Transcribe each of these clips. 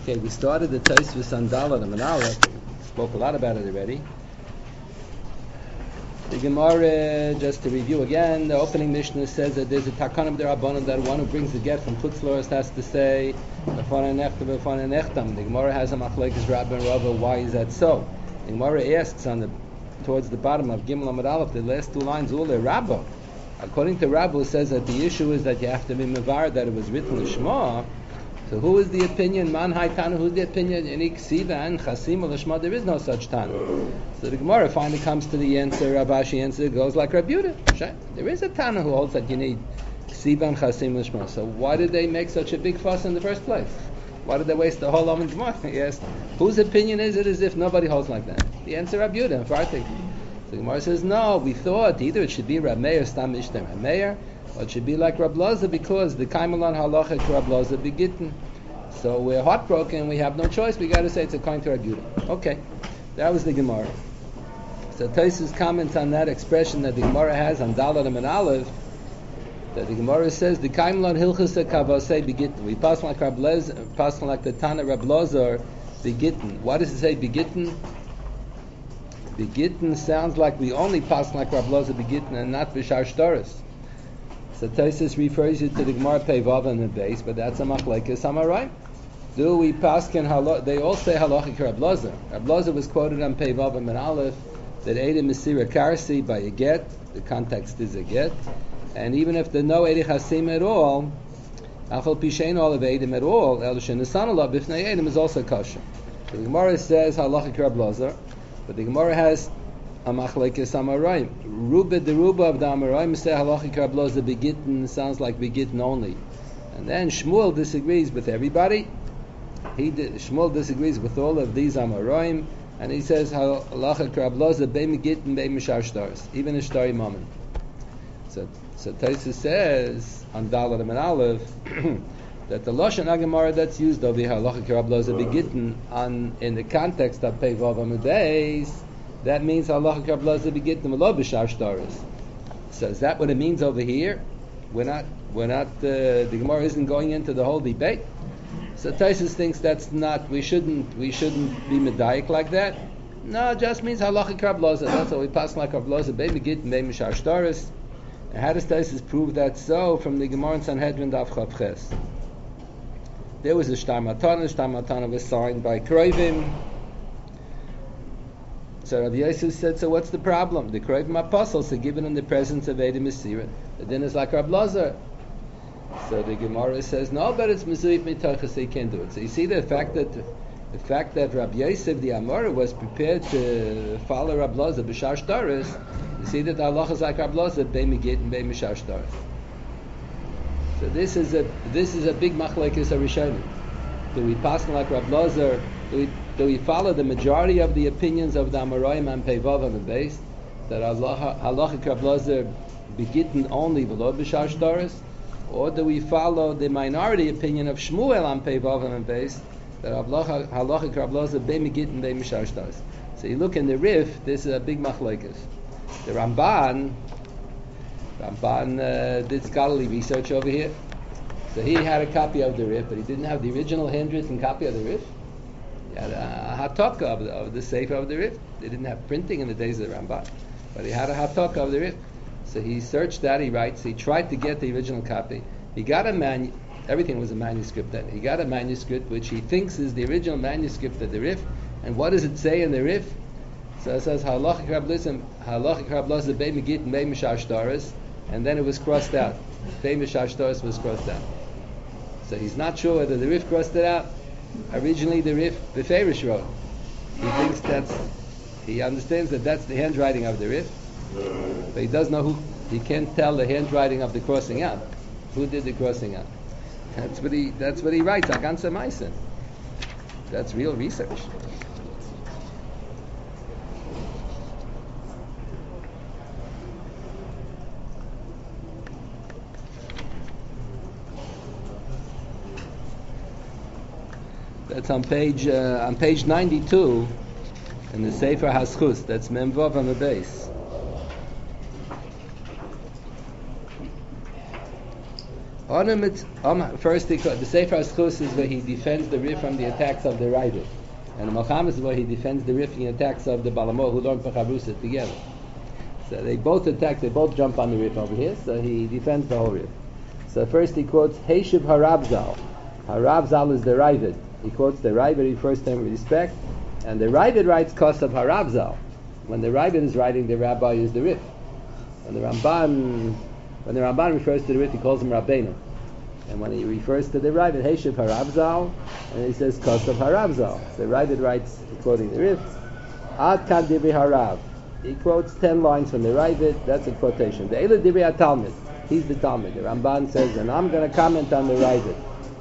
Okay, we started the Tosfos on Dalet and Aleph. Spoke a lot about it already. The Gemara, just to review again, the opening Mishnah says that there's a Takanim D'Rabbanan that one who brings the get from Chutz La'aretz has to say B'fanei nechtam, B'fanei nechtam. The Gemara has a machlekes Rabba and Rava. Why is that so? The Gemara asks towards the bottom of Gimel Amud Aleph, the last two lines, Ule Rabba. According to Rabba, who says that the issue is that you have to be mevar that it was written L'Shma. So who is the opinion? Man Hai Tana, who's the opinion? Any Ksiva and Chasim L'Shma, there is no such Tana. So the Gemara finally comes to the answer, Rabashi answer, goes like Rabbi Yehuda. There is a Tana who holds that you need Ksiva and Chasim L'Shma. So why did they make such a big fuss in the first place? Why did they waste the whole Omen Gemara? Yes. Whose opinion is it as if nobody holds like that? The answer, Rabbi Yehuda, Fartik. So the Gemara says, no, we thought either it should be Rab Meir, Stam Mishtem Rab Meir, or it should be like Rab Loza, because the Kaimalan Halacha to Rab Loza begitten. So we're heartbroken, we have no choice, we got to say it's according to Rab Yehuda. Okay, that was the Gemara. So Tosfos comments on that expression that the Gemara has on Dalet and Aleph, that the Gemara says, the Kaimalan Hilchasa Kavasei begitten. We pass like Rab Loza, pass like the Tana Rab Loza begitten. Why does it say begitten? Begitten sounds like we only pass like Rab Loza begitten and not Bishar Shtaris. So Tosfos refers you to the Gemara Peivav and the base, but that's a machlekes Amarai. Do we paskin halach? They all say halachic Rab Loza. Rab Loza was quoted on Peivav and Aleph that Eidem Mesira Karsi by a get. The context is a get, and even if there's no Eidem Chasim at all, Achol Pishein all of Eidem at all, El Shenesanalav Bifnei Eidem is also kosher. So the Gemara says halachic Rab Loza, but the Gemara has a machlekes Amarayim. Ruba de Ruba of the Amarayim say halachic Rab Loza begitten sounds like begitten only, and then Shmuel disagrees with everybody. Shmuel disagrees with all of these Amarayim, and he says halachic Rab Loza be begitten be mishar shtaris, even a shtari moment. So Tosfos says on Dalet and Aleph that the lashon hagemara that's used over here halachic Rab Loza begitten on in the context of Peivav Amud Beis. That means halachic Rab Loza begitten lo b'shar shtaris. So is that what it means over here? We're not. The Gemara isn't going into the whole debate. So Tosfos thinks that's not. We shouldn't be medayik like that. No, it just means halachic Rab Loza. That's what we pass like Rab Loza. Be begitten be b'shar shtaris. And how does Tosfos prove that so? From the Gemara in Sanhedrin Daf Chav Ches. There was a shtar matana. Shtar matana was signed by Kroivim. So Rabbi Yosef said, so what's the problem? The Kroivim apostles are given in the presence of Eidem Mesira. The din is like Rab Loza. So the Gemara says, no, but it's Mezuif Mitocha, so you can't do it. So you see the fact that Rabbi Yosef, the Amora, was prepared to follow Rab Loza, B'shar Shtaris, you see that the halacha is like Rab Loza, Bei Megit and Bei Mishar Shtaris. So this is a big machlekes harishonim. Do we pass like Rab Loza? Do we follow the majority of the opinions of the Amoraim and Peivav on the base that halachic Rab Loza begitten only v'lo b'shar shtaris, or do we follow the minority opinion of Shmuel on Peivav on the base that halachic Rab Loza be megitten be mishar shtaris? So you look in the Rif. This is a big machlekes. The Ramban did scholarly research over here. So he had a copy of the Rif, but he didn't have the original handwritten copy of the Rif. He had a hataka of the Sefer of the Rif. They didn't have printing in the days of the Ramban, but he had a hataka of the Rif. So he searched that. He writes. He tried to get the original copy. He got everything was a manuscript then. He got a manuscript which he thinks is the original manuscript of the Rif. And what does it say in the Rif? So it says halachic Rab Loza be megit and be mishar shtaris, and then it was crossed out. Be mishar shtaris was crossed out. So he's not sure whether the Rif crossed it out. Originally the Rif Beferish wrote. He understands that that's the handwriting of the Rif, but he doesn't know he can't tell the handwriting of the crossing out. Who did the crossing out? That's what he writes, Agansa Maisen. That's real research. That's on page 92 in the Sefer Haschus. That's Memvav on the base. First, the Sefer Schus is where he defends the Rif from the attacks of the Ravid, and the Malcham is where he defends the Rif from the attacks of the Balamor who learned Pechavrusa together. So they both attack, they both jump on the Rif over here, so he defends the whole Rif. So first he quotes Heishiv Harabzal. Harabzal is the Ravid. He quotes the Ravid, he refers to him with respect, and the Ravid writes Kosav Harabzal. When the Ravid is writing, the Rabbi is the Rif. When the Ramban refers to the Rif, he calls him Rabbeinu. And when he refers to the Ravid, Heishiv Harabzal, and he says Kosav Harabzal. The Ravid writes, quoting the Rif, Ad Kan Divrei Harav. He quotes 10 lines from the Ravid, that's a quotation. The Eila Divrei HaTalmud, he's the Talmud. The Ramban says, and I'm going to comment on the Ravid.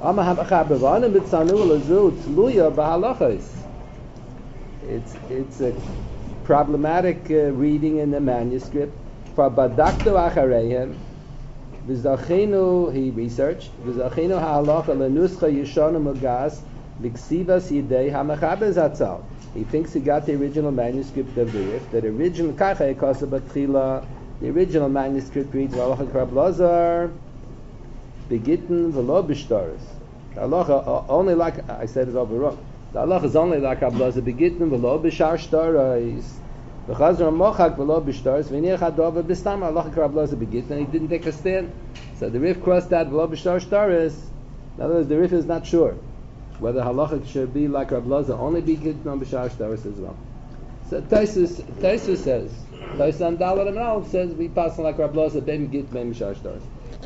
It's a problematic reading in the manuscript. For Badaktu Achareihem, V'zachenu, he researched, V'zachenu ha'alacha lenuscha yishonu mugas b'ksivas yidei ha'mechabez hatzal. He thinks he got the original manuscript of the Rif, that original kacha ekasa b'tchila, the original manuscript reads Halacha Rab Lazar begitten v'lo b'shtaris. The halacha only like, I said it over wrong, the halacha is only like Rab Lazar begitten v'lo b'shar shtaris. V'chazar mochak v'lo b'shtaris v'nir chadova b'stam halacha Rab Lazar begitten, and he didn't take a stand. So the Rif crossed out v'lo b'shar shtaris. In other words, the Rif is not sure whether halacha should be like Rab Lazar only begitten on b'shar shtaris as well. So Taisus says, Taisus on Dalet and Aleph says we pass on like Rab Lazar beim git beim b'shar shtaris.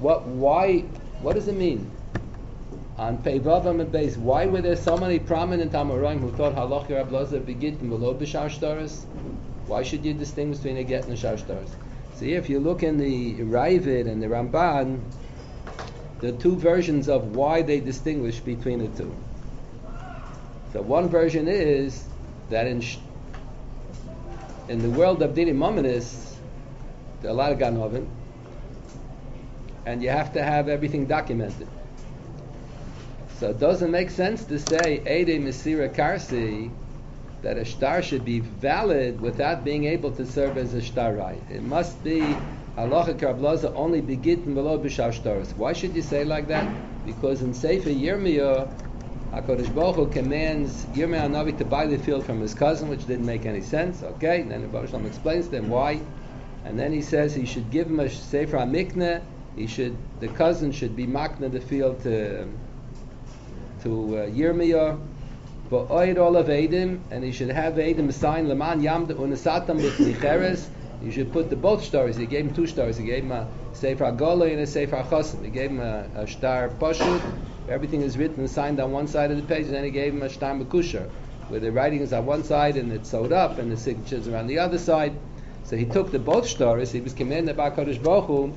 What does it mean? On Peivavam and Beis, why were there so many prominent Amoraim who thought halacha Rab Lazar begit below b'shar shtaris? Why should you distinguish between a get and a shar shtaris? So here, if you look in the Ravid and the Ramban, there are two versions of why they distinguish between the two. So one version is that in the world of Dini Mominis, there are a lot of Ganovim, and you have to have everything documented. So it doesn't make sense to say Eidei Mesira Karsi, that a shtar should be valid without being able to serve as a shtarai. It must be halacha Rab Lazar only begitten below b'shar shtaris. Why should you say like that? Because in Sefer Yirmiyah, HaKadosh Baruch Hu commands Yirmiyah Hanavi to buy the field from his cousin, which didn't make any sense. Okay, and then the Baruch Shalom explains to him why, and then he says he should give him a Sefer HaMikneh. The cousin should be makna the field to Yirmiyah. For oid all of Eidim, and he should have Eidim sign Leman Yamda Unesatam with Licheres. You should put both stars. He gave him 2 stars. He gave him a Sefer HaGola and a Sefer HaChosim. He gave him a Shtar Pashut. Everything is written and signed on one side of the page, and then he gave him a Shtar Mekusher, where the writing is on one side and it's sewed up, and the signatures are on the other side. So he took both stars. He was commanded by HaKadosh Baruch Hu,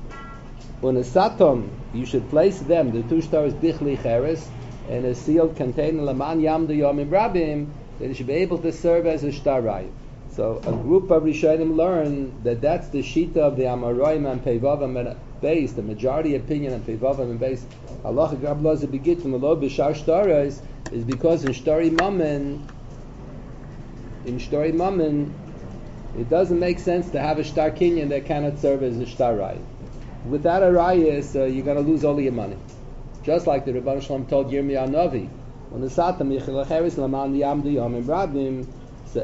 Unesatam, you should place them, the 2 stars, Bichli Cheres, in a sealed container, Laman Yamdu Yomim Rabim, that it should be able to serve as a shtarai. So a group of Rishonim learn that that's the shita of the Amoraim and Peivavam and Beis, the majority opinion on Peivavam and Beis. Halacha Rab Lazar begit from the low b'shar shtarais is because in Shtari Mammon, it doesn't make sense to have a shtar kinyan that cannot serve as a shtarai. Without a raya, so you're going to lose all your money. Just like the Rebbeinu Shalom told Yirmiyah Navi, when the Satam Yichel Cheres Laman Yamdu Yomim Rabim, so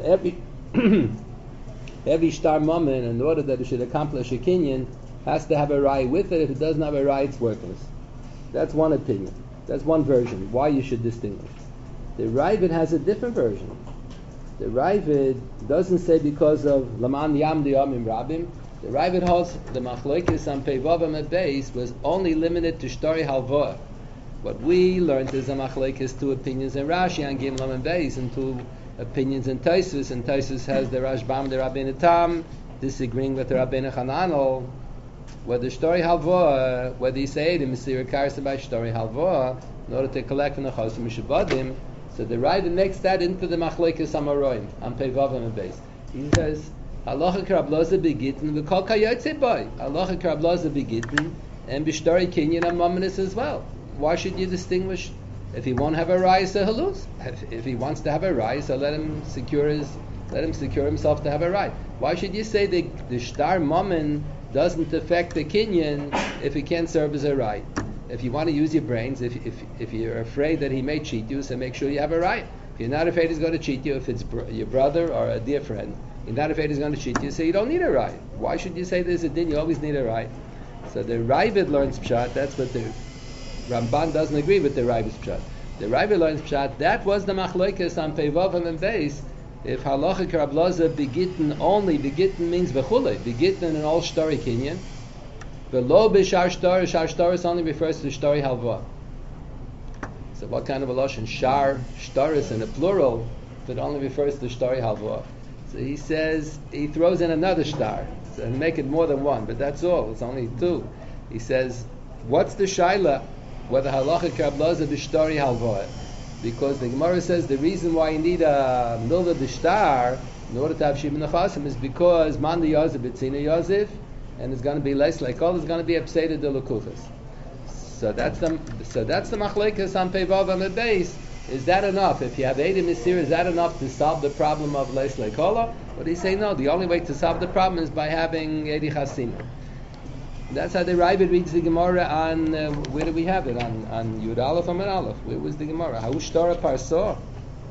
every shtar mammon, in order that it should accomplish a kinyan, has to have a raya with it. If it doesn't have a raya, it's worthless. That's one opinion. That's one version. Why you should distinguish. The Ravid has a different version. The Ravid doesn't say because of Laman Yamdu Yomim Rabim. The Ravid holds the Machlokes on Peivavam and Beis was only limited to Shtari Halvoah. What we learned is a Machlokes 2 opinions in Rashi on Gimel and Beis, and 2 opinions in Taisus, and Taisus has the Rashbam, the Rabbeinu Tam, disagreeing with the Rabbeinu Hananel, whether Shtari Halvoah, whether you say the Mesira Karsa by Shtari Halvoah, in order to collect from the Chosim Mishabadim. So the Ravid makes that into the Machlokes Amoraim on Peivavam and Beis. He says, Halacha Rab Lazar begitten v'kol kayotze boy. Halacha Rab Lazar begitten and b'shtari kinyan and mamonis as well. Why should you distinguish? If he won't have a raya, so he'll lose. If he wants to have a raya, so let him secure himself to have a raya. Why should you say the shtar mammon doesn't affect the kinyan if he can't serve as a raya? If you want to use your brains, if you're afraid that he may cheat you, so make sure you have a right. If you're not afraid he's going to cheat you, if it's your brother or a dear friend, you're not afraid he's going to cheat you, so you don't need a right. Why should you say there's a din? You always need a right. So the Ravid learns Pshat, that's what the Ramban doesn't agree with the Ravid's Pshat. The Ravid learns Pshat, that was the Machlokes on Peivav and Beis. If Halacha Rab Loza begitten only, begitten means v'chulei, begitten in an all shtori kinyan, v'lo b'shar shtoris only refers to shtori halva. So what kind of a lashon? Shar shtoris in a plural, but only refers to shtori halva. So he says, he throws in another shtar, so and make it more than one, but that's all, it's only two. He says, what's the shaila, whether Halacha Rab Loza b'shtori halva? Because the Gemara says the reason why you need a milva d'shtar in order to have shibud nechasim is because man the Yosef b'tzina Yosef, and it's going to be less like all. It's going to be a pseida de lukuchas. So that's the machlekes on peivav and the base. Is that enough? If you have Eidim Misir, is that enough to solve the problem of leis leikola? But he say no. The only way to solve the problem is by having Eidi Chasim. That's how the Ravid reads the Gemara on, where do we have it? On Yud Aleph or Amud Aleph? Where was the Gemara? Ha'ushtara Parso.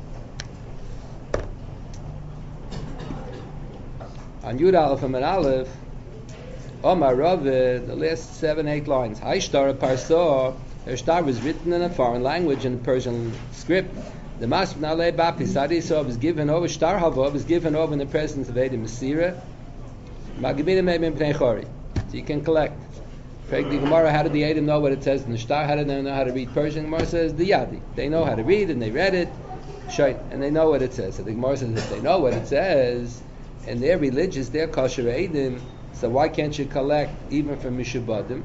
On Yud Aleph or Amud Aleph, Omar Ravid, the last 7-8 lines. Ha'ushtara Parso, her star was written in a foreign language, in Persian script. The Mas Nalei Bapi Sadi was given over, Shtar Hava was given over in the presence of Eidim Mesira. Magibina Meibim Pnei Chori. So you can collect. The Gemara, how did the Eidim know what it says in the Shtar? How did they know how to read Persian? The Gemara says the Yadi. They know how to read and they read it, and they know what it says. So the Gemara says if they know what it says and they're religious, they're kosher Eidim, so why can't you collect even from Mishubadim?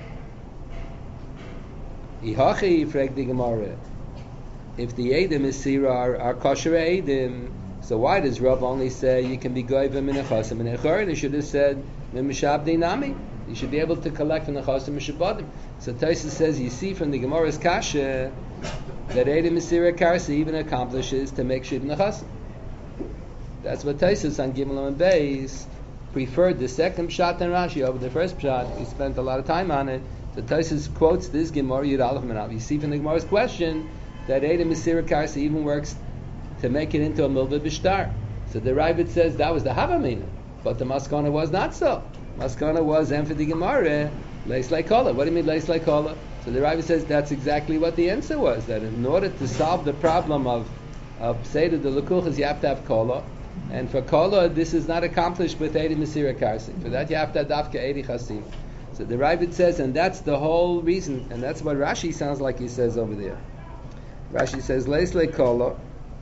Ihachi, frag the Gemara. If the Eidim Mesira are kosher Eidim, so why does Rav only say you can be goyva min nechasim and echor? He should have said min mishabdi nami. You should be able to collect from nechasim mishabadim. So Tosfos says you see from the Gemara's kasha that Eidim Mesira Karsa even accomplishes to make shib nechasim. That's what Tosfos on Gimel and Beis preferred the second pshat and Rashi over the first pshat. We spent a lot of time on it. So Tosfos quotes this Gemara Yud Aleph Manav. You see from the Gemara's question that Eidim Mesira Karsa even works to make it into a milva b'shtar. So the Ravid says that was the Havamina, but the Maskana was not so. Maskana was for the Gemara, leis leikola. What do you mean leis leikola? So the Ravid says that's exactly what the answer was, that in order to solve the problem of Seder de Lekuchas, you have to have kola, and for kola, this is not accomplished with Eidim Mesira Karsi. For that, you have to have dafka Eidi Chasim. So the Ravid says, and that's the whole reason, and that's what Rashi sounds like he says over there. Rashi says leis leikola.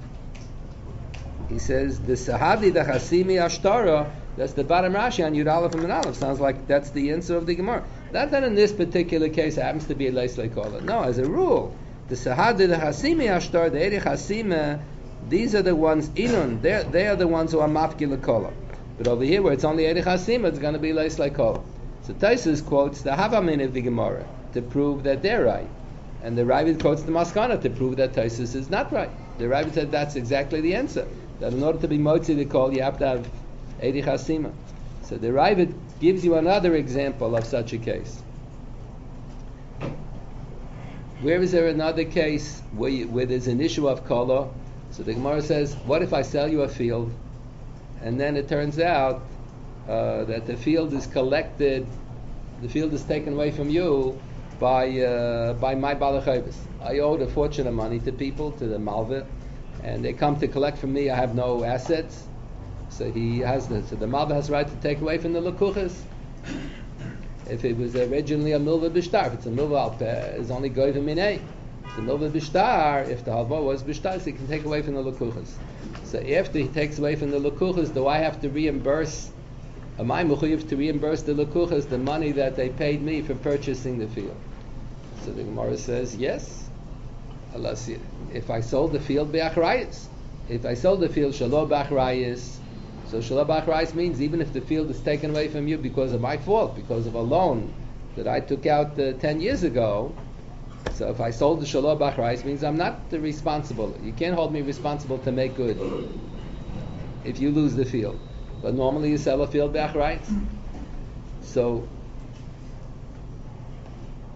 He says the Sahadi the Hasimi Ashtara. That's the bottom Rashi on Yud Aleph and Amud Aleph. Sounds like that's the answer of the Gemara. Not that in this particular case it happens to be a leis leikola. No, as a rule, the Sahadi the Hasimi Ashtara, the Eidi Hasima, these are the ones inun. They are the ones who are mafki lekola. But over here, where it's only Eidi Hasima, it's going to be leis leikola. So Tosfos quotes the Havamin of the Gemara to prove that they're right, and the Ravid quotes the Maskana to prove that Tosfos is not right. The Ravid said that's exactly the answer. That in order to be motzi the kol, you have to have Eidi Chasima. So the Ravid gives you another example of such a case. Where is there another case where there's an issue of kola? So the Gemara says, what if I sell you a field, and then it turns out that the field is collected, the field is taken away from you by my balachayvis. I owed a fortune of money to people, to the malveh, and they come to collect from me. I have no assets, so so the malveh has the right to take away from the lekuchas. If it was originally a milva b'shtar, if it's a milva alpeh, it's only goyva minei. It's a milva b'shtar. If the halva was b'shtar, so he can take away from the lekuchas. So after he takes away from the lekuchas, do I have to reimburse? Am I mechuyev to reimburse the lekuchas the money that they paid me for purchasing the field? So the Gemara says yes. If I sold the field be'achrayis, if I sold the field shalo b'achrayis, so shalo b'achrayis means even if the field is taken away from you because of my fault, because of a loan that I took out 10 years ago. So if I sold the shalo b'achrayis, means I'm not responsible. You can't hold me responsible to make good if you lose the field. But normally you sell a field be'achrayis. So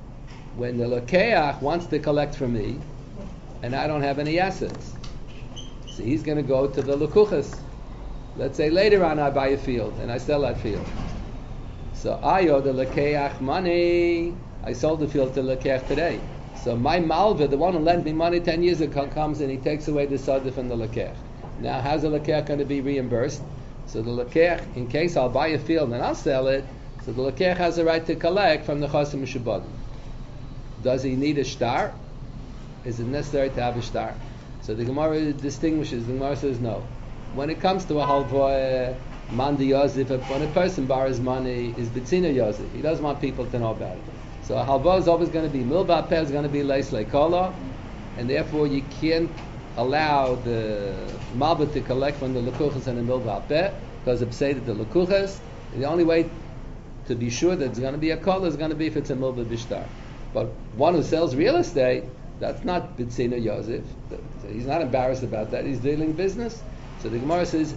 when the Lakeach wants to collect from me, and I don't have any assets, so he's going to go to the Lekuchas. Let's say later on I buy a field and I sell that field. So I owe the Lakeach money. I sold the field to the Lakeach today. So my Malva, the one who lent me money 10 years ago, comes and he takes away the Sadif from the Lakeach. Now how's the Lakeach going to be reimbursed? So the Lakeach, in case I'll buy a field and I'll sell it, so the Lakeach has a right to collect from the Chasim Mishabadim. Does he need a shtar? Is it necessary to have a shtar? So the Gemara distinguishes. The Gemara says no. When it comes to a halva, mandi yozif, when a person borrows money, is bitzina yozif. He doesn't want people to know about it. So a halva is always going to be milva peh, is going to be leis leikola, and therefore you can't allow the malba to collect from the lekuchas and the milva peh, because it's said the lekuchas. The only way to be sure that it's going to be a kola is going to be if it's a milva bishtar. But one who sells real estate, that's not bitzina yozif. So he's not embarrassed about that. He's dealing business. So the Gemara says,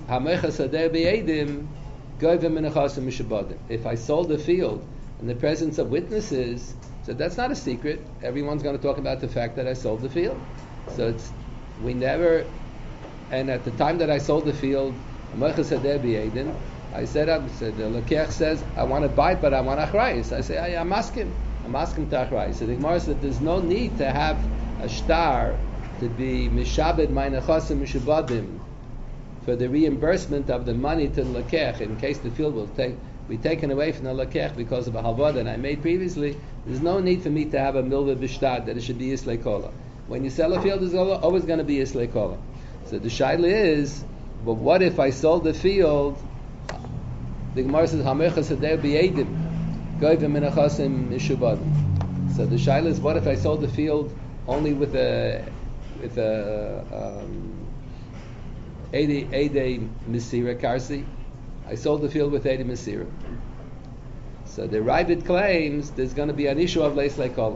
if I sold a field in the presence of witnesses, so that's not a secret. Everyone's going to talk about the fact that I sold the field. So we never, and at the time that I sold the field, I said, the Lekech says, I want to buy it, but I want achrayis. I say, I'm asking to achrayis. So the Gemara said, there's no need to have a shtar to be mishabed ma'nechasim mishabadim for the reimbursement of the money to the Lekech, in case the field will be taken away from the Lekech because of a halva that I made previously. There's no need for me to have a milva b'shtad that it should be Islay Kola. When you sell a field, there's always going to be Islay Kola. So the shaila is, but what if I sold the field? The Gemara says, Hamecha Sadeh B'Yedim, Goyvim Menachasim Mishubadim. So the shaila is, what if I sold the field only with a Eidei Mesira Karsi? I sold the field with Eidei Mesira. So the Ravid claims there's going to be an issue of Leis Leikola.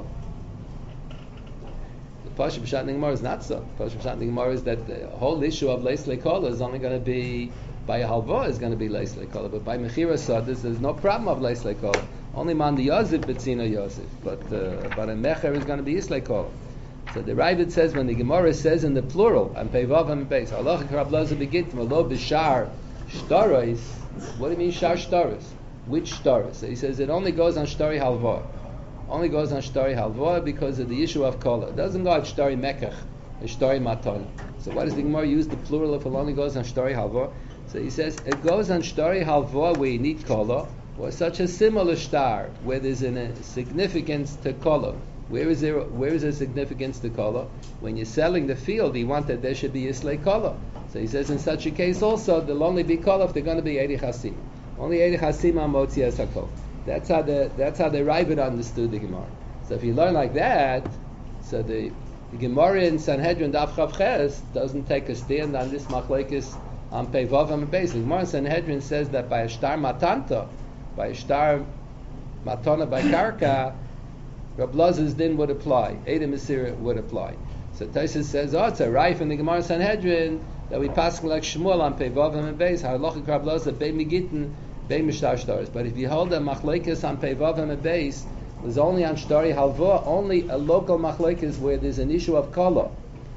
The Pasha B'Shat Nigmar is not so. The Pasha B'Shat Nigmar is that the whole issue of Leis Leikola is only going to be, by a halva is going to be Leis Leikola, but by Mechira Sadis there's no problem of Leis Leikola. Only Mandi Yosef Betzina Yosef, but a Mecher is going to be Is Leikola. So the Ravid says, when the Gemara says in the plural, and Peivav and Beis, Halacha Karablaza Begit, Malo B'Shar Shtarais, what do you mean Shar Shtarais? Which Shtarais? So he says it only goes on Shtari Halva. Only goes on Shtari Halva because of the issue of Kola. It doesn't go on Shtari Mekach, Shtari Matan. So why does the Gemara use the plural if it only goes on Shtari Halva? So he says it goes on Shtari Halva where you need Kola, or such a similar Shtar, where there's a significance to Kola. Where is there significance to Kola? When you're selling the field, you want that there should be Islay Kola. So he says in such a case also, there'll only be Kola if they're going to be Eidi Chasim. Only Eidi Chasim are Motzi Es HaKol. That's how the Ravid understood the Gemara. So if you learn like that, so the Gemara in Sanhedrin Daf Chav Ches doesn't take a stand on this machlekes on Peivav and Beis. The Gemara in Sanhedrin says that by a Shtar Matanta, by a Shtar Matana by Karka, Rab Lazar's din would apply. Eidei Mesira would apply. So Tosfos says, it's a right from the Gemara Sanhedrin that we pass like Shmuel on Peivav and Beis. Halacha Rab Lazar Bei Megitin Bei Mishtar Shtaris. But if you hold a machlekes on Peivav and Beis, there's only on Shtari Halva, only a local machlekes where there's an issue of Kala.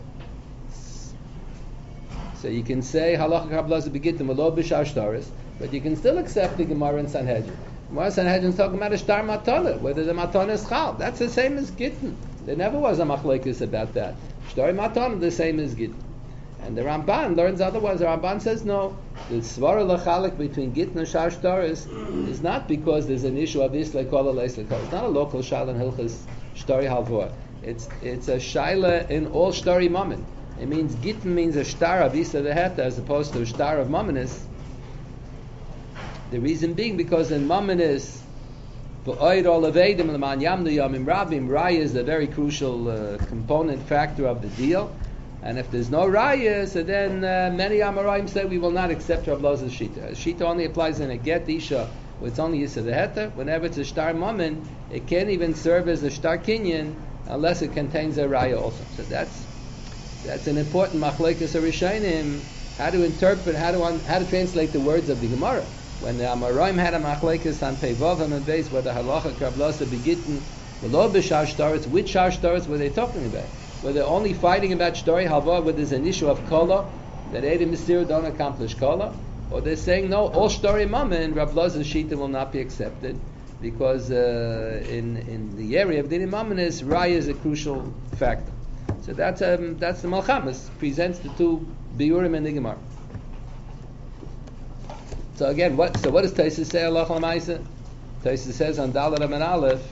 So you can say Halacha Rab Lazar Begitin V'lo B'Shar Shtaris, but you can still accept the Gemara in Sanhedrin. Gemara Sanhedrin is talking about a shtar matana, whether the matana is chal. That's the same as gittin. There never was a machlekes about that. Shtar matana, the same as gittin. And the Ramban learns otherwise. The Ramban says no. The svara lachalik between gittin and shar shtaris is not because there's an issue of islay kola leislay kola. It's not a local shaila and hilchas shtari halvor. It's a shaila in all shtari mammon. It means gittin means a shtar of isa deheta as opposed to a shtar of mammonis. The reason being because in Mamonis, Raya is a very crucial component factor of the deal. And if there's no Raya, so then many Amoraim say we will not accept Rav Lazar's Shita. Shita only applies in a get Isha, where it's only Yisad Heta. Whenever it's a Shtar Mammon, it can't even serve as a Shtar Kinyan unless it contains a Raya also. So that's an important machlekes Rishonim, how to interpret, how to translate the words of the Gemara. When the Amoraim had a machlekes on Peivav and Beis, where the halacha Rav Lazar Begitin V'lo b'shar shtaris, which shar shtaris were they talking about? Were they only fighting about shtori halva where there's an issue of kola, that Eidim Misir don't accomplish kola? Or they're saying, no, all shtori mammon, Rav Lozer's shita will not be accepted, because in the area of Dinim Mamonis, Raya is a crucial factor. So that's the Malchamas, presents the two Biurim and the Gemara. So again, what does Taisus say, Allah L'maisa? Taisus says on Dalet and Aleph,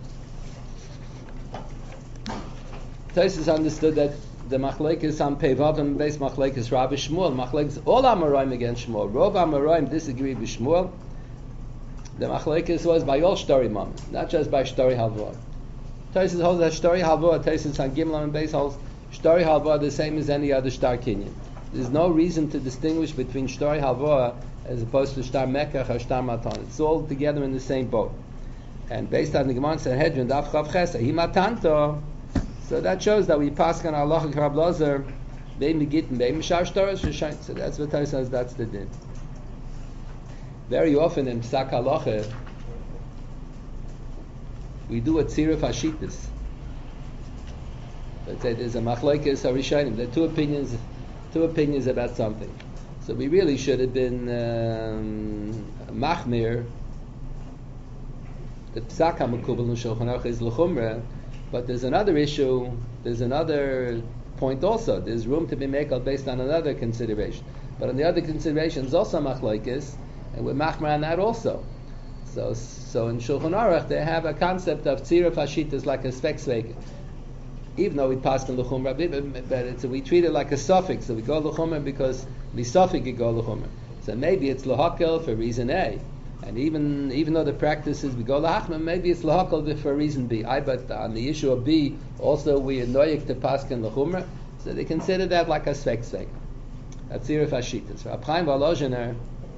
Taisus understood that the Machlekes on Pevavim based Machlekes Rabbi Shmuel, Machlekes all Amoraim against Shmuel. Rov Amoraim disagreed with Shmuel. The Machlekes was by all Shtori Mam, not just by Shtori Halvor. Taisus holds that Shtori Halvor, Taisus on Gimel and base holds Shtori Halvor the same as any other Shtar Kinyan. There's no reason to distinguish between Shtori Halvor as opposed to Shtar Mekach or Shtar Matan. It's all together in the same boat. And based on the Gemara Sanhedrin, Daf Chav Chesa, Hi Matanto. So that shows that we pass on Allah and Rav Lozer, Bein Megittin, Bein Mishar Shtaros, Shoshain. So that's what Taisus says, that's the din. Very often in Psak Halacha, we do a tziruf hashitas. Let's say there's a machlokes harishonim. There are two opinions about something. So we really should have been machmir. The Psak HaMekubal in Shulchan Aruch is l'chumra, but there's another issue. There's another point also. There's room to be mekel based on another consideration. But on the other consideration is also machlokes. And we're machmer on that also. So in Shulchan Aruch they have a concept of tziruf hashitas like a svek. Even though we pass in l'chumra, but we treat it like a suffix. So we go l'chumra because misafik you go l'chumra. So maybe it's lahakel for reason A, and even though the practice is we go lahachma, maybe it's lahakel for reason B. But on the issue of B, also we are noyik to pass in l'chumra. So they consider that like a svek. A tziruf hashitas. Rab Chaim Volozhiner,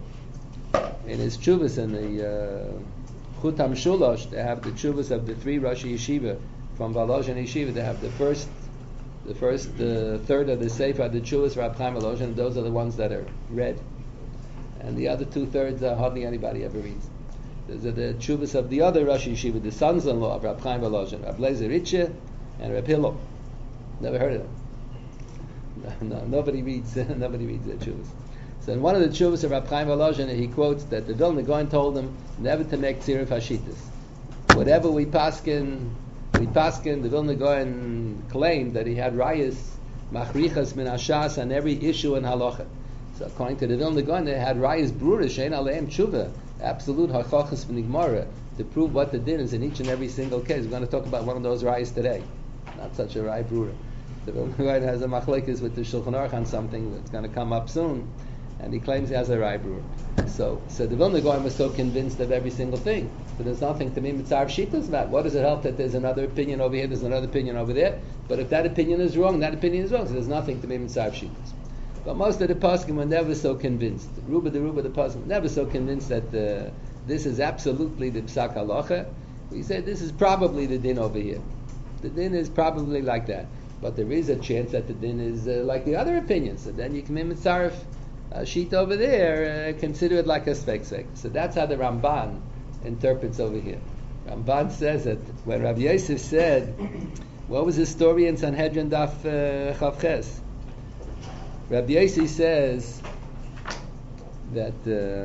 in his tshuvas in the Chutam Shulosh, they have the tshuvas of the three Rosh Yeshiva from Volozhin Yeshiva. They have the first third of the Sefer, the tshuvas Rab Chaim Volozhin, and those are the ones that are read. And the other 2/3 hardly anybody ever reads. Those are the tshuvas of the other Rosh Yeshiva, the sons-in-law of Rab Chaim Volozhin, Rab Lezer Ritche and Rab Hillel. Never heard of them. No, nobody reads their tshuvas. So in one of the tshuvas of Rab Chaim Volozhin, he quotes that the Vilna Gaon told him never to make tziruf hashitas. Whatever we paskin, the Vilna Gaon claimed that he had rayas, machrichas min hashas on every issue in halacha. So according to the Vilna Gaon, they had rayas brura, shein aleim tshuva, absolute hachachas v'nigmara, to prove what the din is in each and every single case. We're going to talk about one of those rayas today. Not such a ray brura. The Vilna Gaon has a machlekes with the Shulchan Aruch on something that's going to come up soon. And he claims he has a rai brewer. So the Vilna Gaon was so convinced of every single thing. But there's nothing to me mitzarv shitas about. What does it help that there's another opinion over here, there's another opinion over there? But if that opinion is wrong, that opinion is wrong. So there's nothing to me mitzarv shitas. But most of the poskim were never so convinced. The poskim never so convinced that this is absolutely the psak halacha. We said this is probably the din over here. The din is probably like that. But there is a chance that the din is like the other opinions. So then you can mitzarv a sheet over there, consider it like a svek. So that's how the Ramban interprets over here. Ramban says that when Rabbi Yosef said, what was the story in Sanhedrin Daf Chav Ches? Rabbi Yosef says that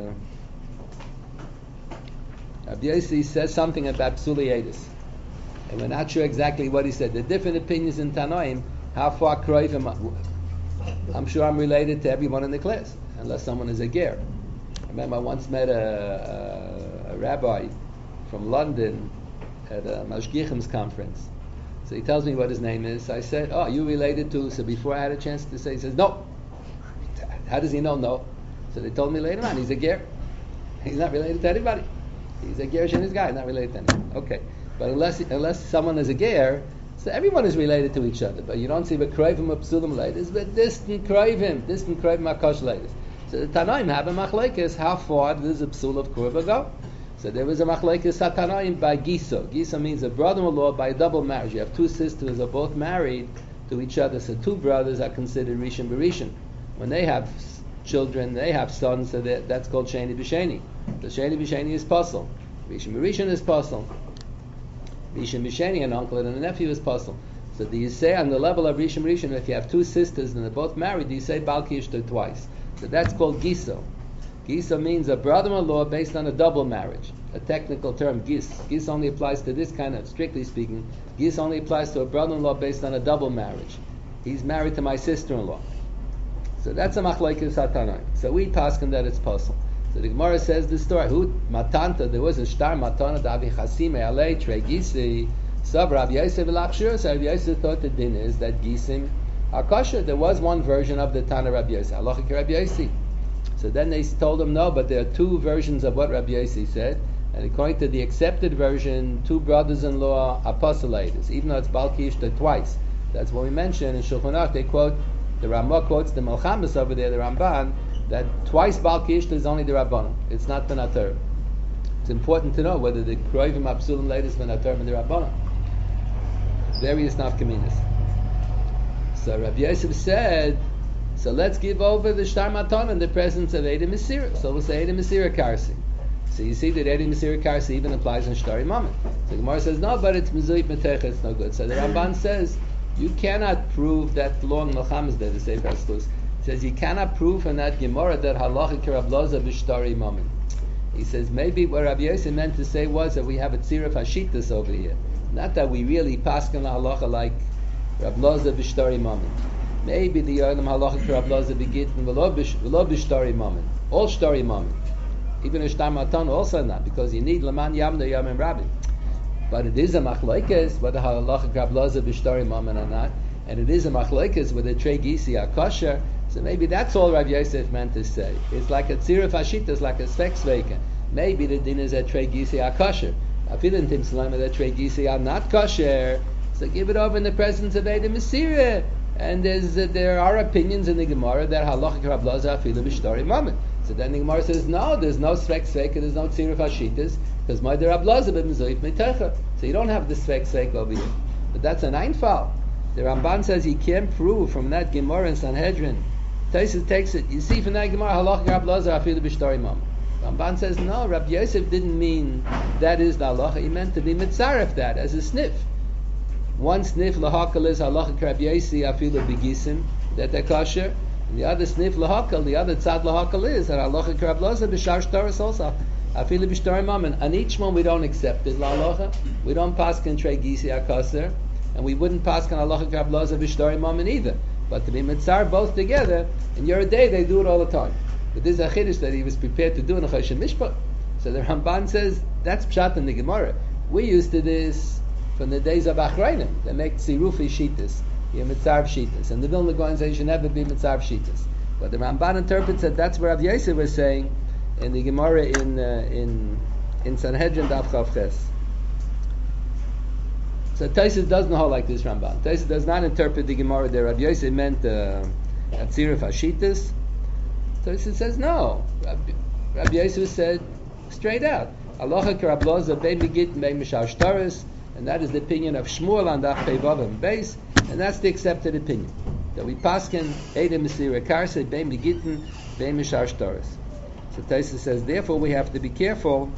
Rabbi Yosef says something about Psuli Edis. And we're not sure exactly what he said. There are different opinions in Tanoim, how far Kroivim. I'm sure I'm related to everyone in the class, unless someone is a ger. I remember I once met a rabbi from London at a Mashgichim's conference. So he tells me what his name is. I said, "Oh, you related to?" So before I had a chance to say, he says, "No." How does he know? No. So they told me later on, he's a ger. He's not related to anybody. He's a Gershonish guy, not related to anyone. Okay, but unless someone is a ger, so everyone is related to each other. But you don't see the Kroivim or Psulim ladies, but distant Kroivim Akash ladies. So the Tanoim have a machlekes how far does a Psul of Kurva go? So there was a machlekes Tanoim by Giso. Giso means a brother-in-law by a double marriage. You have two sisters who are both married to each other, so two brothers are considered Rishon B'Rishon. When they have children, they have sons, so that's called Sheni B'Sheni. The Sheni B'Sheni is Pasal. Rishon B'Rishon is Pasal. Rishon Misheni, an uncle and a nephew, is puzzle. So do you say on the level of Rishon Rishon, if you have two sisters and they're both married, do you say Bal Kishta twice? So that's called Giso. Giso means a brother-in-law based on a double marriage. A technical term, Gis. Gis only applies to this kind of, strictly speaking, Gis only applies to a brother-in-law based on a double marriage. He's married to my sister-in-law. So that's a machlokes hatanai. So we paskin that it's puzzle. So the Gemara says this story. Who matanta? There was a star matana davi chasime alei trei gisi. Sab Rabbi Yosef v'lachshir. So Rabbi Yosef thought the din is that gisim are kosher. There was one version of the Tana Rabbi Yosef. Halacha Rabbi Yosef. So then they told him no, but there are two versions of what Rabbi Yosef said. And according to the accepted version, two brothers-in-law are apostolators, even though it's Bal Kishta twice. That's what we mentioned in Shulchan Aruch. They quote, the Ramah quotes the Melchamas over there, the Ramban, that twice Bal Kishta is only the Rabbanon. It's not the Natur. It's important to know whether the Kroivim Absulim later is the Natur and the Rabbanon. Various nafkaminas. So Rabbi Yosef said, so let's give over the Shtar Matan in the presence of Edom Mesira. So we'll say Edom Mesira Karsi. So you see that Edom Mesira Karsi even applies in Shtari Mammon. So Gemara says, no, but it's Mezuit Metecha, it's no good. So the Ramban says, you cannot prove that long Melchamas there, the Sefer Astus. Says you cannot prove in that Gemara that halacha Rab Loza b'shtari mammon. He says maybe what Rabbi Yosef meant to say was that we have a tziruf hashitas over here, not that we really paskin halacha like Rab Loza b'shtari mammon. Maybe the Yolam halacha Rab Loza b'gittin v'lo b'shtari mammon, all shtari mammon, even a shtar matan also not, because you need laman yamda yamim rabbi. But it is a machlokes whether halacha Rab Loza b'shtari mammon or not, and it is a machlokes whether trei gisi are kosher. So maybe that's all Rabbi Yosef meant to say. It's like a tziruf hashita, it's like a svek. Maybe the din is that trei gisi are kosher. Afilim tim salama that trei gisi are not kosher. So give it over in the presence of Edom Mesira. And there are opinions in the Gemara that halacha Rab Loza afilu b'shtari mammon. So then the Gemara says no, there's no svek, there's no tziruf hashitas because my Rab Loza b'mzoif metecha. So you don't have the svek over here. But that's an einfal. The Ramban says he can't prove from that Gemara in Sanhedrin. Taisus takes it. You see from that Gemara, halacha Rab Loza afilu b'shtari mammon. Ramban says no. Rabbi Yosef didn't mean that is the halacha. He meant to be mitzaref that as a sniff. One sniff lahakal is halacha Rabbi Yosef afilu b'gisim that they're kosher, and the other sniff lahakal, the other tzad lahakal is that halacha Rab Loza b'shar shtaris also afilu b'shtari mammon. On each one we don't accept it halacha. We don't paskin trei gisi akaser, and we wouldn't paskin halacha Rab Loza b'shtari mammon either. But to be mitzar both together, in your day they do it all the time. But this is a chiddush that he was prepared to do in a Choshen Mishpat. So the Ramban says, that's pshat in the Gemara. We used to this from the days of Achrayim. They make tzirufi shitas, you're mitzar shitas. And the Vilna Gaon says you should never be mitzar shitas. But the Ramban interprets that that's what Rav Yosef was saying in the Gemara in Sanhedrin Daf Chav Ches. So Taisus doesn't hold like this Ramban. Taisus does not interpret the Gemara that Rabbi Yosef meant a tziruf hashitas. Taisus says no. Rabbi Yosef said straight out, halacha Rab Loza bein begit bein mishar shtaris, and that is the opinion of Shmuel on Daf Peivav and Beis, and that's the accepted opinion that we paskin Edom Mesira Karse bein begitin bein mishar shtaris. So Taisus says therefore we have to be careful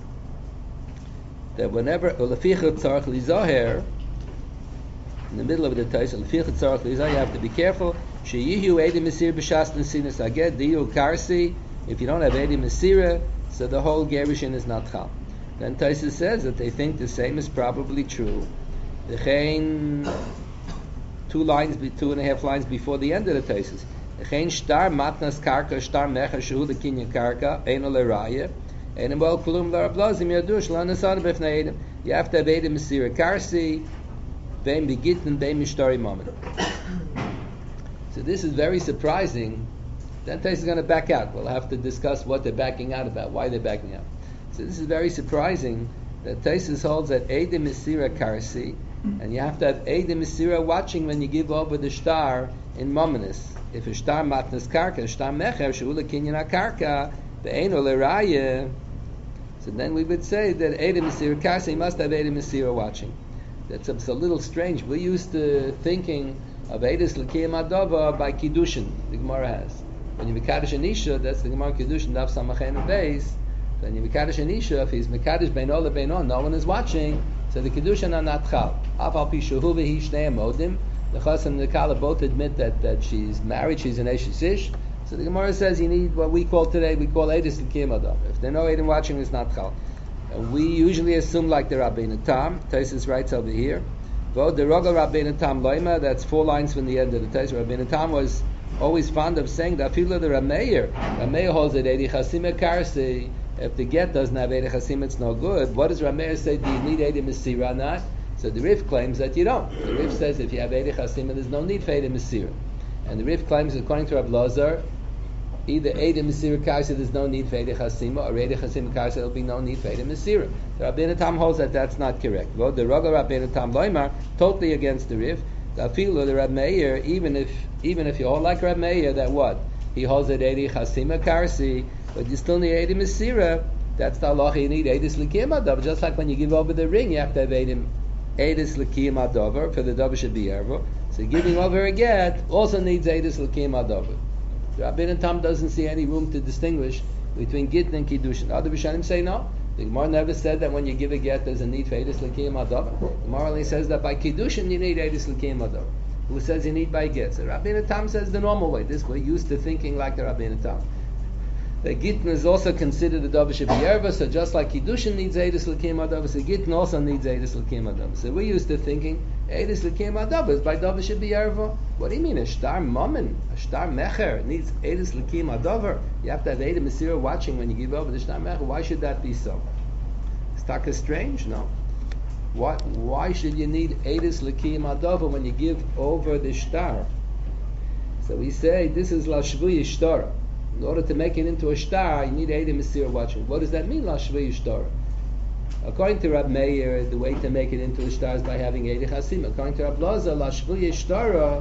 that whenever Uleficha Tzarech Lizoher, in the middle of the Taisa, Uleficha Tzarech Lizoher, you have to be careful. Sheyihu Edom Mesira b'shas nesinas aged diyu karsi. If you don't have Edom Mesira, so the whole gerushin is not chal. Then Taisa says that they think the same is probably true. V'chein 2.5 lines before the end of the Taisa. V'chein shtar matnas karka shtar mecha shehu lekinyan karka eino leraya. You have to have Edom Mesira Karsi, Bein Begittin, Bein Mishtari Mammon. So this is very surprising. Then Tais is going to back out. We'll have to discuss what they're backing out about, why they're backing out. So this is very surprising that Tais holds that Edom Mesira Karsi, and you have to have Edom Mesira watching when you give over the shtar in Momminus. If a shtar matnas karka, shtar mecher, she'ula kinyan karka, be'eno leraya. So then we would say that Edom Mesira Karsi must have Edom Mesira watching. That's a little strange. We're used to thinking of Edis L'Kiyam Adova by Kiddushin, the Gemara has. When you Mekadosh Anisha, that's the Gemara Kiddushin, Daf Samachen and Beis. When you Mekadosh Anisha, if he's Mekadosh Beino LeBeino, no one is watching, So the Kiddushin are not Chal. Afal pi shehu v'hi shnei amodim. The Chassan and the Kala both admit that she's married, she's an Eshes Ish. So the Gemara says you need what we call today, we call Eidus L'Kiyam Adav. If there are no Eidim watching, it's not Chal. We usually assume like the Rabbeinu Tam. Taisus writes over here. Vod the Rogal Rabbeinu Tam Loima, that's 4 lines from the end of the Taisus. Rabbeinu Tam was always fond of saying that Afilo the Rameir. Rameir holds that Eidi Chasima Karsi. If the get doesn't have Eidi Chasim, it's no good. What does Rameir say? Do you need Eidi Mesira or not? So the Rif claims that you don't. The Rif says if you have Eidi Chasim, there's no need for Eidi Mesira. And the Rif claims, according to Rav Lazar, either Eidi Mesira Karsi, there's no need for Eidi Chasima, or Eidi Chasim Karsi, there'll be no need for Eidi Mesira. The Rabbeinu Tam holds that that's not correct. Well, the Roga Rabbeinu Tam Loimar, totally against the Rif. The Afilu, the Rab Meir, even if you hold like Rab Meir, that what? He holds that Eidi Chasima Karsi, but you still need Eidi Mesira. That's the halacha, you need Eidus L'Kiyam Adav. Just like when you give over the ring, you have to have Eidus L'Kiyam Adav, for the Davar should be Erva. So giving over a get also needs Eidus L'Kiyam Adav. Rabbeinu Tam doesn't see any room to distinguish between Gittin and Kiddushin. Other Rishonim say no. The Gemara never said that when you give a get there's a need for Eidus L'Kiyam Adav. The Gemara only says that by Kiddushin you need Eidus L'Kiyam Adav. Who says you need by get? So Rabbeinu Tam says the normal way. This way, used to thinking like the Rabbeinu Tam. The Gittin is also considered a Davar should be Erva, so just like Kiddushin needs Eidus L'Kiyam Adav, so Gittin also needs Eidus L'Kiyam Adav. So we're used to thinking Eidus L'Kiyam Adav is by Davar should be Erva. What do you mean? A Shtar Mammon, a Shtar Mecher needs Eidus L'Kiyam Adav. You have to have Eidus Mesira watching when you give over the Shtar Mecher. Why should that be so? Is taka strange? No. Why should you need Eidus L'Kiyam Adav when you give over the Shtar? So we say this is La Shvuyi Shtar. In order to make it into a shtar, you need Eidus Mesira watching. What does that mean, La Shvuyi Shtar? According to Rab Meir, the way to make it into a shtar is by having Eidus Chasim. According to Rab Lazar, La Shvuyi Shtar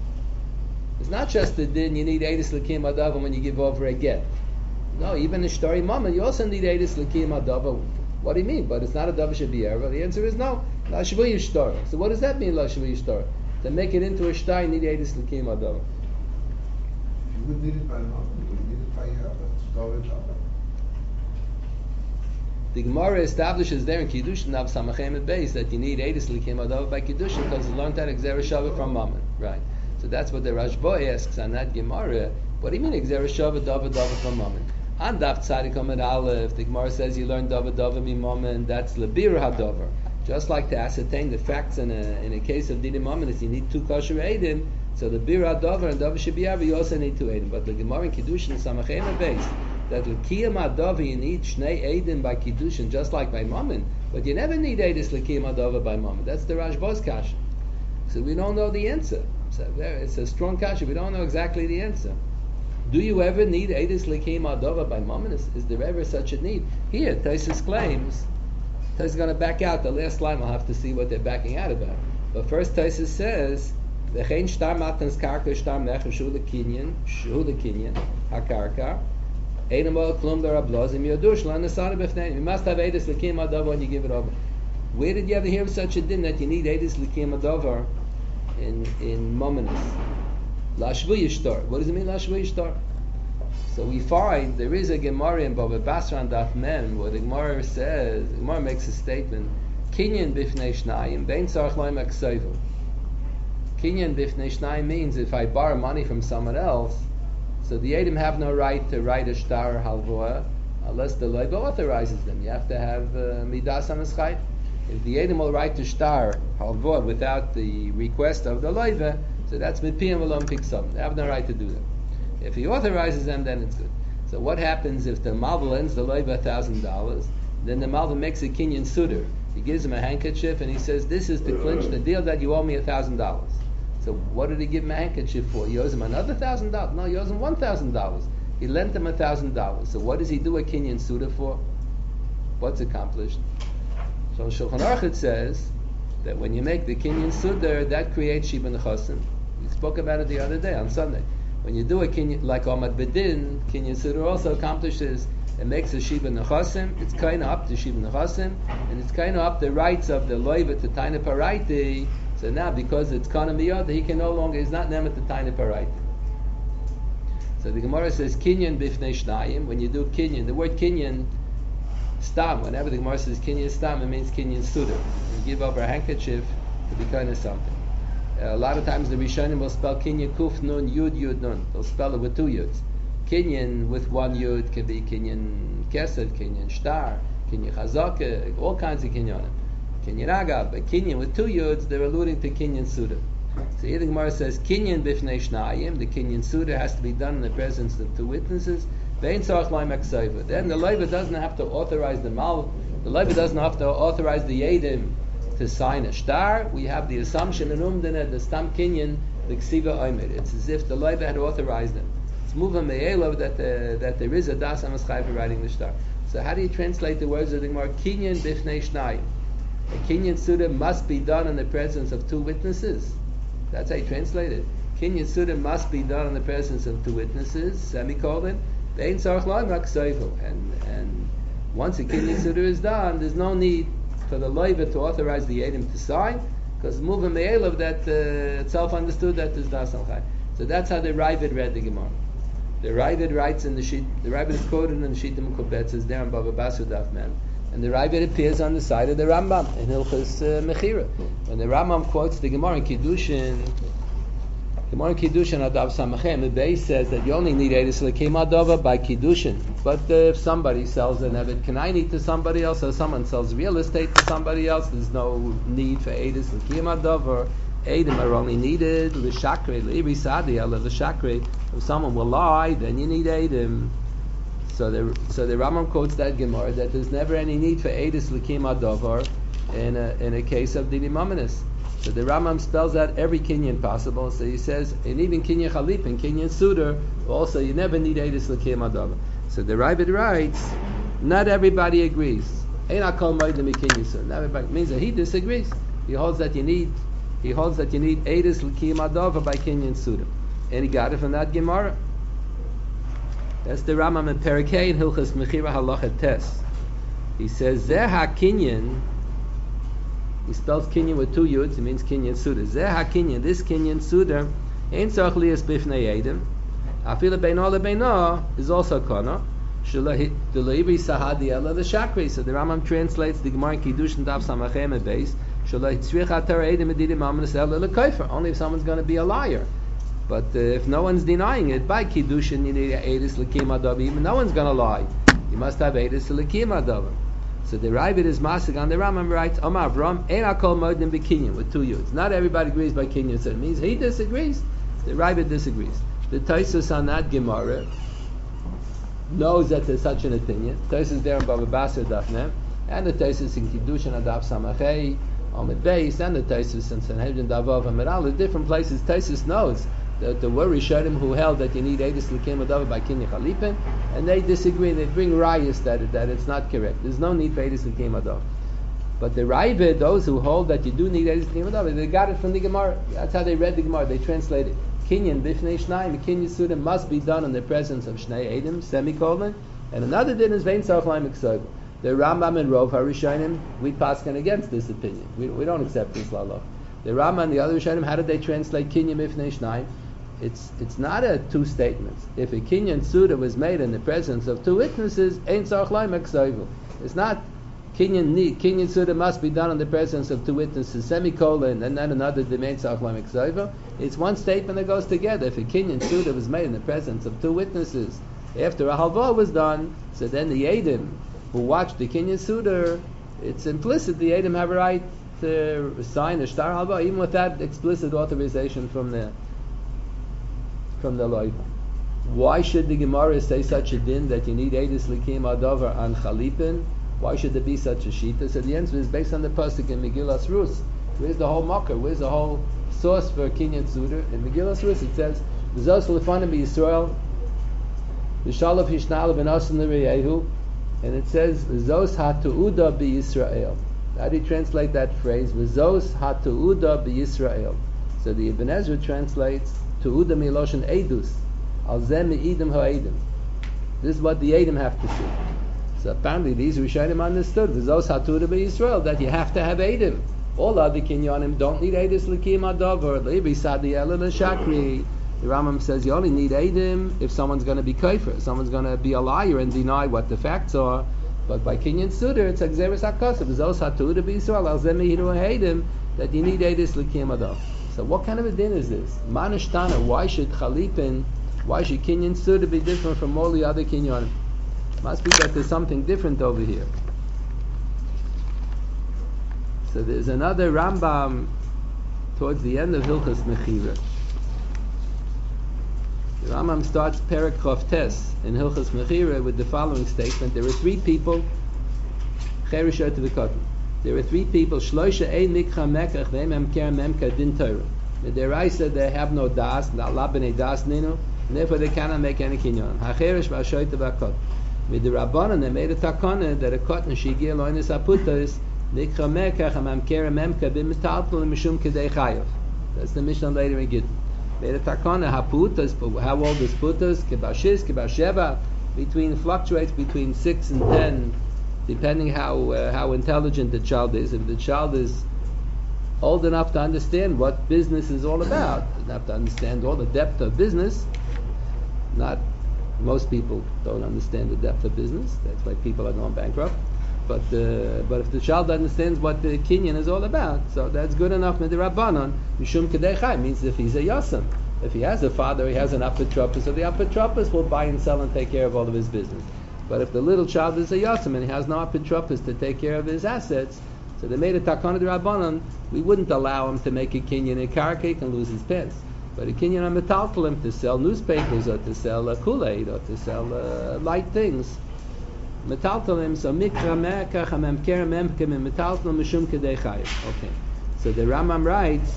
is not just the din you need Eidus L'Kiyam Adav when you give over a get. No, even a Shtari Mama, you also need Eidus L'Kiyam Adav. What do you mean? But it's not a Davar should be Erva. The answer is no. La Shvuyi Shtar. So what does that mean, La Shvuyi Shtar? To make it into a shtar, you need Eidus L'Kiyam Adav. You would need it by Mama. The Gemara establishes there in Kiddushin Av Samachem and Beis that you need Eidus L'Kiyam Adav by Kiddushin because you learned that Gzera Shava from Mammon, right? So that's what the Rashba asks on that Gemara. What do you mean Gzera Shava Dava from Mammon? On Daf Tzadik Amid Aleph, the Gemara says you learn Dava mi Mammon. That's Lebir Hadavar. Just like to ascertain the facts in a case of Dinim Mammon is you need 2 kosher Eidim. So the Bir Hadavar and Davar should be Arba, you also need 2 Eidim. But the Gemara in Kiddushin Samachem and Beis that L'Kiyam Adav you need Shnei Eidim by Kiddushin just like by Mammon, but you never need Eidus L'Kiyam Adav by Mammon. That's the Rashba's kasha. So we don't know the answer. So it's a strong kasha. We don't know exactly the answer. Do you ever need Eidus L'Kiyam Adav by Mammon? Is there ever such a need? Here, Taisus claims. Taisus is going to back out. The last line, we'll have to see what they're backing out about. But first, Taisus says, "V'chein shtar matans karka shtar mecher shu lekinyan hakarka." You must have Eidus L'Kiyam Adav when you give it over. Where did you ever hear of such a din that you need Eidus L'Kiyam Adav in Mamonis? La Shvuyi Shtar. What does it mean, La Shvuyi Shtar? So we find there is a Gemara in Bava Basra and Daf Mem where the Gemara says, the Gemara makes a statement, Kinyan bifnei shnayim, bein tzarich loim aksevu. Kinyan bifnei shnayim means if I borrow money from someone else, so the Eidim have no right to write a shtar halvoa unless the Leiba authorizes them. You have to have midas hamaschait. If the Eidim will write a shtar halvoa without the request of the Leiba, so that's mipiyam v'lom piksam. They have no right to do that. If he authorizes them, then it's good. So what happens if the Malva lends the Leiba $1,000? Then the Malva makes a kinyan suitor. He gives him a handkerchief and he says, "This is to clinch the deal that you owe me $1,000." So what did he give him a handkerchief for? He owes him another $1,000. No, he owes him $1,000. He lent him $1,000. So what does he do a kinyan suitor for? What's accomplished? So Shulchan Aruch it says that when you make the kinyan suitor, that creates shiba nechasim. We spoke about it the other day on Sunday. When you do a kinyan like Omad Bedin, kinyan suitor also accomplishes. It makes a shiba nechasim. It's kind of up to shiba nechasim, and it's kind of up the rights of the loiva to taina paraiti. So now, because it's kana miyada, he can no longer. He's not nemet to taina paraiti. So the Gemara says kinyan bifnei shnayim. When you do kinyan, the word kinyan Stam, whenever the Gemara says Kinyan Stam, it means Kinyan Suda. You give over a handkerchief to be kind of something. A lot of times the Rishonim will spell Kinyan Kuf Nun Yud Yud Nun. They'll spell it with two Yuds. Kinyan with one Yud can be Kinyan Kesed, Kinyan Shtar, Kinyan Chazaka, all kinds of Kinyanim. Kinyan Agab, but Kinyan with two Yuds, they're alluding to Kinyan Suda. So here the Gemara says Kinyan Bifnei Shnayim, the Kinyan Suda has to be done in the presence of two witnesses. Then the Leiva doesn't have to authorize the Mal, the Leiva doesn't have to authorize the Yedim to sign a Shtar. We have the assumption in Umdana, the Stam Kinyan, the Ksiva Omer. It's as if the Leiva had authorized them. It's Muva Me'elov that there is a Das Amaschai for writing the Shtar. So how do you translate the words of the Gemara? Kinyan Bifnei Shnayim. A Kinyan Suda must be done in the presence of two witnesses. That's how you translate it. Kinyan Suda must be done in the presence of two witnesses, semicolon. And once a Kinyan Suda is done, there's no need for the Leiva to authorize the Yedim to sign, because moving the Elov that it's self-understood that there's Das Al-Chai. So that's how the Ravid read the Gemara. The Ravid writes in the sheet, the Ravid is quoted in the Shita Mekubetz, is there in Bava Basra Daf Mem. And the Ravid appears on the side of the Rambam in Hilchos Mechira. When the Rambam quotes the Gemara in Kiddushin, Gemara in Kiddushin Adav Samachem, the base says that you only need Eidus L'Kim Adava by Kiddushin. But if somebody sells an Evet Kanaini to somebody else, or someone sells real estate to somebody else, there's no need for Eidus L'Kim Adava. Eidim are only needed L'Shakre, L'Ibri Sadi, L'Shakre. If someone will lie, then you need Eidim. So the Rambam quotes that Gemara that there's never any need for Eidus L'Kim Adovar in a case of Dini Mamanis. So the Rambam spells out every Kinyan possible. So he says, and even Kinyan Chalip and Kinyan Suder, also you never need Eidus L'Kim Adovar. So the Ravid writes, not everybody agrees. Ein Akol Moedim Kinyan Suder. Not everybody means that he disagrees. He holds that you need Eidus L'Kim Adovar by Kinyan Suder, and he got it from that Gemara. That's the Rambam in Perikei in Hilchos Mechira Halacha Tes. He says, Zeh HaKinyan, he spells Kinyan with two Yuds, it means Kinyan Suda. Zeh HaKinyan, this Kinyan Suda, Ein Tzarech Liyas Bifnei Eidim, Afila Beino LeBeino is also Kana, Sh'Leibri Sahadi Ela L'Shakri. So the Rambam translates the Gemara in Kiddushin Daf Samachem at base, Sh'Lei Tzrich Atar Eidim Edidim Amanis Ela L'Koifer, only if someone's going to be a liar. But if no one's denying it, by Kiddushin you need Eidus L'Kim Adava, even no one's going to lie. You must have Eidus L'Kim Adava. So the Ravid is Masig on the Rambam writes, Omar Avram, Ein Akol Moedim B'Kinyan, with two Yuds. Not everybody agrees by Kinyan, so it means he disagrees. The Ravid disagrees. The Tosfos on that Gemara knows that there's such an opinion. Tosfos there in Bava Basra Daf Mem, and the Tosfos in Kiddushin Adaf Samachei, Amid Beis, and the Tosfos in Sanhedrin Davav Amid Al, the different places. Tosfos knows that the were Rishonim who held that you need Eidus L'Kim Adava by Kinyan Chalipin, and they disagree. They bring rayas that it's not correct. There's no need for Eidus L'Kim Adava. But the Ravid, those who hold that you do need Eidus L'Kim Adava, they got it from the Gemara. That's how they read the Gemara. They translated Kinyan Bifnei Shnayim. The Kinyan Suda must be done in the presence of Shnei Eidim, semicolon. And another din is Vein Tzarech Laim Eksoiv. The Rambam and Rov HaRishonim, we paskin against this opinion. We don't accept this lalav. The Rambam and the other Rishonim, how did they translate Kinyan Bifnei Shnayim? It's not a two statements. If a Kinyan Suda was made in the presence of two witnesses, Ein Tzarech Laim Eksoiv. It's not Kinyan Suda must be done in the presence of two witnesses, semicolon, and then another Ein Tzarech Laim Eksoiv. It's one statement that goes together. If a Kinyan Suda was made in the presence of two witnesses, after a halva was done, so then the Eidim who watched the Kinyan Suda, it's implicit the Eidim have a right to sign a Shtar halva, even without explicit authorization from the Loiva. Why should the Gemara say such a din that you need Eidus L'Kim Adava on Chalipin? Why should there be such a shita? So the answer is based on the pasuk in Megillas Rus. Where's the whole makar? Where's the whole source for Kinyan Suda? In Megillas Rus it says, "V'zos lefanim b'Yisrael, v'shalav hishnal v'nasan l'reyehu," and it says, "V'zos ha'tu'uda b'Yisrael." How do you translate that phrase? "V'zos ha'tu'uda b'Yisrael." So the Ibn Ezra translates tu'uda miloshen edus, al zeh me'idim ha'edim. This is what the edim have to see. So apparently these Rishonim understood v'zos ha'tu'uda b'Yisrael that you have to have edim. All other kinyanim don't need Eidus L'Kim Adava, L'Ibri Sadi Ela L'Shakri. The Rambam says you only need Eidim if someone's going to be kafir, someone's going to be a liar and deny what the facts are. But by Kinyan Suder, it's Xeris HaKosav. Zos HaTuda B'Yisrael, Al Zeh Mehiru Hadim, that you need Eidis L'Kiyam Adon. So what kind of a din is this? Manishtana, why should Kinyan Suder be different from all the other Kinyanim? Must be that there's something different over here. So there's another Rambam towards the end of Hilchas Mechira. The Rambam starts Perek Chof Tes in Hilchas Mechira with the following statement: there are three people. Cherisha to the cotton. There are three people. Shloisha ein nikcha mekach ve'em emker memka din Torah. The deraisa they have no das, not labene das ninu, and therefore they cannot make any kinyan. Hacherish v'ashoyta v'akot. With the Rabbanan, they made a takana that a cotton shigia loinis aputas nikcha mekach emker memka b'mitaltel mishum kedei chayav. That's the Mishnah later in Gittin. Made a takana haputas. How old is putas? Kibashis, kibasheva. Fluctuates between 6 and 10. Depending how intelligent the child is. If the child is old enough to understand what business is all about, enough to understand all the depth of business, not most people don't understand the depth of business. That's why people are going bankrupt. But if the child understands what the kinyan is all about, so that's good enough. Midirabbanon mishum kedei chai means if he's a yasam, if he has a father, he has an apotropos, so the apotropos will buy and sell and take care of all of his business. But if the little child is a yasam and he has no apotropos to take care of his assets, so they made a takana d'Rabbanan, we wouldn't allow him to make a kinyan in karka and lose his pants. But a kinyan on metaltalim to sell newspapers or to sell Kool-Aid or to sell light things. Metaltalim, so mikra me'kach hamemker memkem and metaltalim mishum kedei chayim. Okay. So the Rambam writes,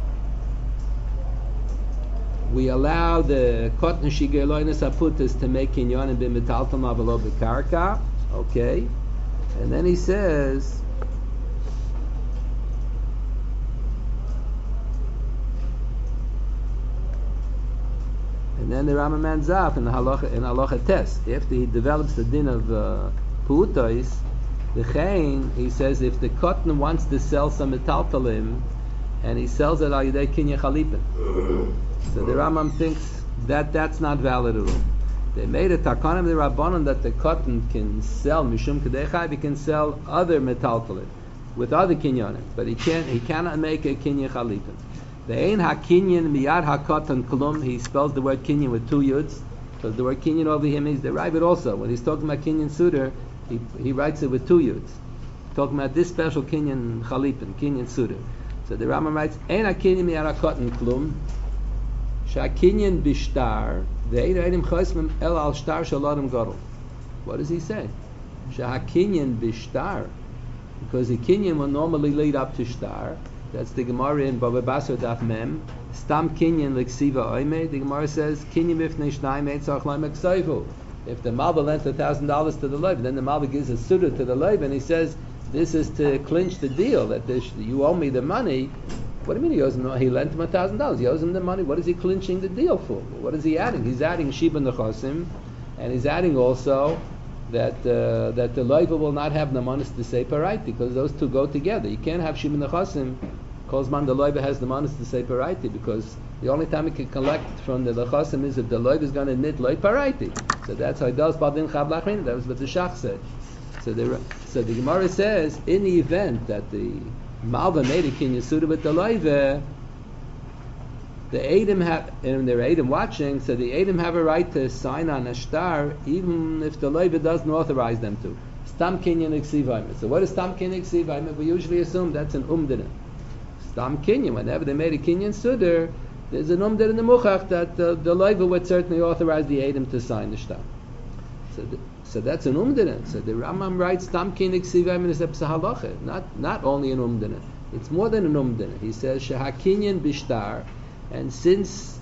we allow the cotton shigeloinus aputas to make kinyanim b'metaltalim avalo b'karka. Okay. And then he says, and then the Rambam ends up in halacha test. After he develops the din of puutos, the chayin, he says if the cotton wants to sell some metaltalim, and he sells it al yedei kinyan chalipin. So the Rambam thinks that that's not valid at all. They made a takanim the Rabbanon that the cotton can sell mishum kedei chai, he can sell other metaltalim with other kinyanim, but he cannot make a kinyan chalipin. The ein hakinyan miyad hakatan klum. He spells the word kinyan with 2 yuds. So the word kinyan over here means they write it also. When he's talking about kinyan suder, he writes it with 2 yuds. Talking about this special kinyan chalipin, kinyan suder. So the Rambam writes ein hakinyan miyad hakatan klum. Shakinyan bishtar. The ein eidim chosmim el al shtar shaladim gadol. What does he say? Shakinyan bishtar, because the kinyan will normally lead up to shtar. That's the Gemara in Baba Basra Daf Mem. Stam kinyan leksiva oime. The Gemara says kinyan b'fnei shnayim ein tzarich loimek soivu. If the Malva lent $1,000 to the Leib, then the Malva gives a suda to the Leib, and he says this is to clinch the deal that you owe me the money. What do you mean he owes him? He lent him $1,000. He owes him the money. What is he clinching the deal for? What is he adding? He's adding shiba nechosim, and he's adding also that the loiva will not have namanis to say parait, because those two go together. You can't have shiba nechosim Kozman the loiva has the manas to say paraiti, because the only time he can collect from the lechasim is if the loiva is going to admit loy paraiti. So that's how he does badin chav lachrin. That was what the shach said. So the Gemara says in the event that the malva made a kinyan suda with the loiva, the Eidim have, and they're Eidim watching, so the Eidim have a right to sign on a shtar even if the loiva doesn't authorize them to. Stam kinyan iksivayim. So what is stam kinyan iksivayim? We usually assume that's an umdina. Stam kinyan, whenever they made a kinyan suder, there's an umdina in the muchach that the loiva would certainly authorize the Eidim to sign the shtar. So that's an umdina. So the Rambam writes stam kinyan iksivayim in his halacha. Not only an umdina. It's more than an umdina. He says shehakinyan bishtar. And since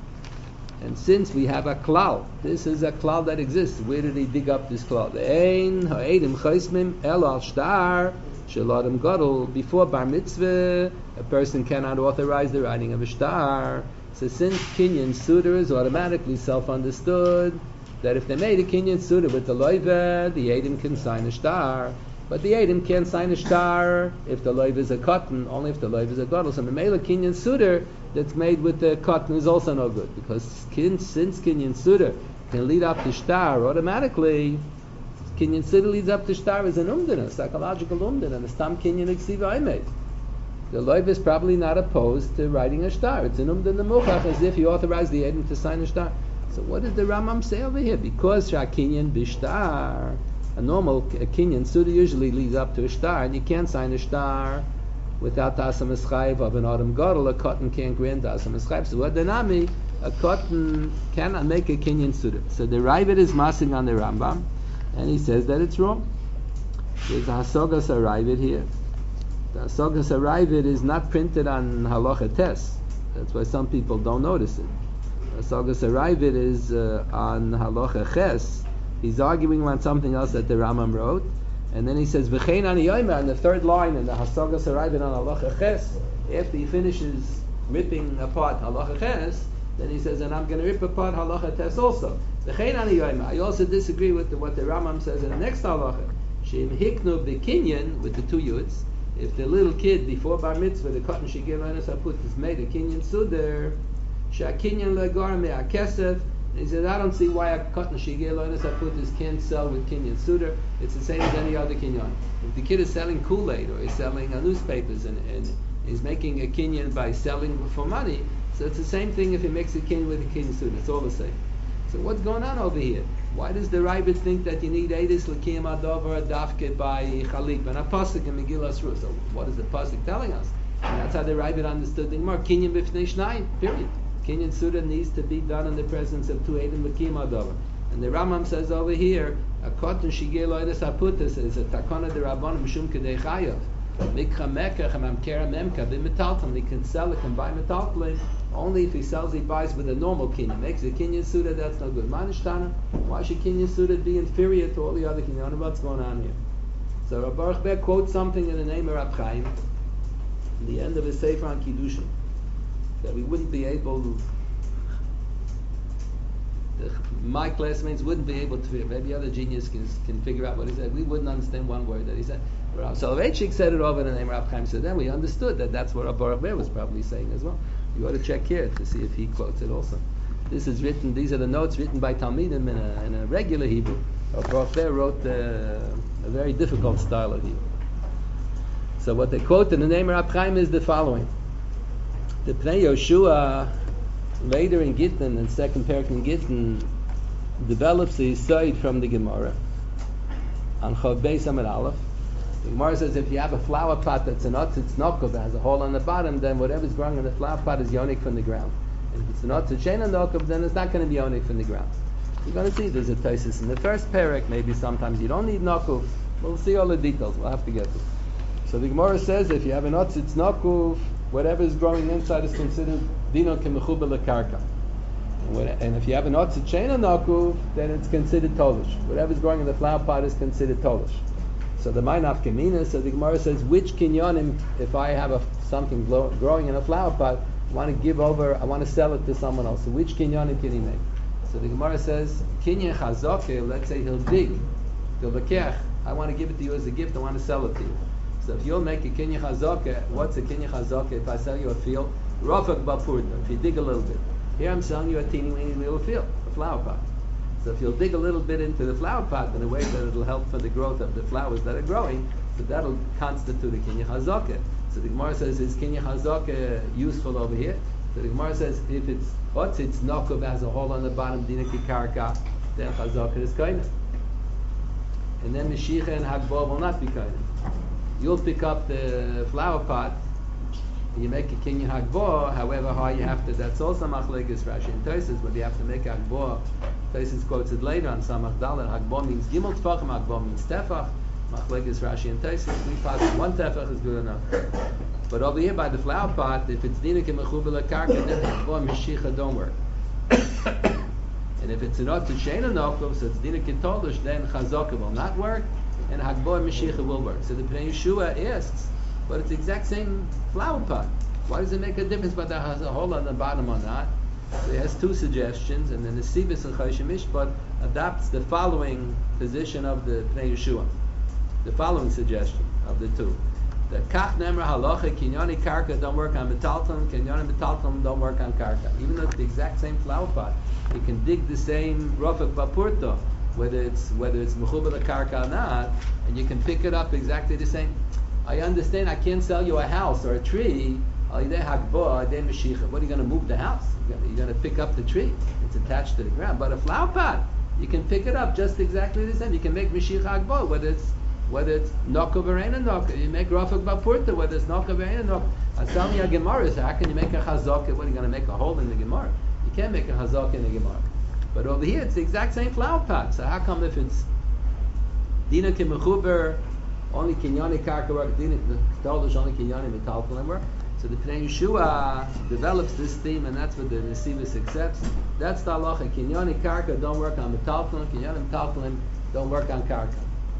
we have a klal, this is a klal that exists. Where did he dig up this klal? Ein ha'edim chosmim el al shtar sheladim gadol. Before bar mitzvah, a person cannot authorize the writing of a shtar. So since kinyan suda is automatically self-understood, that if they made a kinyan suda with the loiva, the edim can sign a shtar. But the Eidim can't sign a shtar if the loiv is a cotton, only if the loiv is a gadol. So the Mela Kinyan Suder that's made with the cotton is also no good, because since Kinyan Suder can lead up to shtar automatically, Kinyan Suda leads up to Shtar is an umdana, psychological umdana, and a stam Kinyan Iksiva Imed. The Loiv is probably not opposed to writing a Shtar. It's an umdana muchach, as if he authorized the Edom to sign a Shtar. So what did the Rambam say over here? Because Shakinyan Bishtar, a Kinyan Suda usually leads up to a Shtar, and you can't sign a Shtar without the Asam Eschayv of an Adam Gadol. A cotton can't grant the Asam Eschayv. So what Nami, a cotton cannot make a Kinyan Suda. So the Ravid is massing on the Rambam, and he says that it's wrong. There's a Hasogas Aravid here. The Hasogas Aravid is not printed on Halacha Tes. That's why some people don't notice it. Hasogas Aravid is on Halacha Ches. He's arguing on something else that the Rambam wrote, and then he says V'chein ani yomer on the third line in the Hasogas Aravid on Halacha Ches. After he finishes ripping apart Halacha Ches, then he says, and I'm going to rip apart Halacha Tes also. V'chein ani yomer. I also disagree with what the Rambam says in the next Halacha. Sheim hiknu b'kinyan with the two yuds. If the little kid before bar mitzvah, the cotton shigir loinus haput is made a kinyan suder, shakinyan legar me'akesef. He said, I don't see why a cotton shigir loinus haput can't sell with kinyan suder. It's the same as any other kinyan. If the kid is selling Kool-Aid or he's selling newspapers and he's making a kinyan by selling for money, so it's the same thing if he makes a kinyan with a kinyan suder. It's all the same. So what's going on over here? Why does the Rabbit think that you need Eidis L'Kiyam Adover Dafke by Chalik and a pasuk in Megillas Ruh? So what is the pasuk telling us? And that's how the Rabbit understood the Gemara. Kinyan B'fnei Shnayim. Period. Kinyan Suda needs to be done in the presence of two Eidim L'Kiyam Adover. And the Rambam says over here, a cotton shigir loides haputas is a takana de Rabbanim Mishum Kedei Chayav. Mikcha Mekach Amam Kera Memka B'Metaltam. He can sell it, can buy metaltalim. Only if he sells, he buys with a normal kinyan. Makes a kinyan suda, that's no good. Manishtana, why should kinyan suda be inferior to all the other kinyan? What's going on here? So Rabbi Baruch Ber quotes something in the name of Rab Chaim, in the end of his Sefer on Kiddushin, that we wouldn't be able, my classmates wouldn't be able to, maybe other genius can figure out what he said. We wouldn't understand one word that he said. Rav Soloveitchik said it over in the name of Rab Chaim, so then we understood that that's what Rabbi Baruch Ber was probably saying as well. You ought to check here to see if he quotes it also. This is written, these are the notes written by Talmidim in a regular Hebrew. Baruch Ber wrote a very difficult style of Hebrew. So what they quote in the name of Rab Chaim is the following. The Pnei Yoshua, later in Gittin, in second parak in Gittin, develops the Yisod from the Gemara on Chav Beis Amud Aleph. The Gemara says if you have a flower pot that's an otzitz nokov that has a hole on the bottom, then whatever's growing in the flower pot is yonik from the ground. And if it's an otzitz sheina nokov, then it's not going to be yonik from the ground. You're going to see there's a thesis in the first parak. Maybe sometimes you don't need nokov. We'll see all the details. We'll have to get to it. So the Gemara says if you have an otzitz nokov, whatever's growing inside is considered dino kemechuba lekarka. And if you have an otzitz sheina nokov, then it's considered tolish. Whatever's growing in the flower pot is considered tolish. So the Ma'inaf Kamina, so the Gemara says, which kinyanim, if I have something growing in a flower pot, I want to give over, I want to sell it to someone else. So which kinyanim can he make? So the Gemara says, kinyan chazake, let's say he'll dig, he'll bekech, I want to give it to you as a gift, I want to sell it to you. So if you'll make a kinyan chazake, what's a kinyan chazake? If I sell you a field, rafak bapurda, if you dig a little bit. Here I'm selling you a teeny weeny little field, a flower pot. So if you'll dig a little bit into the flower pot in a way that it'll help for the growth of the flowers that are growing, so that'll constitute a kinyan chazakeh. So the Gemara says, is kinyan chazakeh useful over here? So the Gemara says, if it's otzitz nokov has a hole on the bottom, dinaki karka, then chazakeh is kainah. And then Meshicha and Hagbah will not be kainah. You'll pick up the flower pot, you make a kinyan hagbah, however high you have to, that's also machlekes Rashi and Tosfos, but you have to make hagbah. Tosfos quotes it later on Samach Dalet. Hagbah means gimel tefachim, hagbah means tefach. Machlekes Rashi and Tosfos, we pass one tefach is good enough. But over here by the flower pot, if it's dinik and mechubel karka, then hagbah meshicha don't work. And if it's not to sheina nokov, so it's dinik and tolish, then chazaka will not work, and hagbah and meshicha will work. So the Pnei Yeshua asks, but it's the exact same flower pot. Why does it make a difference whether it has a hole on the bottom or not? So he has two suggestions, and then the Sibis and Choshen Mishpat adopts the following position of the Pnei Yeshua. The following suggestion of the two. The Kach Nemra Halacha, Kinyani Karka don't work on Metalton, Kinyani Metalton don't work on Karka. Even though it's the exact same flower pot, you can dig the same Rafak Bapurto, whether it's mechuber the karka or not, and you can pick it up exactly the same. I understand I can't sell you a house or a tree. What are you going to move the house? You're going to pick up the tree. It's attached to the ground. But a flower pot, you can pick it up just exactly the same. You can make Mashiach Agbo, whether it's Nokka Verena Nokka. You make Rafik Bapurta, whether it's Nokka Verena Nokka. Asami a Gemara is, how can you make a Chazaka? What, are you going to make a hole in the Gemara? You can't make a Chazaka in the Gemara. But over here, it's the exact same flower pot. So how come if it's Dina Kimechuber, only Kinyani Karka work, Dina Ktolish, only Kinyani Metalkalim work? So the Pnei Yeshua develops this theme, and that's what the Nesivus accepts. That's the halacha. Kinyani Karka don't work on Metalkalim, Kinyani Metalkalim don't work on Karka.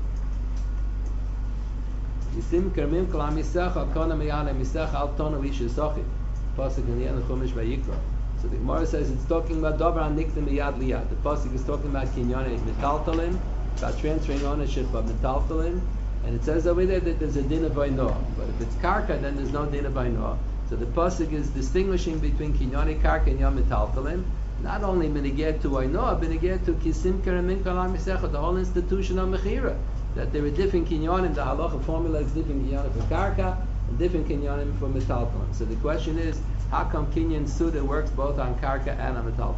Yisim Kermim Kalam Yisecha, Kona Meyane Yisecha, Al Tona Lishisochi. Pasuk in the end of Chumash Vayikra. So the Gemara says it's talking about Dover and Niktim Yad Liyad. The pasuk is talking about Kinyane Metaltalim, about transferring ownership of Metaltalim, and it says over there that there's a din of Vainoah. But if it's Karka, then there's no din of Vainoah. So the pasuk is distinguishing between Kinyane Karka and Yom Metaltalim, not only Miniged to Vainoah, but Miniged to Kisim Keramin Kalam Yisecha, the whole institution of Mechira. That there are different Kinyanim, the halacha formula is different Kinyanim for Karka, and different Kinyanim for Metaltalim. So the question is, how come Kinyan Suda works both on Karka and on Metaltalim?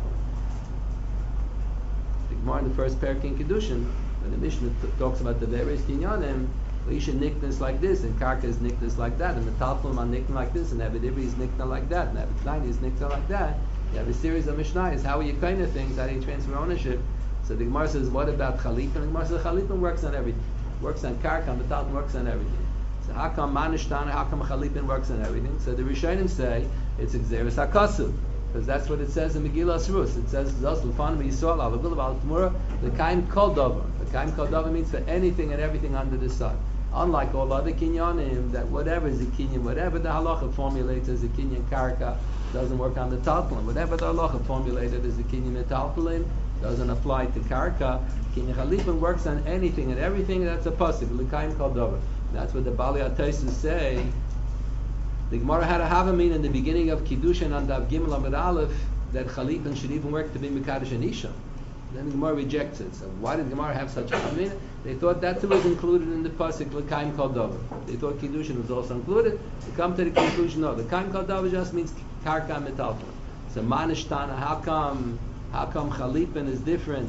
The Gemara in the first parak in Kedushin, when the Mishnah talks about the various Kinyanim, Isha Niknas like this, and Karka is Niknas like that, and Metaltalim are Niknas like this, and Abed is Niknas like that, and Abed Klein is Niknas like that. You have a series of Mishnayos. How are you kind of things? How do you transfer ownership? So the Gemara says, what about Chalipin? And the Gemara says, Chalipin works on everything. Works on Karka, Metaltalim works on everything. So how come Manishtana, how come Chalipin works on everything? So the Rishonim say, it's Exeris HaKasu. Because that's what it says in Megillah Rus. It says, Zos L'Fanim Yisrael, Al-Gulav Al-Tmura, L'Kaim Kol Dover. L'Kaim Kol Dover means for anything and everything under the sun. Unlike all other kinyanim, that whatever is a kinyan, whatever the halacha formulates as a kinyan Karka, doesn't work on the Talpalim. Whatever the halacha formulated as a kinyan Talpalim, doesn't apply to Karka. Kinyan Chalipin works on anything and everything that's a pasuk. L'Kaim Kol Dover. That's what the Bali Ataisus say. The Gemara had a Havamin in the beginning of Kiddushin on Dav Gimel Amid Aleph that Chalipin should even work to be Mekadosh and Isha. Then the Gemara rejects it. So why did the Gemara have such a Havamin? They thought that too was included in the pasuk L'Kaim Kol Dover. They thought Kiddushin was also included. They come to the conclusion, no, L'Kaim Kol Dover just means Karka Metaltalim. So Manishtana, how come Chalipin is different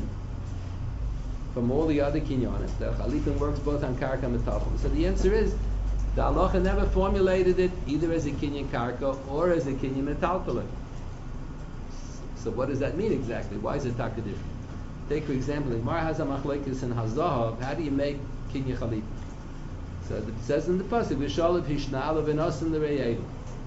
from all the other kinyanim? That Chalipin works both on Karka and Metaltalim. So the answer is, the halacha never formulated it either as a kinyan Karka or as a kinyan Metaltalim. So what does that mean exactly? Why is it taka different? Take for example, the Gemara has a machlekes in Hazahav. How do you make kinyan Chalipin? So it says in the pasuk, V'shalav hishna'al v'nosim l'reyelu.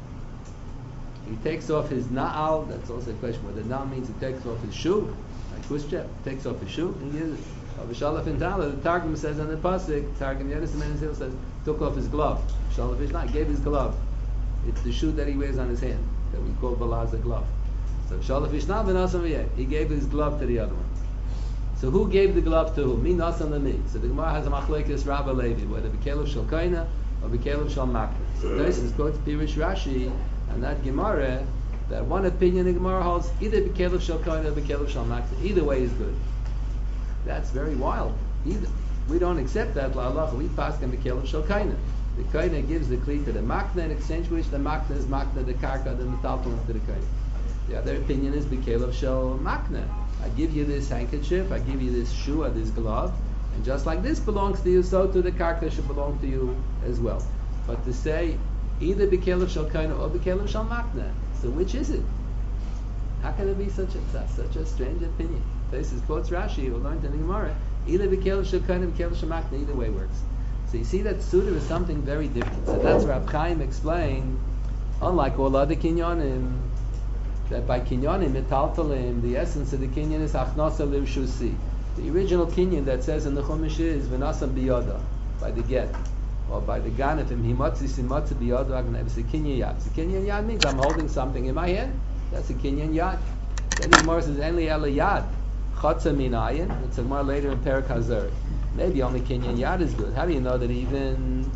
He takes off his na'al. That's also a question whether na'al means he takes off his shoe, like Kushchep, takes off his shoe and uses it. V'shalav intala, the Targum says in the pasuk, Targum Yenis Menazil says, took off his glove. V'shalav hishna'al, gave his glove. It's the shoe that he wears on his hand that we call balaz a glove. So v'shalav hishna'al v'nosim l'reyelu. He gave his glove to the other one. So who gave the glove to who? Me, Nasan, and me. So the Gemara has a machlekes Rabba Levi, whether B'Kelev Shel Kaina or B'Kelev Shel Makna. So this is quotes Pirish Rashi, and that Gemara, that one opinion the Gemara holds, either B'Kelev Shel Kaina or B'Kelev Shel Makna. Either way is good. That's very wild. We don't accept that la'alacha. We pass on B'Kelev Shel Kaina. The Kaina gives the kli to the Makna, in exchange for which the Makna is Makna, the Karka, the Metaltalim to the Kaina. The other opinion is B'Kelev Shel Makna. I give you this handkerchief, I give you this shoe or this glove, and just like this belongs to you, so too the karka should belong to you as well. But to say either B'Kelev Shel Kaina or B'Kelev Shel Makna, so which is it? How can it be such a strange opinion? This is quotes Rashi, who learned in the Gemara, either B'Kelev Shel Kaina or B'Kelev Shel Makna, either way works. So you see that Suda is something very different. So that's where Rab Chaim explained, unlike all other kinyanim, that by kinyanim metaltalim, the essence of the kinyan is achnasa l'shusi. The original kinyan that says in the Chumash is v'nasam biyada, by the get, or by the ganefim himatzi simatzi biyada agnev. It's a kinyan yad. So kinyan yad means I'm holding something in my hand. That's a kinyan yad. Then the Gemara says enli ela yad chatza min ayin. It's a more later in Perek Hazar. Maybe only kinyan yad is good. How do you know that even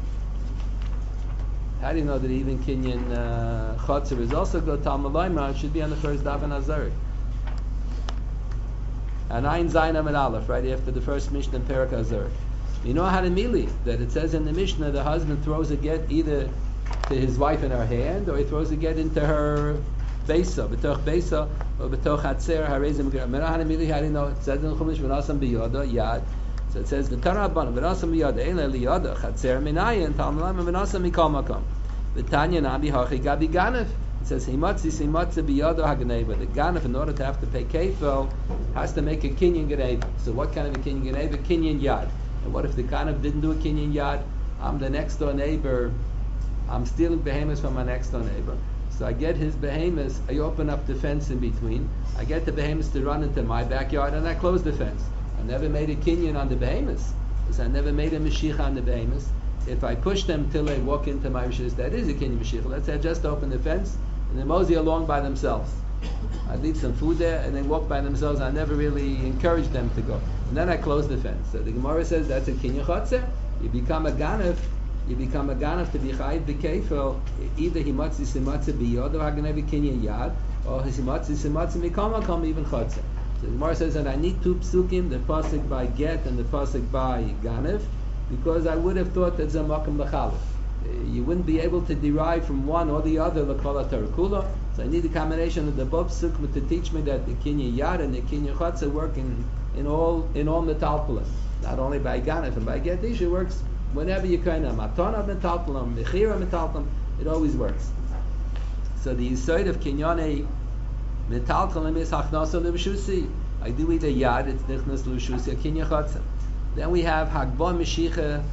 Kinyan Chotzer is also good? Talmud Laimar should be on the first Daven Hazari. and Ein Zayin Amid Aleph, right after the first Mishnah in Perek Hazar. You know how to mili that it says in the Mishnah the husband throws a get either to his wife in her hand or he throws a get into her beisa, betoch beisa or betoch hatzer harezim ger. You know how to mili? How do you know? It says in the Chumash v'nasam biyada yad. So it says v'tarabban v'nasam biyada ein liyada hatzer minayin talmalam v'nasam mikol makom. V'tanya nabi hachi gabi ganef. It says himatzi biyada haganeva. The ganef, in order to have to pay kefil, has to make a kinyan ganeva. So what kind of a kinyan ganeva? Kinyan yad. And what if the ganef didn't do a kinyan yad? I'm the next door neighbor. I'm stealing behemoths from my next door neighbor. So I get his behemoths. I open up the fence in between. I get the behemoths to run into my backyard, and I close the fence. I never made a kinyan on the behemoths, because I never made a mashiach on the behemoths. If I push them till they walk into my rishus, that is a kinyan mashiach. Let's say I just open the fence and they mosey along by themselves. I leave some food there and they walk by themselves. I never really encourage them to go. And then I close the fence. So the Gemara says that's a kinyan chotzer. You become a ganef. You become a ganef to be chayiv b'kefil. Either himatzi simatzi biyod or haganevi kinyan yad, or himatzi simatzi mikol makom even chotzer. So the Gemara says that I need two psukim, the pasuk by get and the pasuk by ganef, because I would have thought that zamakim b'chalif. You wouldn't be able to derive from one or the other l'kol ha'tarakula. So I need a combination of the both psukim to teach me that the kinyan yad and the kinyan chotzer work in all metalpolim, not only by ganef and by get. This works whenever you kind of matana metalpolim, mechira metalpolim. It always works. So the yisod of kinyane metalpolim is hachnasa l'b'shusi. I do either yad, it's nichnas l'b'shusi, or kinyan chotzer. Then we have hagbah meshicha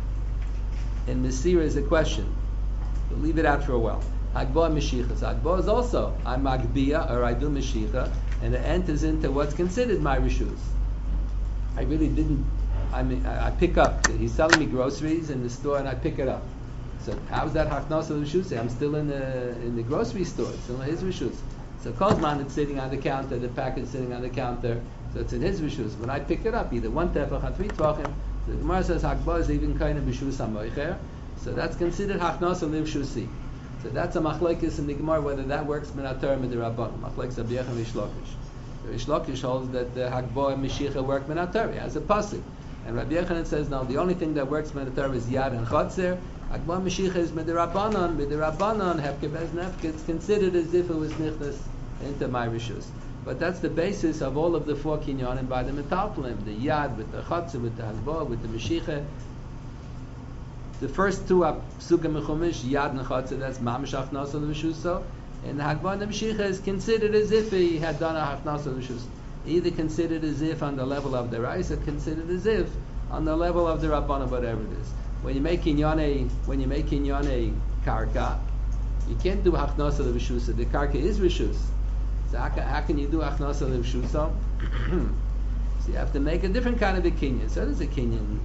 and mesira is a question. We'll leave it out for a while. Hagbah meshicha. So hagbah is also I'm magbia or I do meshicha, and it enters into what's considered my rishus. I really didn't. I pick up. He's selling me groceries in the store, and I pick it up. So how's that haknas of rishus? I'm still in the grocery store. It's still in his rishus. So kozman it's sitting on the counter. The package sitting on the counter. So it's in his rishus. When I pick it up, either one tefach or three tvachim. So the Gemara says hagbah is even kind of b'shus hamoicher. So that's considered haknas of livshusi. So that's a machlekes in the Gemara whether that works minatar midirabban. Machlekes abiyach and Rishlakish. The Rishlakish holds that the hagbah and meshicha work minatar. He has a pasuk. And Rabbi Yochanan says no. The only thing that works minatar is yad and chotzer. Hagbah and meshicha is midirabbanon. Midirabbanon hepkebez nefke. It's considered as if it was nichnas into my rishus. But that's the basis of all of the four kinyanim by the metalpolim, the yad with the chotzer, with the hagbah, with the meshicha. The first two are psukim mechumish, yad and chotzer. That's mamish hachnasa l'vishuso, and the hagbah and the meshicha is considered as if he had done a hachnasa l'vishuso. Either considered as if on the level of the rice, or considered as if on the level of the rabbanon, whatever it is. When you make kinyane karka, you can't do hachnasa l'vishuso. The karka is rishus. So how can you do achnasa l'vshusa? So you have to make a different kind of a kinyan. So there's a kinyan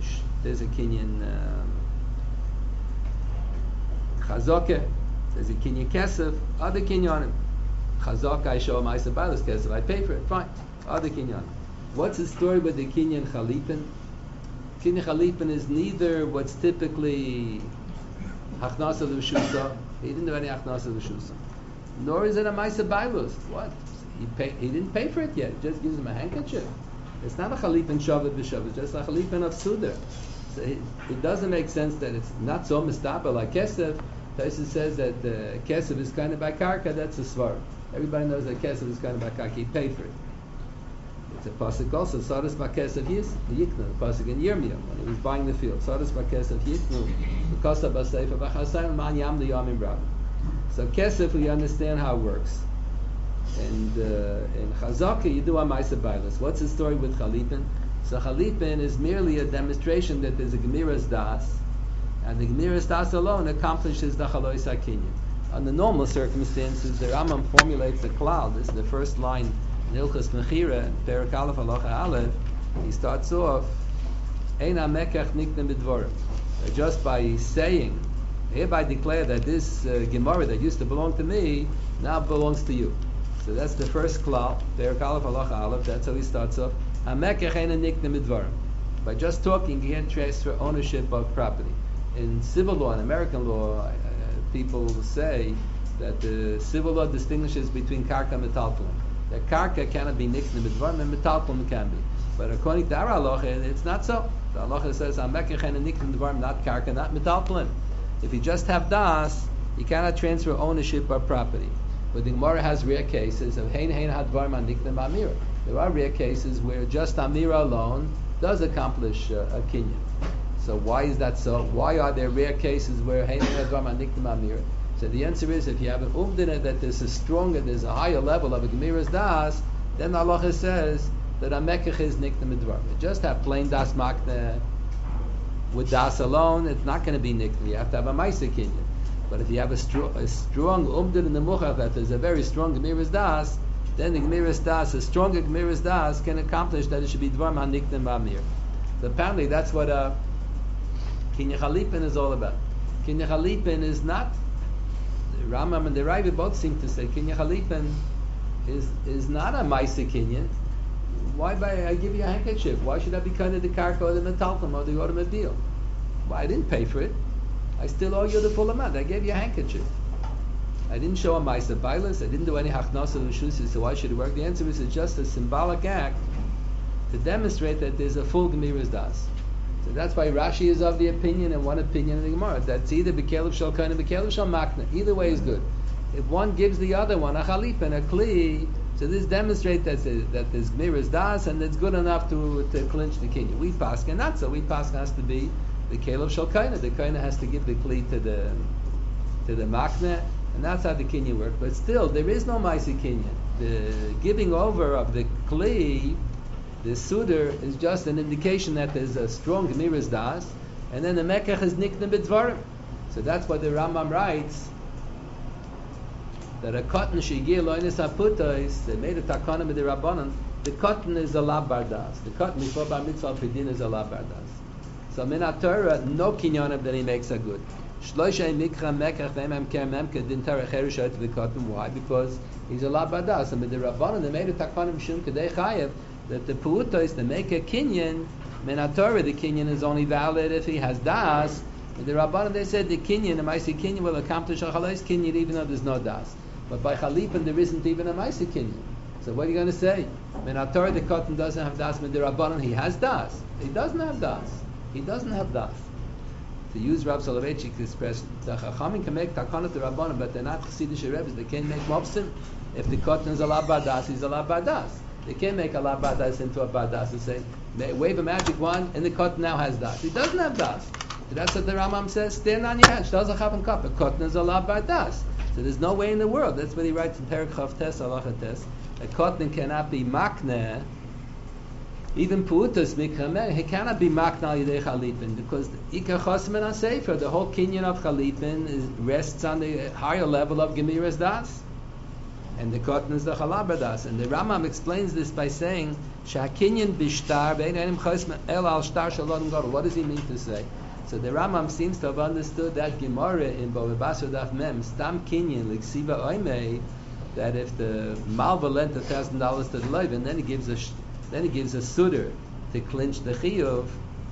chazaka, there's a kinyan kesef, other kinyanim. Chazaka I show ma'aser balas kesef, I pay for it, fine. Other kinyanim. What's the story with the kinyan chalipin? Kinyan chalipin is neither what's typically achnasa l'vshusa. He didn't do any achnasa l'vshusa. Nor is it a ma'aser bailus. What? He didn't pay for it yet. He just gives him a handkerchief. It's not a chalipin shavat b'shavat. It's just a chalipin of sudar. So it doesn't make sense that it's not so mistapa like kesef. Taisa says that kesef is kind of by karka. That's a svar. Everybody knows that kesef is kind of by karka. He paid for it. It's a pasuk also. Sadas ba'kesef yiknu. The pasuk in Yirmiyah when he was buying the field. Sadas ba'kesef yiknu. V'kosa b'seifa v'chasayim man yam liyamim brab. So kesef, we understand how it works. And in Chazaka, you do a ma'aser bailus. What's the story with Chalipin? So Chalipin is merely a demonstration that there's a Gemiras Das, and the Gemiras Das alone accomplishes the Chalois HaKinyan. Under normal circumstances, the Rambam formulates a klal. This is the first line in Hilchos Mechira, Perek Aleph Halacha Aleph. He starts off, Ein HaMekach Niknem B'dvorim. Just by saying, hereby declare that this Gemara that used to belong to me now belongs to you. So that's the first klal, Perek Aleph Halacha Aleph. That's how he starts off. Hamekech eina niknem midvarim. By just talking, you can't transfer ownership of property. In civil law, in American law, people say that the civil law distinguishes between karka and metalpolim. The karka cannot be nikna b'dvarim, and metalpon can be. But according to our halacha, it's not so. The halacha says, "Amekach and nikna b'dvarim, not karka, not metalpon." If you just have das, you cannot transfer ownership or property. But the Gemara has rare cases of hein hadvarim and nikna b'amira. There are rare cases where just amira alone does accomplish a kinyan. So why is that so? Why are there rare cases where hein hadvarim and nikna b'amira? So the answer is, if you have an umdina that there's a higher level of a gemira's das, then the halacha says that a mekach is nikna midvar. Just have plain das makna with das alone, it's not going to be nikna. You have to have a ma'aser kinyan. But if you have a strong umdina in the muchach that there's a very strong gemira's das, then the gemira's das, a stronger gemira's das, can accomplish that it should be dvar man nikna b'amir. So apparently that's what kinyan chalipin is all about. Kinyan chalipin is not. Rambam and the Raiva both seem to say kinyan chalipin is not a ma'aser kinyan. Why I give you a handkerchief? Why should I be kind of the karka or the metalpon or the automobile? Well, I didn't pay for it. I still owe you the full amount. I gave you a handkerchief. I didn't show a ma'aser bailus. I didn't do any hachnasa l'shusi. So why should it work? The answer is it's just a symbolic act to demonstrate that there's a full gemira's das. So that's why Rashi is of the opinion, and one opinion in the Gemara, that's either B'Kelev Shal Kohen or B'Kelev Shal Makna. Either way is good. If one gives the other one a chalip and a kli, so this demonstrates that there's Gemira's das, and it's good enough to clinch the kinyan. We paskin not so. We paskin has to be B'Kelev Shal Kohen. The Kohen has to give the kli to the Makna, and that's how the kinyan works. But still, there is no ma'aser kinyan. The giving over of the kli, the sudar, is just an indication that there's a strong gemira's das, and then the mekach is nikna b'dvarim. So that's why the Rambam writes that a cotton shigir loinis aputais, they made a takana with the rabbanon. The cotton is a labar das. The cotton before bar mitzvah pidin is a labar das. So min Torah, no kinyanim that he makes a good. Shloishay mikra mekach ve'emem ker memke din Torah cherushot the cotton. Why? Because he's a labar das. And with the rabbanon, they made a takana mishum kedei chayev, that the pu'utos, to make a kinyan, min Torah, the kinyan is only valid if he has das. And the Rabbanan, they said the kinyan, the ma'aser kinyan, will accomplish a chalais kinyan even though there's no das. But by chalipin, there isn't even a ma'aser kinyan. So what are you going to say? Min Torah, the cotton doesn't have das, but the Rabbanan, he has das. He doesn't have das. He doesn't have das. To use Rav Soloveitchik to express, the Chachamim can make takanot the Rabbanan, but they're not Chassidish Rebbes. They can't make mopsim. If the cotton is a labar das, he's a labar das. They can't make a labar das into a bar das and say, wave a magic wand, and the cotton now has das. He doesn't have das. So that's what the Rambam says. Stand on your hand. Shtaz a chaf and cup. A cotton is a labar das. So there's no way in the world. That's what he writes in Perek Chav Tes Halacha Tes. A cotton cannot be makneh. Even pu'utos mikra, he cannot be makneh al yidei chalipin, because ikar chosmen ha-sefer, the whole kinyan of chalipin rests on the higher level of gemiras das. And the cotton is the chalabar das. And the Rambam explains this by saying, "Shakinyan bishtar be'enim chosmen el al shtar shalom gadol." What does he mean to say? So the Rambam seems to have understood that Gemara in Bava Basra Daf Mem, Stam Kinyan l'ksiva oimei, that if the malva lent $1,000 to the loiv, and then he gives a sudar to clinch the chiyuv.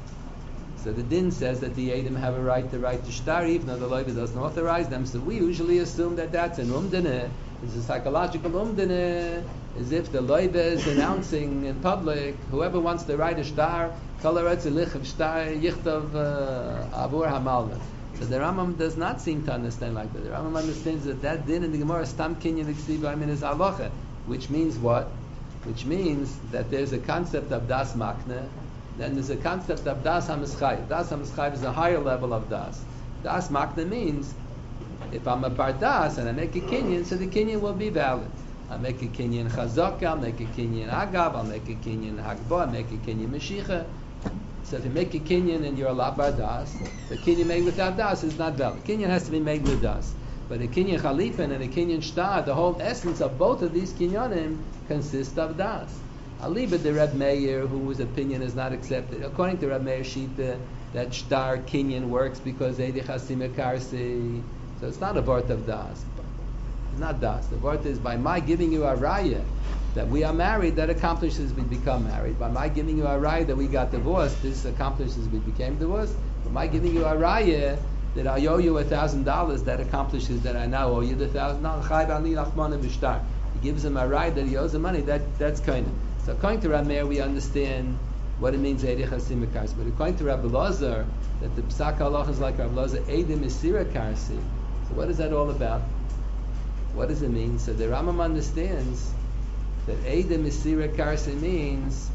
So the din says that the Edom have a right to shtar, even though the loiv doesn't authorize them. So we usually assume that that's an umdineh. It's a psychological umdineh, as if the loiv is announcing in public, whoever wants to write a shtar, kolaretz shtar yichtav avur hamalna. So the Rambam does not seem to understand like that. The Rambam understands that din in the Gemara stam kinyan v'ksiva is halacha, which means what? Which means that there's a concept of das makne, then there's a concept of das hamischayv. Das hamischayv is a higher level of das. Das makne means if I'm a bar das and I make a kinyan, so the kinyan will be valid. I make a kinyan chazaka, I'll make a kinyan agav, I'll make a kinyan hagbo, I'll make a kinyan meshicha. So if you make a kinyan and you're a labar das, the kinyan made without das is not valid. Kinyan has to be made with das. But a kinyan chalipin and a kinyan shtar, the whole essence of both of these kinyanim consist of das. Aliba the Reb Meir, whose opinion is not accepted, according to Reb Meir Shita, that shtar kinyan works because Eidi Chasim Ekarsi. So it's not a vort of das. It's not das. The vort is by my giving you a raya that we are married, that accomplishes we become married. By my giving you a raya that we got divorced, this accomplishes we became divorced. By my giving you a raya that I owe you $1,000, that accomplishes that I now owe you the $1,000. he gives him a ride that he owes him money, that's kind of. So according to Rab Meir, we understand what it means, Eidei Chasim Karsi. But according to Rabbi Lazar, that the Psak Halach is like Rabbi Lazar, Eidei Mesira Karsi. So what is that all about? What does it mean? So the Rambam understands that Eidei Mesira Karsi means,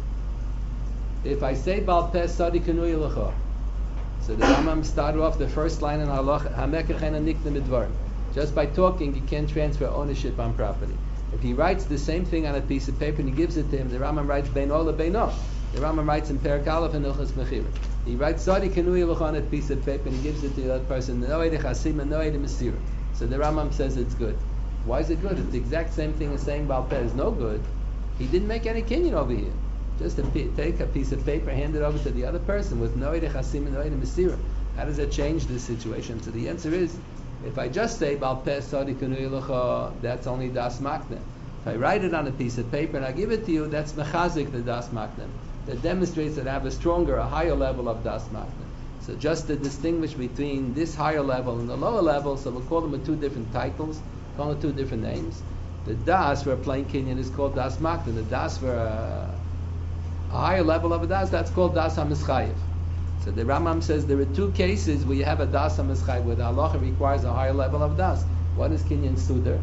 if I say Bal Peh Sadi Kanui Lecha, so the Rambam started off the first line in Halach, Hamekachena Nikna Midvarim. Just by talking, you can't transfer ownership on property. If he writes the same thing on a piece of paper and he gives it to him, the Rambam writes Bein Ola Bein Och. The Rambam writes in Perek Aleph and Ilchas Mechira. He writes Sadi Kanui Lecha on a piece of paper and he gives it to the other person. No Eidei Chasim and no Eidei Mesira. So the Rambam says it's good. Why is it good? It's the exact same thing as saying Baal Peh is no good. He didn't make any kinyan over here. Just to take a piece of paper, hand it over to the other person with no Eidei Chasim and no Eidei Mesira. How does that change the situation? So the answer is, if I just say Baal Peh Sadi Kanui Lecha, that's only Das Makna. If I write it on a piece of paper and I give it to you, that's Mechazik the Das Makna. That demonstrates that I have a stronger, a higher level of Das Makna. So just to distinguish between this higher level and the lower level, so we'll call them with two different titles, call them two different names. The Das for a plain kinyan is called Das Makna. The Das for a higher level of a Das, that's called Das HaMischayev. So the Rambam says there are two cases where you have a Das HaMischayev, where the halacha requires a higher level of Das. One is kinyan Sudar.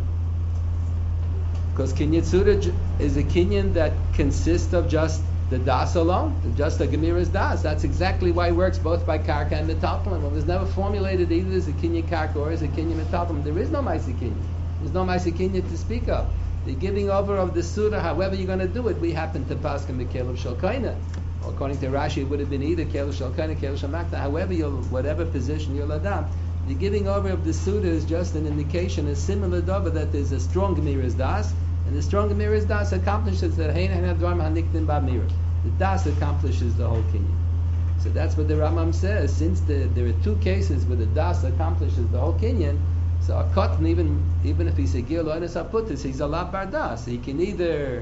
Because kinyan Sudar is a kinyan that consists of just the Das alone, just the Gemira's Das. That's exactly why it works both by Karka and Metalpalim. Well, there's never formulated either as a kinyan Karka or as a kinyan Metalpalim. There is no Maisi kinyan. There's no Maisi kinyan to speak of. The giving over of the Surah, however you're going to do it, we happen to pass in the Kelev Shalkaina. According to Rashi, it would have been either Kelev Shalkaina, Kelev Shamakta. However, whatever position you'll adopt, the giving over of the Surah is just an indication, a similar dover that there's a strong Gemira's Das, and the strong Gemira's Das accomplishes that Hein Hanadvarm Haniktin Bamir. The Das accomplishes the whole kinyan. So that's what the Rambam says. Since there are two cases where the Das accomplishes the whole kinyan, so a cotton, even if he's a gil loinus aputis, he's a lab bar das. He can neither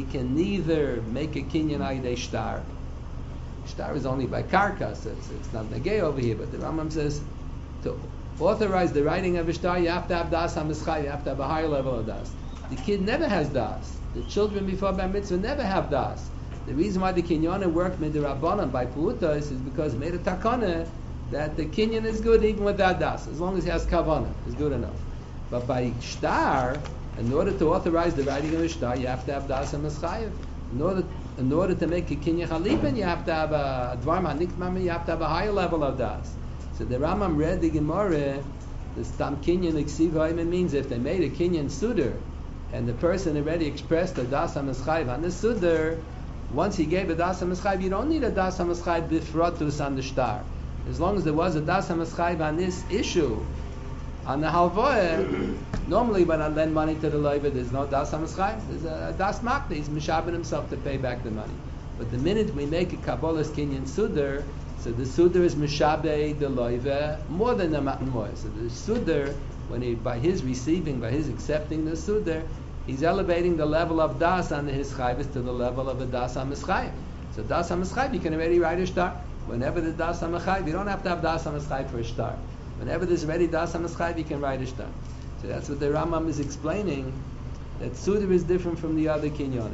make a kinyan aydei shtar. Shtar is only by karka, so it's not negay over here. But the Rambam says to authorize the writing of a shtar, you have to have das hamischai, you have to have a higher level of das. The kid never has das. The children before bar mitzvah never have das. The reason why the kinyan worked midirabbanan by puutas is because it made a takana that the kinyan is good even without das, as long as he has kavanah, is good enough. But by shtar, in order to authorize the writing of a shtar, you have to have das and mischayev. In order to make a kinyan chalipin, you have to have a dvar manikmam, you have to have a higher level of das. So the Rambam read the Gemara, the stam kinyan iksiv means if they made a kinyan sudar, and the person already expressed a das and mischayev on the sudar, once he gave a das and mischayev, you don't need a das and mischayev bifrotus on the shtar. As long as there was a das HaMaschayv on this issue, on the halvoah, normally when I lend money to the loiva, there's no das HaMaschayv. There's a das makna. He's mishabing himself to pay back the money. But the minute we make a kabbalas kinyan sudar, so the sudar is mishabeh the loiva more than the matan moy. So the sudar, by his accepting the sudar, he's elevating the level of das on his chayvus to the level of a das HaMaschayv. So das HaMaschayv, you can already write a shtar. Whenever the das HaMaschayv, you don't have to have das HaMaschayv for a shtar. Whenever there's already das HaMaschayv, you can write a shtar. So that's what the Rambam is explaining, that Sudar is different from the other kinyonim.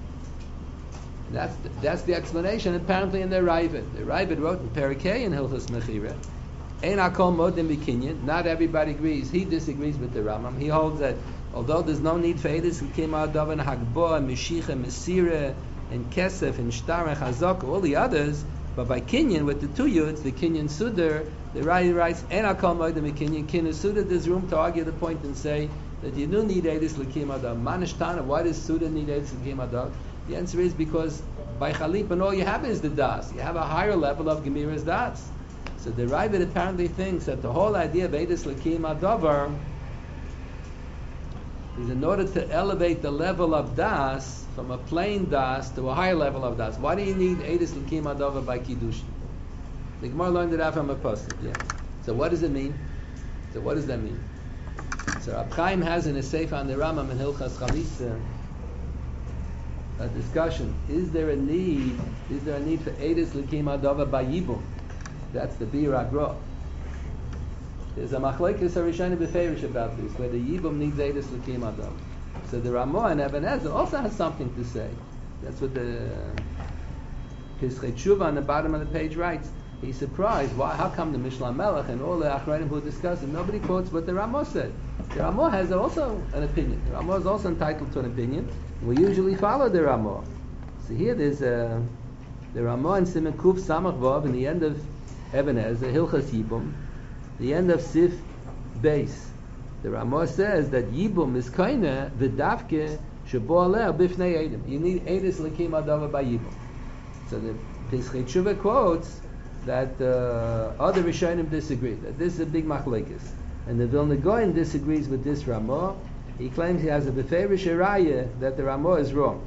That's the explanation apparently in the Ravid. The Ravid wrote in Perikei in Hilchos Mechira, Ein Hakol Modim B'Kinyan. Not everybody agrees. He disagrees with the Rambam. He holds that although there's no need for Edis, he came out of and Hagbah, and Meshicha, Mesira, and Kesef, and Shtar, and Chazak, all the others. But by kinyan, with the two yuds, the kinyan sudar, the Rashi writes, "En akol moedim kinyan kinyan sudar." There's room to argue the point and say that you do need edis l'kim adam. Manishtana, why does sudar need edis l'kim adam? The answer is because by chalip and all you have is the das. You have a higher level of gemira's das. So the Ravid apparently thinks that the whole idea of edis l'kim adavar is in order to elevate the level of das from a plain das to a higher level of das. Why do you need Eidus L'kim Adova by Kiddushin? The Gemara learned it out from a pasuk. Yeah. So what does it mean? So what does that mean? So Rab Chaim has in a sefer on the Rambam in Hilchas Chalitza a discussion. Is there a need for Eidus L'kim Adova by Yibum? That's the Bir Agra. There's a machlekes harishonim beferish about this, where the Yibum needs Eidus L'kim Adova. So the Ramah and Eben Ezer also has something to say. That's what the Pischei Tshuva on the bottom of the page writes. He's surprised. Why? How come the Mishnah Melech and all the Achronim who discuss it, nobody quotes what the Ramah said? The Ramah has also an opinion. The Ramah is also entitled to an opinion. We usually follow the Ramah. So here there's the Ramah in Siman Kuf Samach Vav in the end of Eben Ezer, Hilchas Yibum, the end of Sif Beis. The Ramah says that Yibum is kaina v'davke shebo aleh bifnei Edom. You need Edis Lakim Adava by Yibum. So the Pischei Tshuva quotes that other Rishonim disagree, that this is a big machlekes. And the Vilna Gaon disagrees with this Ramah. He claims he has a beferish raya that the Ramah is wrong.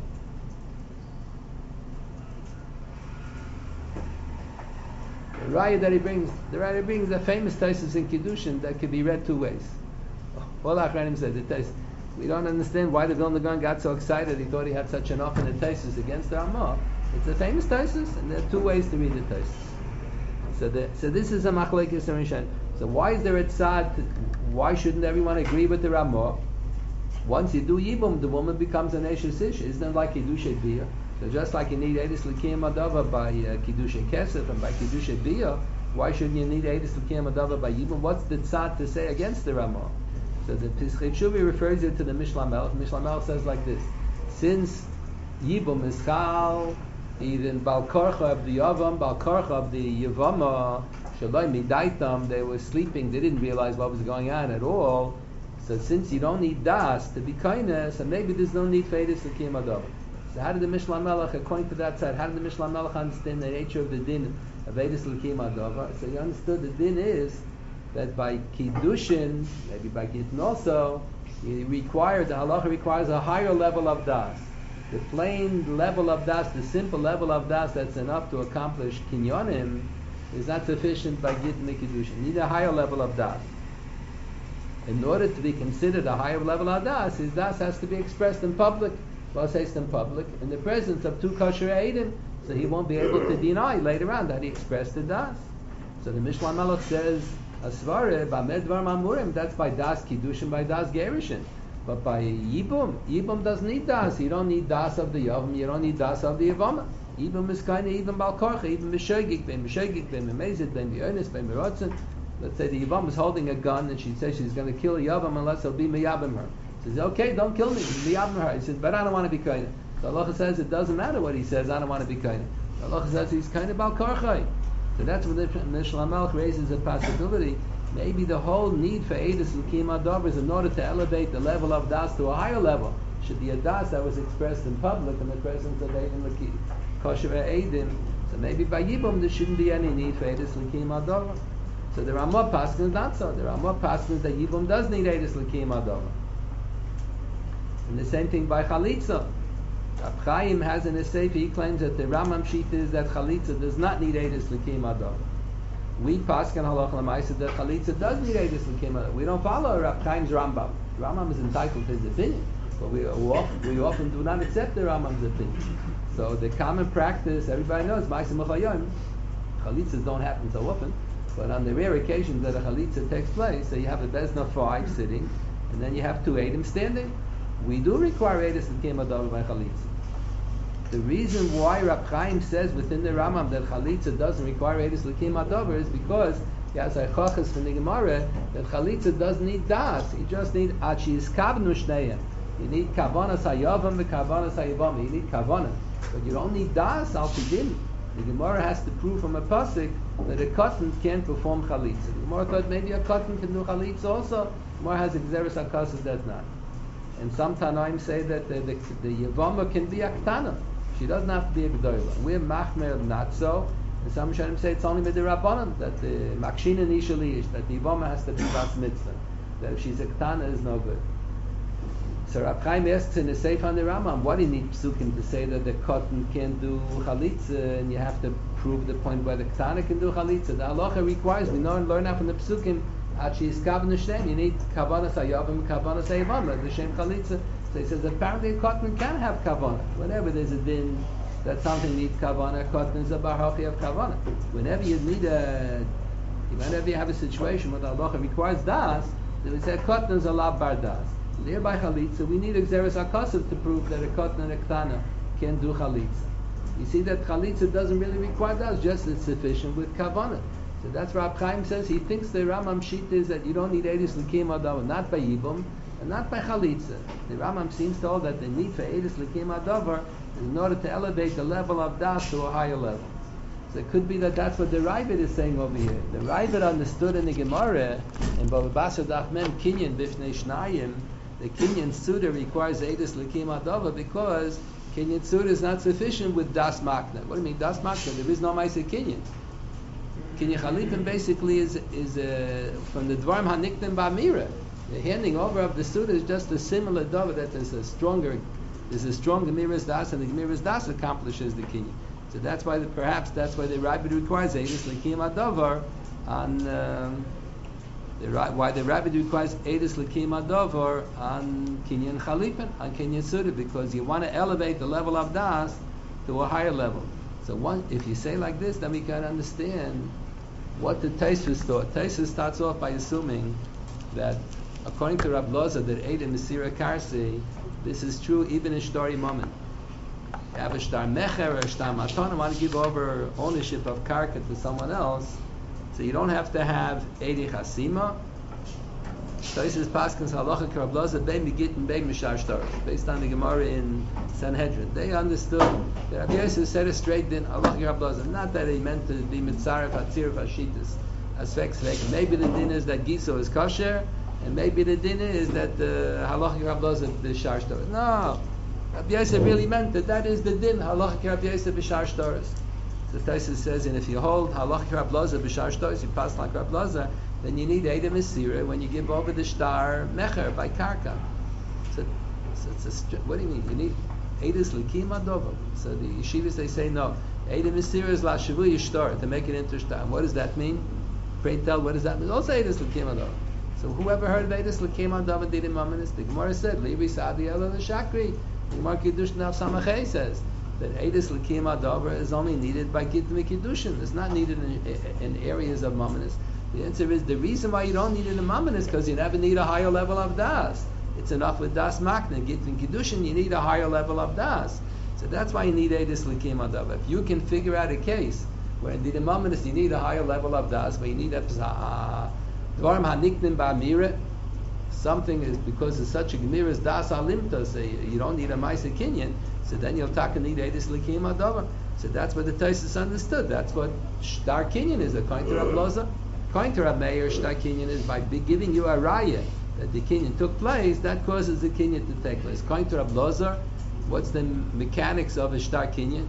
The raya that he brings a famous Taisus in Kiddushin that could be read two ways. All Achronim said the Taisus. We don't understand why the Vilna Gaon got so excited. He thought he had such an often a Taisus against the Ramah. It's a famous Taisus, and there are two ways to read the Taisus. So this is a machlekes and Rishonim. So why is there a tzad? Why shouldn't everyone agree with the Ramah? Once you do Yibum, the woman becomes an Eshes Ish. Isn't it like Kiddushay Biyah? So just like you need Edis L'Kiyam Adava by Kiddushay Kesef and by Kiddushay Biyah, why shouldn't you need Edis L'Kiyam Adava by Yibum? What's the tzad to say against the Ramah? So the Pischei Tshuva refers it to the Mishnah Melech. Mishnah Melech says like this: since Yibum is Chal, even Bal Korcha of the Yavam, Bal Korcha of the Yavama, Shalai Midaitam, they were sleeping, they didn't realize what was going on at all. So since you don't need Das to be kindness, and maybe there's no need for Edis L'Kiyam Adava. So how did the Mishnah Melech, according to that side, how did the Mishnah Melech understand the nature of the din of Edis L'Kiyam Adava? So he understood the din is that by Kiddushin, maybe by Gittin also, the halacha requires a higher level of Das. The plain level of Das, the simple level of Das that's enough to accomplish Kinyonim, is not sufficient by Gittin and Kiddushin. You need a higher level of Das. In order to be considered a higher level of Das, his Das has to be expressed in public, in public, in the presence of two kosher Eidim, so he won't be able to deny later on that he expressed the Das. So the Mishnah Melech says, Asvare, B'amed Dvar Mamurim, that's by Das Kiddushin, by Das Gerishin. But by Yibum doesn't need Das. You don't need Das of the Yavam, you don't need Das of the Yavama. Yibum is kind of even Bal Korcha, even Meshegik, Ben Memezid, Ben Yonis, Ben Merotzen. Let's say the Yavam is holding a gun and she says she's going to kill Yavam unless he'll be Meyabim her. He says, okay, don't kill me, Meyabim her. He says, but I don't want to be kind. So Allah says it doesn't matter what he says, I don't want to be kind. Allah says he's kind of Bal Korcha. So that's where the Mishnah Melech raises a possibility. Maybe the whole need for Edis L'Kiyam Adava is in order to elevate the level of Das to a higher level. Should be a Das that was expressed in public in the presence of Eidim L'Kiyam, Kosher Eidim. So maybe by Yibum there shouldn't be any need for Edis L'Kiyam Adava. So the Ramah Paskin is not so. The Ramah Paskin is that Yibum does need Edis L'Kiyam Adava. And the same thing by Chalitza. Rab Chaim has in his Sefer, he claims that the Rambam Shita is that Chalitza does not need Edis L'Kiyam Adava. We paskin halacha l'maisa that chalitza does need edus l'kiyam. We don't follow Rab Chaim's Rambam. Rambam is entitled to his opinion, but we often do not accept the Rambam's opinion. So the common practice, everybody knows, ma'aser mechayim. Chalitzas don't happen so often, but on the rare occasions that a chalitza takes place, so you have a bezna 5 sitting, and then you have 2 edim standing. We do require edus l'kiyam adava by chalitza. The reason why Rab Chaim says within the Rambam that Chalitza doesn't require Edis L'Kiyam Adava is because he has a chachas from the Gemara that Chalitza doesn't need Das. You just need Achi Iskavnu Shneihem. You need Kavanas Hayavam and Kavanas Hayavam. You need Kavana. But you don't need Das Al Pidin. The Gemara has to prove from a pasuk that a cotton can't perform Chalitza. The Gemara thought maybe a cotton can do Chalitza also. The Gemara has Xeris HaKasas does not. And some Tanaim say that the Yavama can be a Ktana. She doesn't have to be a G'doyla. We're Machmer not so. And some Rishonim say it's only with the Rabbanan, that the Makshina Nishali is, that the Yavama has to be Bas Mitzvah. That if she's a Ktana is no good. So Rab Chaim asks in the Sefer on the Rambam, what do you need Psukim to say that the cotton can do Chalitza, and you have to prove the point where the Ktana can do Chalitza? The Halacha requires, we know and learn out from the Psukim, Achi is Kavan Hashem, you need Kavanas Hayavim and Kavanas Hayavim, the Shem Chalitza. So he says apparently a cotton can have kavana. Whenever there's a din that something needs kavana, cotton is a barachi of kavana. Whenever you have a situation where the halacha requires das, then we say cotton is a lav bar das. Thereby chalitza, we need exeris akasav to prove that a katan and a ktana can do chalitza. You see that chalitza doesn't really require that; just it's sufficient with kavanah. So that's why Rab Chaim says he thinks the Rambam sheet is that you don't need edus l'kim adavar, not by yibum and not by chalitza. The Rambam seems to hold that the need for edus l'kim adavar is in order to elevate the level of das to a higher level. So it could be that that's what the Ravid is saying over here. The Ravid understood in the Gemara in Bava Basra Daf Mem Kinyan Bifnei Shnayim. The Kinyan Suda requires edus l'kim adavar because Kinyan Suda is not sufficient with das makna. What do you mean das makna? There is no ma'aseh Kinyan. Kinyan Chalipim basically is from the Dvarim Haniknim Ba'amira. The handing over of the Suda is just a similar davar that there's a stronger Gemiras Das, and the Gemiras Das accomplishes the Kinyan. So that's why perhaps that's why the Rabbit requires Eidus L'Kiyam Adavar on why the Rabbit requires Eidus L'Kiyam Adavar on Kinyan Chalipin, on Kinyan Suda, because you want to elevate the level of Das to a higher level. So if you say like this, then we can understand what the Taisus thought. Taisus starts off by assuming that according to Rab Loza that Eid in Mesira Karsi, this is true even in Shtori Moment. You have a Shtar Mecher or a Shtar Matan, want to give over ownership of Karka to someone else, so you don't have to have Eidi Chasima. Taisus Paskins Halacha Rab Loza Bein Begit and Bein Mishar Shtarish, based on the Gemara in Sanhedrin. They understood that Rabbi Yosef said it straight in Halacha Rab Loza, not that he meant to be Mitzaref Hatzir Vashitas Asfek Svek. Maybe the din is that Giso is kosher, and maybe the din is that the Halacha Rab Loza B'Shar Shtarish. No, Rabbi Yosef really meant that is the din Halacha Rab Yosef B'Shar Shtarish. The Taisus says, and if you hold Halacha Rab Loza B'Shar Shtarish, you pass like Rab Loza, then you need Eidem Mesira when you give over the Shtar Mecher by Karka. So what do you mean? You need Eidus L'Kim Adover. So the yeshivas, they say no. Eidem Mesira is La Shavu Yishtar, to make it into Shtar. What does that mean? Pray tell, what does that mean? Also Eidus L'Kim Adover. So whoever heard of Eidus L'Kim Adover did in Mamanis, the Gemara said, Levi Sadi Ela L'Shakri. The Gemara Kiddush Nav Samachay says that Eidus L'Kim Adover is only needed by Gittim Kiddushin. It's not needed in areas of Mamanis. The answer is the reason why you don't need it in Mammon is because you never need a higher level of Das. It's enough with Das Makna. Gittin Kiddushin, you need a higher level of Das. So that's why you need Eidus L'Kim Adav. If you can figure out a case where in the Mammon you need a higher level of Das, where you need a Dvarim Haniknim Ba'amira, something is because it's such a Gemir as Das Alimta, so you don't need a Maisa Kinyan, so then you'll need Eidus L'Kim Adav. So that's what the Taisus understood. That's what Shtar Kinyan is, according to Rab Loza. According to Rab Meir, Shtar Kinyan is by giving you a raya that the Kinyan took place, that causes the Kinyan to take place. According to Rab Lozer, what's the mechanics of a Shtar Kinyan?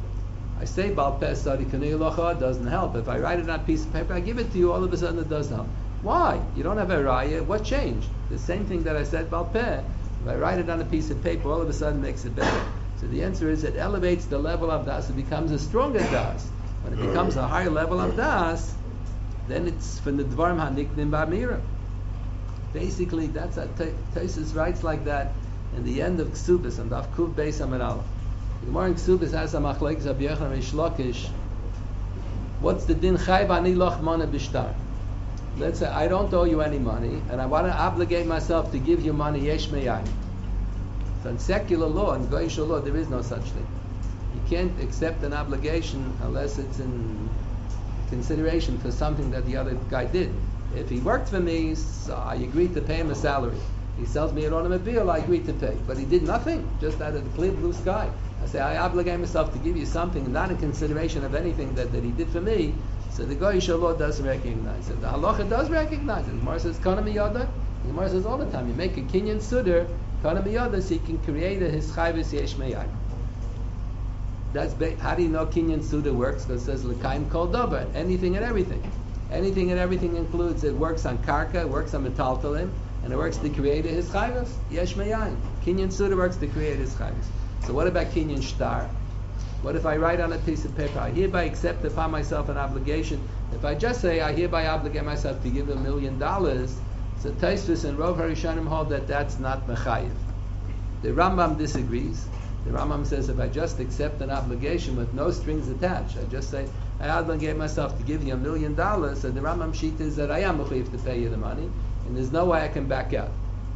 I say Baal Peh Sadi Kanei Locha doesn't help. If I write it on a piece of paper, I give it to you, all of a sudden it does help. Why? You don't have a raya. What changed? The same thing that I said Baal Peh. If I write it on a piece of paper, all of a sudden it makes it better. So the answer is it elevates the level of Das. It becomes a stronger Das. When it becomes a higher level of Das, then it's from the Dvarim Haniknim Ba'amira. Basically, that's how Taisus writes like that in the end of Ksubis, and Daf Kuv Beis Amid Aleph. The Gemara in Ksubis has a machlekes Rabbi Yochanan Reish Lakish. What's the din Chai B'ani Loch Mana B'Shtar? Let's say I don't owe you any money, and I want to obligate myself to give you money Yesh Me'ayin. So in secular law, in Goyish law, there is no such thing. You can't accept an obligation unless it's in consideration for something that the other guy did. If he worked for me, so I agreed to pay him a salary. He sells me an automobile, I agreed to pay. But he did nothing, just out of the clear blue sky. I say, I obligate myself to give you something, not in consideration of anything that he did for me. So the Goyish law doesn't recognize it. The Halacha does recognize it. The Gemara says, Kana Miyada. The Gemara says all the time, you make a Kinyan Sudar, Kana Miyada, so you can create a Hischayvis Yesh Me'ayin. That's how do you know Kinyan Suda works? Because it says L'kaim Kol Dover, anything and everything. Anything and everything includes, it works on Karka, it works on Metaltalim, and it works to create his Chayvus, Yesh Me'ayin. Kinyan Suda works to create his Chayvus. So what about Kinyan Shtar? What if I write on a piece of paper, I hereby accept upon myself an obligation. If I just say, I hereby obligate myself to give $1 million, so Taisvis and Rov Harishanim hold that that's not Mechayiv. The Rambam disagrees. The Rambam says if I just accept an obligation with no strings attached, I just say, I obligate myself to give you $1 million, so the Rambam sheet is that I am mechayiv to pay you the money, and there's no way I can back out.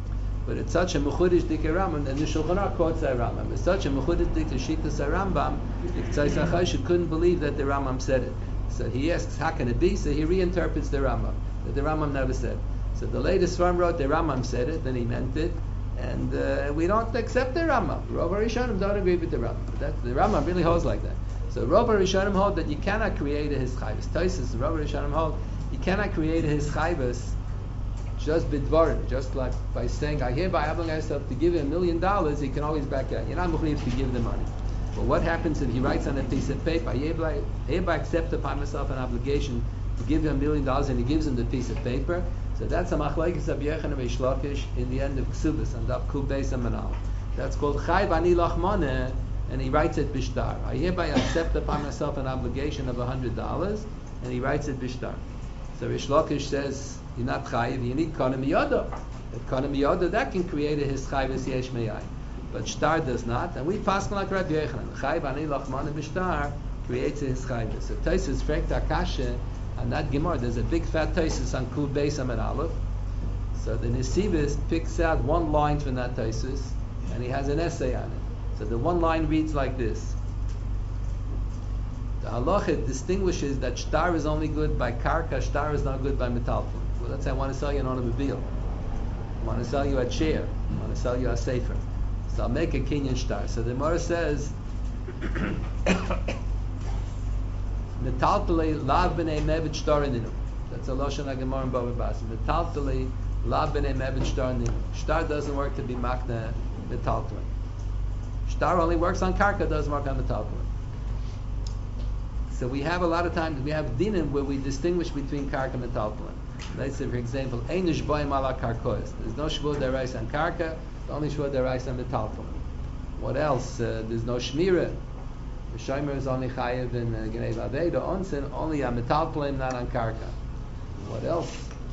But it's such a mechudish dikei Rambam, and the Shulchan Aruch quotes that Rambam. It's such a mechudish dikei Shitas Rambam, Yitzhak Achai couldn't believe that the Rambam said it. So he asks, how can it be? So he reinterprets the Rambam, that the Rambam never said. So the latest Sfarim wrote the Rambam said it, then he meant it, and we don't accept the Rambam. Rov HaRishonim don't agree with the Rambam. But the Rambam really holds like that. So Rov HaRishonim hold that you cannot create a hischayvus. Taisus, Rov HaRishonim hold, you cannot create a hischayvus just bidvarim, just like by saying, I hereby obligate myself to give him $1 million, he can always back out. You're not mechuyev to give the money. But what happens if he writes on a piece of paper, I hereby accept upon myself an obligation to give him $1 million, and he gives him the piece of paper? So that's a machlekes of Yechon and Reish Lakish in the end of Ksubis, and Daf Kuf Beis Manal. That's called Chayv Ani Lachmaneh, and he writes it bishtar. I hereby accept upon myself an obligation of $100, and he writes it bishtar. So Reish Lakish says, you're not chayiv, you need kana miyada. But kana miyada, that can create a hischayvus yesh meyai. But shtar does not, and we pass like Rabbi Yochanan. Chayiv ani lachman b'shtar creates a hischayvus. So Taisus frekt akasha, and that Gemara, there's a big fat Taisus on Kuf Beis Amud Aleph. So the Nesivos picks out one line from that Taisus, and he has an essay on it. So the one line reads like this. The halacha distinguishes that shtar is only good by karka, shtar is not good by metalton. Well, let's say I want to sell you an automobile. I want to sell you a chair. I want to sell you a sefer. So I'll make a kinyan shtar. So the Gemara says, metaltale lav b'nei mevet shtar ninu. That's a lashon haGemara in Bava Basra. Metaltale lav b'nei mevet shtar ninu. Shtar doesn't work to be makna metaltale. Shtar only works on karka, doesn't work on metaltale. So we have a lot of times, we have dinim where we distinguish between karka and metaltalin. Let's say, for example, einish boim ala karkois. There's no shvur derais on karka, the only shvur derais on metaltalin. What else? There's no shmira. The shomer is only chayiv in Gnei Vavei. The onsen only on metaltalin, not on karka. What else?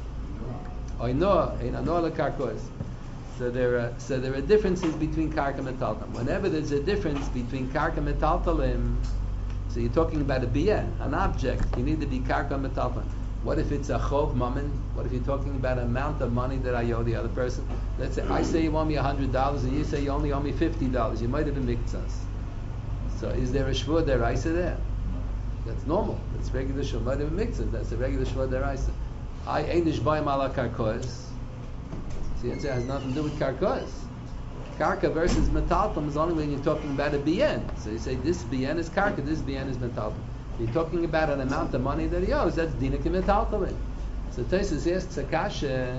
Oinoah, ein anoah la karkois. So there are differences between karka and metaltalin. Whenever there's a difference between karka and metaltalin, so you're talking about a bien, an object. You need to be karka metalton. What if it's a chov mammon? What if you're talking about an amount of money that I owe the other person? Let's say I say you owe me $100, and you say you only owe me $50. You might have been mikzas. So is there a shvur deraisa there? That's normal. That's regular shvur. Might have been mikzas. That's a regular shvur deraisa. I einish bayim ala karkois. See, it has nothing to do with karkois. Karka versus metalton is only when you're talking about a bien. So you say this bien is karka, this bien is metalton. You're talking about an amount of money that he owes, that's dinik metalton. So Taisus asks Akasha,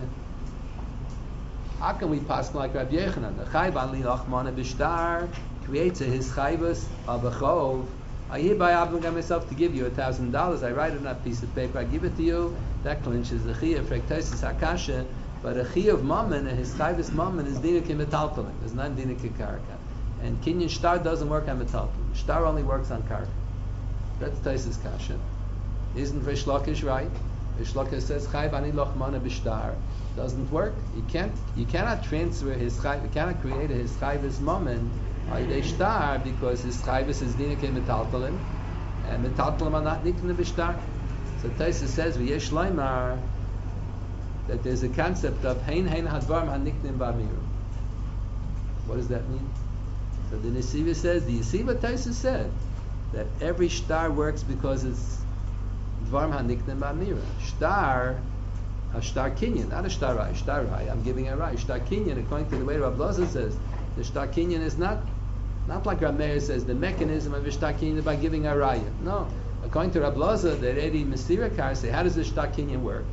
how can we pass like Rabbi Yochanan? The chayv an li lachmana b'shtar creates a hischayvus of a chov. I hereby obligate myself to give you $1,000. I write it on a piece of paper, I give it to you. That clinches the chiyuv. For Taisus Akasha, but a chiyuv mammon, a hischayvus mammon, is dinik metalton. It's not dinik karka. And kinyan shtar doesn't work on metalton. Shtar only works on karka. That's Taisus kasha. Isn't Reish Lakish right? Reish Lakish says chayv ani lochmana b'shtar. Doesn't work. You cannot transfer his chayv. You cannot create a hischayvus mammon by shtar because his chayvus is dinik metalton, and metalton are not nikna b'shtar. So Taisus says v'yesh leimar that there's a concept of hein hadvarim haniknim ba'miru. What does that mean? So the Nesiva says, do you see what Taisus said? That every shtar works because it's dvarim haniknim ba'miru. Shtar, a shtar kinyan, not a shtar rai. Shtar rai, I'm giving a rai. Shtar kinyan, according to the way Rav Loza says, the shtar kinyan is not like Rav Meir says, the mechanism of a shtar kinyan is by giving a raya. No. According to Rav Loza, the Redi Mesirakar say, how does the shtar kinyan work?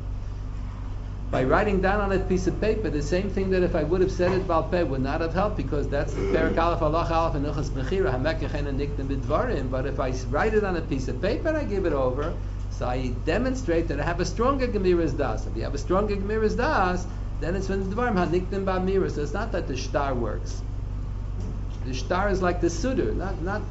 By writing down on a piece of paper, the same thing that if I would have said it Baal Peh would not have helped, because that's the Perak Aleph, Halach Aleph, and Ilchas Bechira, Hamekechena Niktim B'dvarim. But if I write it on a piece of paper and I give it over, so I demonstrate that I have a stronger Gemiras Das. If you have a stronger Gemiras Das, then it's when the Dvarim Haniktim Ba'mira. So it's not that the shtar works. The shtar is like the Sudur, not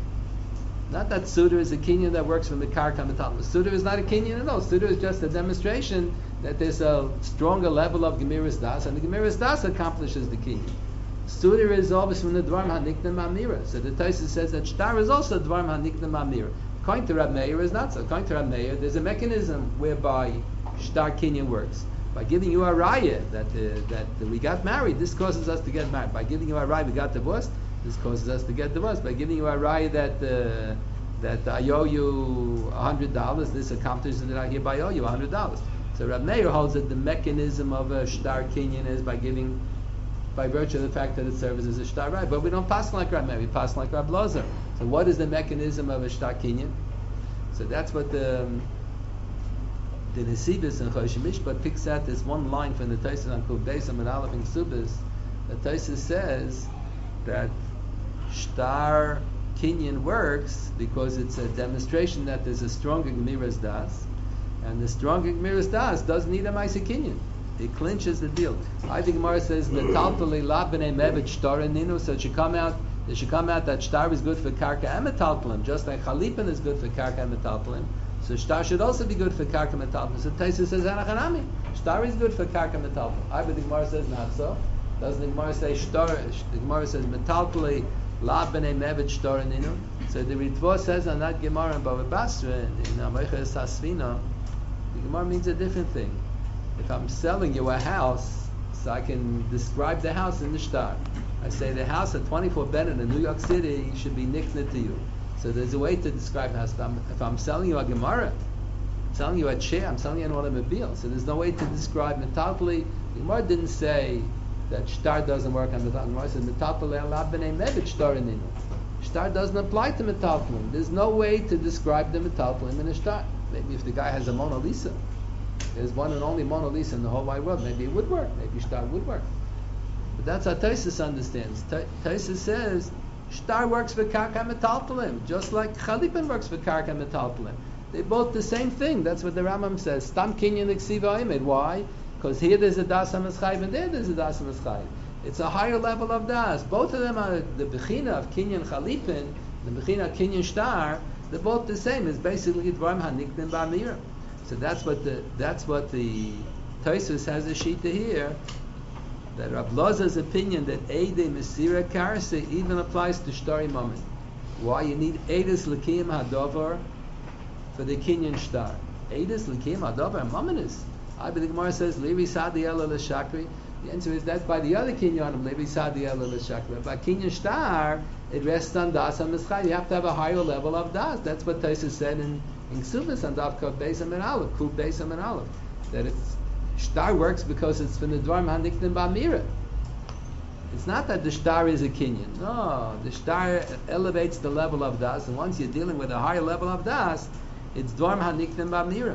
that Sudur is a kinyan that works from the Karka Metalton. Sudur is not a kinyan at all. Sudur is just a demonstration that there's a stronger level of Gemiras Das, and the Gemiras Das accomplishes the kinyan. Sudur is always from the Dvarim Haniktim Ba'mira. So the Taisus says that shtar is also Dvarim Haniktim Ba'mira. According to Rab Meir is not so. According to Rab Meir, there's a mechanism whereby shtar kinyan works. By giving you a raya that we got married, this causes us to get married. By giving you a raya we got divorced, this causes us to get divorced. By giving you a raya that I owe you $100, this accomplishes that I hereby owe you $100. So Rab Meir holds that the mechanism of a shtar kinyan is by virtue of the fact that it serves as a shtar raya. But we don't pass like Rab Meir, we pass like Rab Lozer. So what is the mechanism of a shtar kinyan? So that's what the Nesibis and Chosh Mishpat picks out this one line from the Tosfos on Kuf Beis and Aleph in Ksubis. The Tosfos says that shtar kinyan works because it's a demonstration that there's a stronger Gemiras Das, and the stronger Gemiras Das doesn't need a Maisa kinyan. It clinches the deal. I think Gemara says metaltali la b'nei mevet shtar ninu, so it should come out that shtar is good for karka and metaltalim, just like chalipin is good for karka and metaltalim. So shtar should also be good for karka and metaltalim. So Tosfos says anachanami, shtar is good for karka and metaltalim. I but the Gemara says not so. Doesn't the Gemara say shtar? The Gemara says metaltali la b'nei mevet shtar ninu. So the Ritva says on that Gemara in Bava Basra in Amoiches Hasvina, the Gemara means a different thing. If I'm selling you a house, so I can describe the house in the shtar. I say the house at 24 Bennett in New York City should be nickname to you. So there's a way to describe the house. If I'm selling you a Gemara, I'm selling you a chair, I'm selling you an automobile. So there's no way to describe metaltali. The Gemara didn't say that shtar doesn't work on the Gemara says metaltali ala b'nei mevet shtar ninu. Shtar doesn't apply to metaltalim. There's no way to describe the metaltalim in a shtar. Maybe if the guy has a Mona Lisa, there's one and only Mona Lisa in the whole wide world, maybe it would work. Maybe shtar would work. But that's how Tosfos understands. Tosfos says shtar works for karka metaltalim, just like chalipin works for karka metaltalim. They're both the same thing. That's what the Rambam says. Stam kinyan ksiva imed. Why? Because here there's a das hamischayv and there there's a das hamischayv. It's a higher level of das. Both of them are the bechina of kinyan chalipin, the bechina of kinyan shtar. They're both the same. It's basically dvarim haniknim ba'mira. So that's what the Tosfos has a shita here, that Rab Lozer's opinion that Eidei Mesira Karse even applies to Shtari Mammon. Why? You need Eidus L'Kiyim Hadovar for the Kinyan Shtar. Eidus L'Kiyim Hadovar Mammonis. I believe the Gemara says Levi Sadi Ela L'Shakri. The answer is that's by the other Kinyanim, Levi Sadi Ela L'Shakri. By Kinyan Shtar, it rests on Das HaMeschai. You have to have a higher level of Das. That's what Tosfos said in Ksubis and Daf Kuf Beis and Aleph, Kuf Beis and Aleph, that it's shtar works because it's from the dvarim haniknim ba'mira. It's not that the shtar is a kinyan. No, the shtar elevates the level of das, and once you're dealing with a higher level of das, it's dvarim haniknim ba'mira.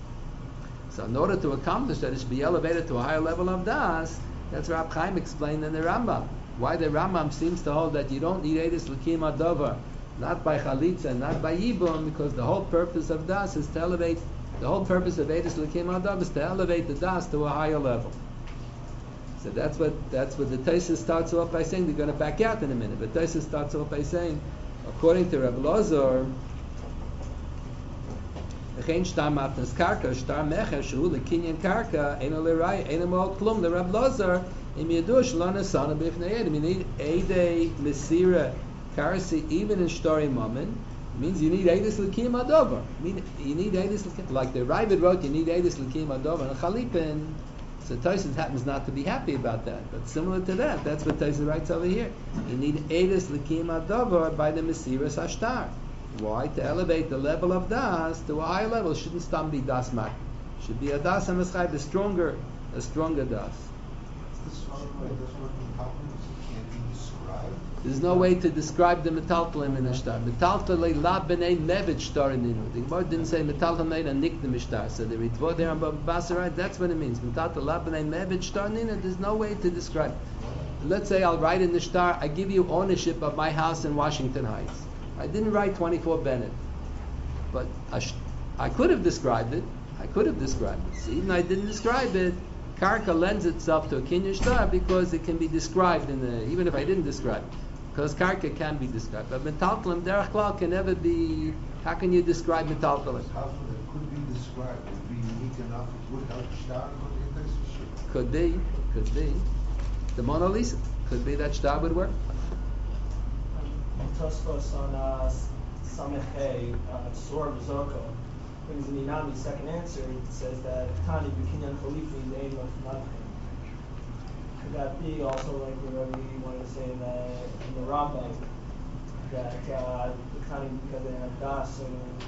So in order to accomplish that, it should be elevated to a higher level of das. That's what Rab Chaim explained in the Rambam. Why the Rambam seems to hold that you don't need Eidus L'Kiyim Hadovar, not by Chalitza and not by Yibum, because the whole purpose of Das is to elevate, the whole purpose of Eidus L'Kiyim Hadovar is to elevate the Das to a higher level. So that's what the Tosfos starts off by saying. They're going to back out in a minute, but Tosfos starts off by saying, according to Reb Lozer, V'chein shtar matnas karka, shtar mecher, shehu l'kinyan karka, eino l'raya, eino mo'al klum, the Reb Lozer, im yedush lo nesana b'ifnei edim. You need Eidei Mesira Karsi, even in Shtori Mammon, means you need Eidus L'Kiyim Hadovar. You need Eidus L'Kiyim, like the Ravid wrote, you need Eidus L'Kiyim Hadovar and Chalipin. So Tosfos happens not to be happy about that, but similar to that, that's what Tosfos writes over here. You need Eidus L'Kiyim Hadovar by the Mesiras Hashtar. Why? To elevate the level of Das to a higher level. It shouldn't still be Das Mak. It should be a Das HaMeschayv, a stronger Das. There's no way to describe the metaltalim in a shtar. Metaltalei la b'nei mevet shtar ninu. The Gemara didn't say metaltalei a niknem shtar. So the Ritva there on Basarite, that's what it means. Metaltalei la b'nei mevet shtar ninu. There's no way to describe. Let's say I'll write in the shtar, I give you ownership of my house in Washington Heights. I didn't write 24 Bennett, but I could have described it. So even I didn't describe it, Karka lends itself to a kinyan shtar because it can be described even if I didn't describe it. Because karka can be described, but metaltalim derech klal can never be. How can you describe metaltalim? House that could be described would be unique enough. It would help shtar. Could be. The Mona Lisa could be that shtar would work. Tosfos on Samechei Sor B'Zoko brings in Inami's second answer. He says that Tani B'Kinyan Khalifi is aim of Madchem. Could that be also like whatever you wanted to say that in the Rambam that the Tani, because they have Das, so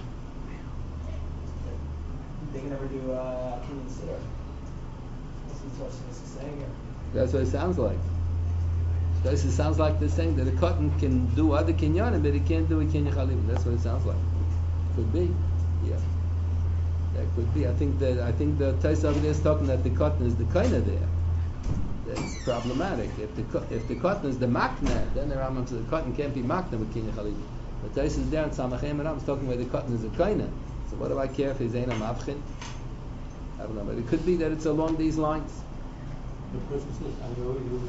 they can never do Kinyan Siddur? That's what Tosfos is saying here. That's what it sounds like. It sounds like they're saying that a cotton can do other kinyanim, but it can't do a kinyan chalipin. That's what it sounds like. Could be, yeah. That could be. I think the Tais over there is talking that the cotton is the kaina there. That's problematic. If the cotton is the makna, then the Rambam says the cotton can't be makna with kinyan chalipin. The Tais is there in Samachem and Rambam is talking where the cotton is a kaina. So what do I care if he's ein mavchin? I don't know, but it could be that it's along these lines. The person says, I owe you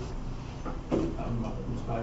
$1,000,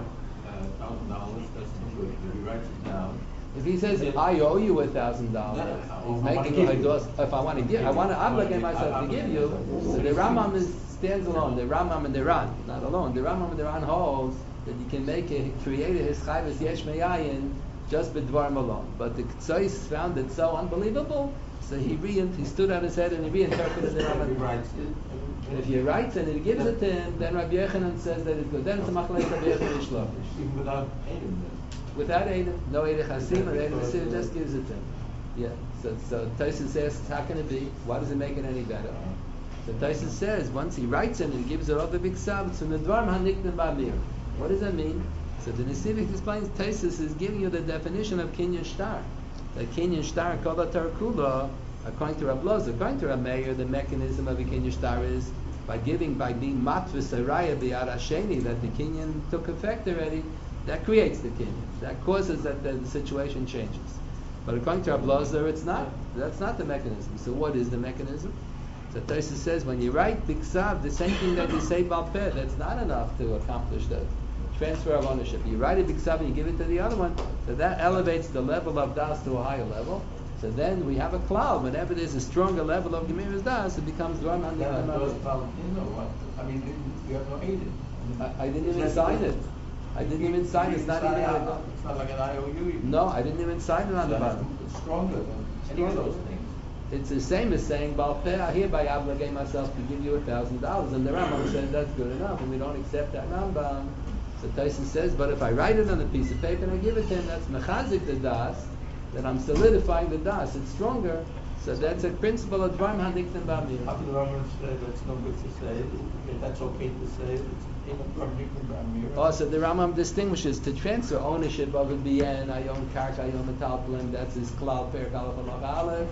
that's not good. If he writes it down. If he says, I owe you $1,000, he's making a dos. If I want to obligate myself to give you, so the Rambam stands alone. The Rambam and the Ran, not alone. The Rambam and the Ran holds that you can create a hischayvus yesh meyayin just b'dvarim alone. But the Ktsois found it so unbelievable, so he stood on his head and he reinterpreted the Rambam. He writes it. And if he writes and he gives it to him, then Rabbi Yochanan says that it's good. Then it's a machlek Rabbi Yochanan Shlomo. Even without Adam. Without Adam, no Eideh Chasim, and Eideh Masir just gives it to him. Yeah. So Tosfos asks, how can it be? Why does it make it any better? So Tosfos says, once he writes it and he gives it over big sab, it's from the Dvarim Haniknim Ba'amir. What does that mean? So the Nesivik explains, Tosfos is giving you the definition of Kinyan Shtar. That Kinyan Shtar, Kol HaTorah Kula, according to Rav Loza, according to Rav Meir, the mechanism of a Kinyan Shtar is by being matvis araya b'yad hasheni, that the Kinyan took effect already. That creates the Kinyan. That causes that the situation changes. But according to Rav Loza, it's not. That's not the mechanism. So what is the mechanism? So Tosfos says when you write biksav, the same thing that you say bal peh, that's not enough to accomplish the transfer of ownership. You write a biksav and you give it to the other one, so that elevates the level of das to a higher level. So then we have a cloud. Whenever there's a stronger level of Gemiras Das, it becomes Dvarim Haniknim Ba'amir. I mean, you have no aid. I didn't even sign it. I didn't even sign it. It's not even. It's not like an IOU. No, I didn't even sign it on the bottom. It's stronger than any of those things. It's the same as saying, Baal Peh, I hereby obligate myself to give you $1,000. And the Rambam says that's good enough, and we don't accept that Rambam. So Tosfos says, but if I write it on a piece of paper and I give it to him, that's mechazik the das. Then I'm solidifying the das. It's stronger. So that's a principle of Dvarim Haniknim Ba'amir. How can the Rambam say that's no good to say? That's okay to say. It's in a Haniknim Ba'amir. Oh, so the Rambam distinguishes to transfer ownership of a BN, Ayon Karka, Ayon Metalplim, that's his Klal Per Kalach Aleph,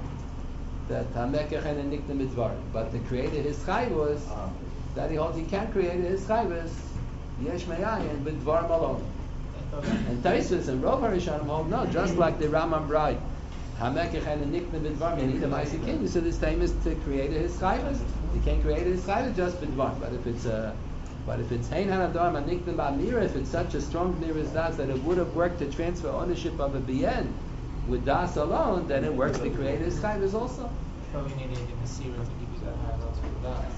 that Hamekech and Niknim B'dvarim. But to create a hischayvus, that he holds he can't create a hischayvus, Yesh Meyayin, B'dvarim alone. And Tosfos and Rov HaRishonim hold no, just like the Rambam write, Hamekech and Niknim B'dvarim, you need a Ma'aseh Kinyan. So this time is to create a hischayvus. You can't create a hischayvus just B'dvarim. But if it's Hein Hanadar Maniknim Ba'amir, if it's such a strong Gemiras Das that it would have worked to transfer ownership of a BN with Das alone, then it works to create a hischayvus also. But we need a Masira to give you that high level of Das.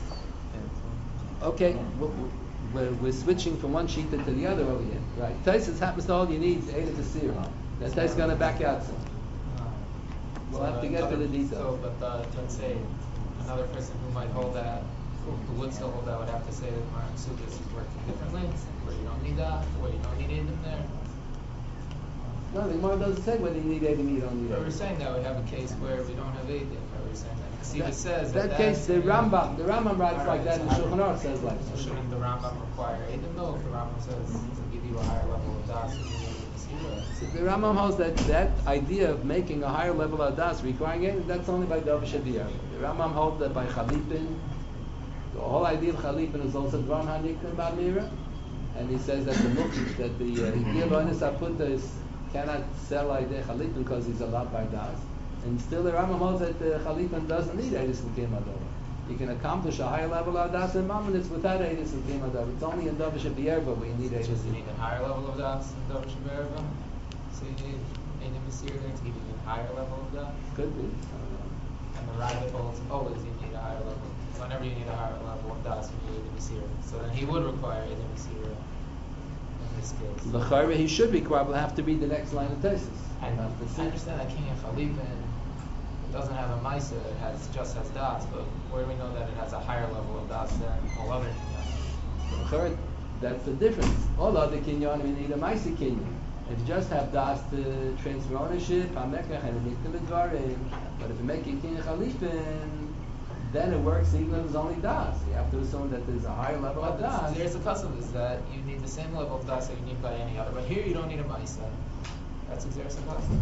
Okay. We're switching from one sheet to the other over here, right? Tosfos happens to all you need is Eida Tasira. That Tosfos going to back out some. We'll have to get to the details. So, but let's say another person who might hold that, who would still hold that, would have to say that Maran Sukkos is working differently, where you don't need that, where you don't need Eidim there. No, the Gemara doesn't say whether you need Eidim or you don't need But we're Eidim. saying that we have a case where we don't have Eidim. We're saying that Ksiva says that case, the Rambam writes like that, and the Shulchan Aruch says like So that. shouldn't the Rambam require Eidim though? If the Rambam says to give you a higher level of Das, and you need Masira. So the Rambam holds that idea of making a higher level of das requiring it, that's only by Davar Shabir. The Rambam holds that by Chalipin, the whole idea of Chalipin is also Dvarim Haniknim Ba'amir, and he says that the Mukhish, that the Higir Loines Apunta cannot sell idea Chalipin because he's allowed by das, and still the Rambam holds that the Chalipin doesn't need Eidus L'Kim Ador. You can accomplish a higher level of das in Mammon, it's without Eidus L'Kim Ador. It's only in Davar Shabir where you need Eidus You need L'Kim. a higher level of Das in Davar Shabir. So you need Eidim Masira there to give you a higher level of Das. Could be. I don't know. And the Rabbit holds always you need a higher level. Whenever you need a higher level of Das, you need Eidim Masira. So then he would require Eidim Masira in this case. L'chayre he should require, we'll have to read the next line of Tosfos. I understand that King of Chalipin, doesn't have a Maisa, it just has Das, but where do we know that it has a higher level of Das than all other kinyan? Third, that's the difference. All other kinyan, we need a Maisa kinyan. If you just have Das to transfer ownership, Hamekach and Niktim Dvarim, but if you make a kinyan Chalifin, then it works even if it's only Das. You have to assume that there's a higher level of Das. There's a custom is that you need the same level of Das that you need by any other. But here you don't need a Maisa. That's Xeris custom.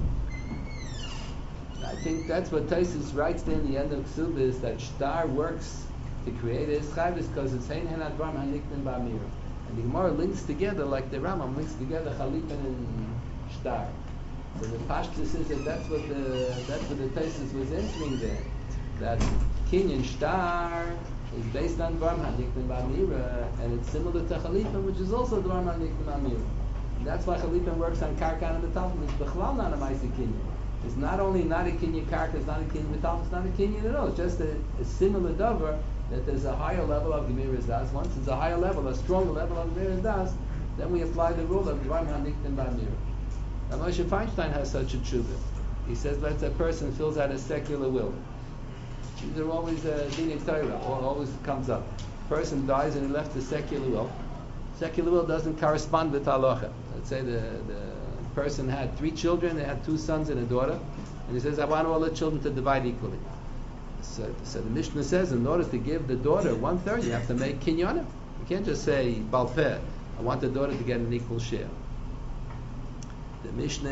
I think that's what Taisus writes there in the end of Ksubis, that Shtar works to create a Eschayvis because it's Hein Hen Advam HaNiktin Ba'amir. And the Gemara links together, like the Rambam links together Chalipin and Shtar. So the Pashtus is that that's what the Taisus was entering there. That Kinyan Shtar is based on Dvarm HaNiktin Ba'amira, and it's similar to Chalipin, which is also Dvarm HaNiktin Ba'amira. That's why Chalipin works on Karkan and Metalton. It's Bechlal not a Maisi Kinyan. It's not only not a Kinyan Karka, it's not a Kinyan Metalton, it's not a Kinyan at all. It's just a similar dover that there's a higher level of Gemiras Das. Once it's a higher level, a stronger level of Gemiras Das, then we apply the rule of Dvarm HaNiktin Ba'amira. Now Moshe Feinstein has such a tshuva. He says, let's say a person fills out a secular will. These are always Dinei Torah, always comes up. Person dies and he left a secular will. Secular will doesn't correspond with halacha. Let's say the person had 3 children, they had 2 sons and a daughter, and he says, I want all the children to divide equally. So the Mishnah says, in order to give the daughter 1/3, you have to make kinyanim. You can't just say, Balpeh, I want the daughter to get an equal share. The Mishnah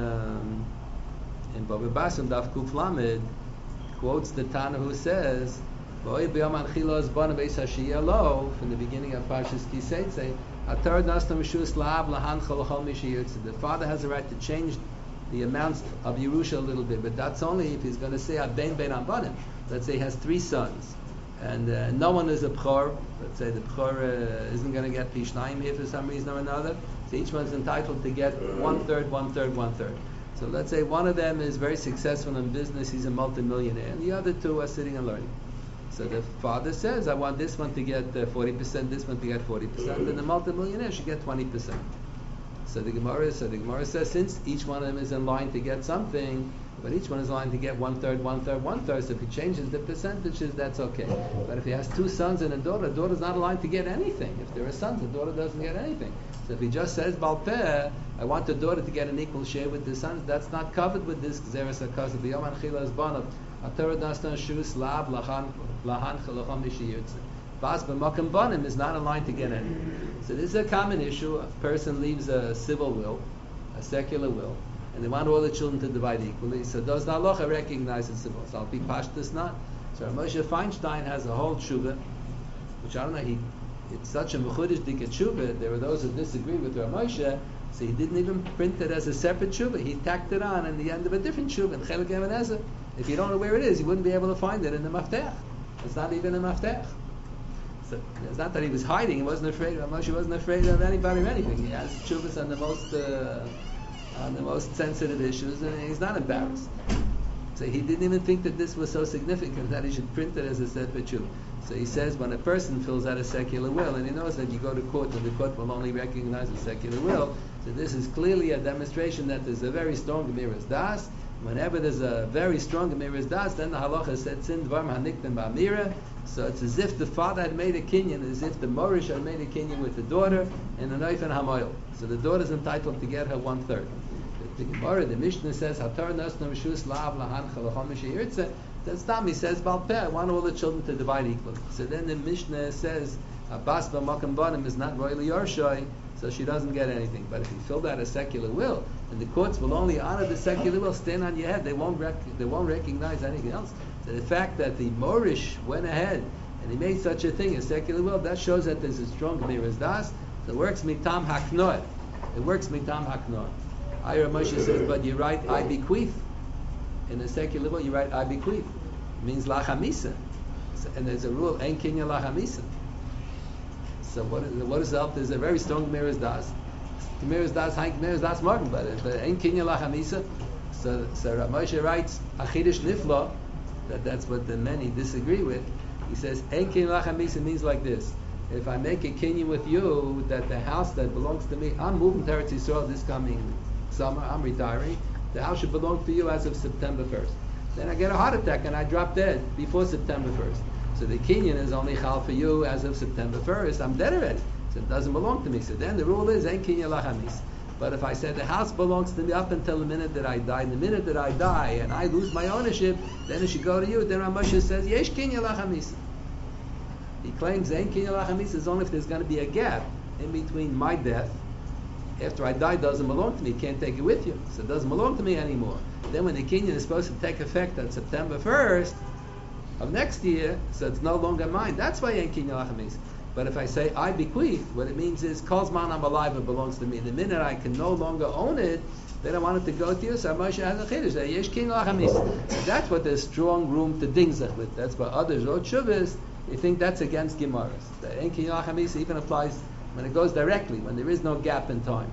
in Bava Basra, Daf Kuf Lamed, quotes the Tana who says, from the beginning of Parshas Kiseitze, the father has a right to change the amounts of Yerusha a little bit, but that's only if he's going to say Aben Ben Ambanim. Let's say he has 3 sons, and no one is a Bchor. Let's say the Bchor isn't going to get Pishnayim here for some reason or another. So each one's entitled to get 1/3, 1/3, 1/3. So let's say one of them is very successful in business, he's a multimillionaire, and the other 2 are sitting and learning. So the father says, I want this one to get 40%, this one to get 40%, and the multimillionaire should get 20%. So the Gemara says, since each one of them is in line to get something, but each one is in line to get 1/3, 1/3, 1/3, so if he changes the percentages, that's okay. But if he has 2 sons and a daughter, the daughter's not aligned to get anything. If there are sons, the daughter doesn't get anything. So if he just says, Balpeh, I want the daughter to get an equal share with the sons, that's not covered with this Gzeres HaKasav. The Yoman Chilas Banav, Atorah Nastan Shus Lab Lahan Chalacham Mishiyutze. Bas B'Makam Banim is not aligned to get anything. So this is a common issue. A person leaves a civil will, a secular will, and they want all the children to divide equally. So does the halacha recognize the civil? So I'll be pashtus not. So Moshe Feinstein has a whole tshuva, which I don't know. It's such a mechudish dika tshuva. There are those who disagree with Rav Moshe, so he didn't even print it as a separate tshuva. He tacked it on in the end of a different tshuva in Chelik Even Ezer. If you don't know where it is, you wouldn't be able to find it in the Maftech. It's not even a Maftech. So it's not that he was hiding. He wasn't afraid. Rav Moshe wasn't afraid of anybody or anything. He has tshuvas on the most sensitive issues, and he's not embarrassed. So he didn't even think that this was so significant that he should print it as a separate tshuva. So he says when a person fills out a secular will, and he knows that you go to court and the court will only recognize a secular will, so this is clearly a demonstration that there's a very strong Gemiras Das. Whenever there's a very strong Gemiras Das, then the halacha sets in Dvarm HaNiktin Ba'amira. So it's as if the father had made a kinyan, as if the Morish had made a kinyan with the daughter and the Noif and Hamoil. So the daughter's entitled to get her 1/3. The Gemara, the Mishnah says, Hatar Nasna Mishus La'av Lahan Chalacham Mishiyirtze. That's Tam, he says, Balpeh, I want all the children to divide equally. So then the Mishnah says, Abbas B'Makam Banim is not royally Yorshai, so she doesn't get anything. But if you filled out a secular will, and the courts will only honor the secular will, stand on your head, they won't recognize anything else. So the fact that the Morish went ahead and he made such a thing, a secular will, that shows that there's a strong Gemiras Das. So it works mitam haknoah. It works mitam haknoah. Ira Moshe says, but you write I bequeath. In a secular will, you write I bequeath. It means lachamisa. So, and there's a rule, ein kinya lachamisa. So what is up? There's a very strong Gemiras Das. Gemiras Das, Hank Gemiras Das Morgan, but ein kinya lachamisa. So Rav Moshe writes achidish nifla. That's what the many disagree with. He says ein kinya lachamisa means like this. If I make a kinyan with you that the house that belongs to me, I'm moving to Eretz Yisrael this coming summer, I'm retiring, the house should belong to you as of September 1st. then I get a heart attack and I drop dead before September 1st. So the Kinyan is only chal for you as of September 1st. I'm dead already. So it doesn't belong to me. So then the rule is, Ein Kinyan Lachamis. But if I said the house belongs to me up until the minute that I die, and the minute that I die and I lose my ownership, then it should go to you. Then Ramosha says, Yesh Kinyan Lachamis. He claims Ein Kinyan Lachamis is only if there's going to be a gap in between my death. After I die, doesn't belong to me. Can't take it with you. So it doesn't belong to me anymore. Then when the Kinyan is supposed to take effect on September 1st of next year, so it's no longer mine. That's why Ein Kinyan Lachamis. But if I say I bequeath, what it means is Kol Zman I'm alive, it belongs to me. The minute I can no longer own it, then I want it to go to you. So Moshe has a chiddush. Yesh Kinyan Lachamis. That's what there's strong room to dingzach with. That's why others wrote Shuvas. They think that's against Gemaras. The Ein Kinyan Lachamis even applies when it goes directly, when there is no gap in time.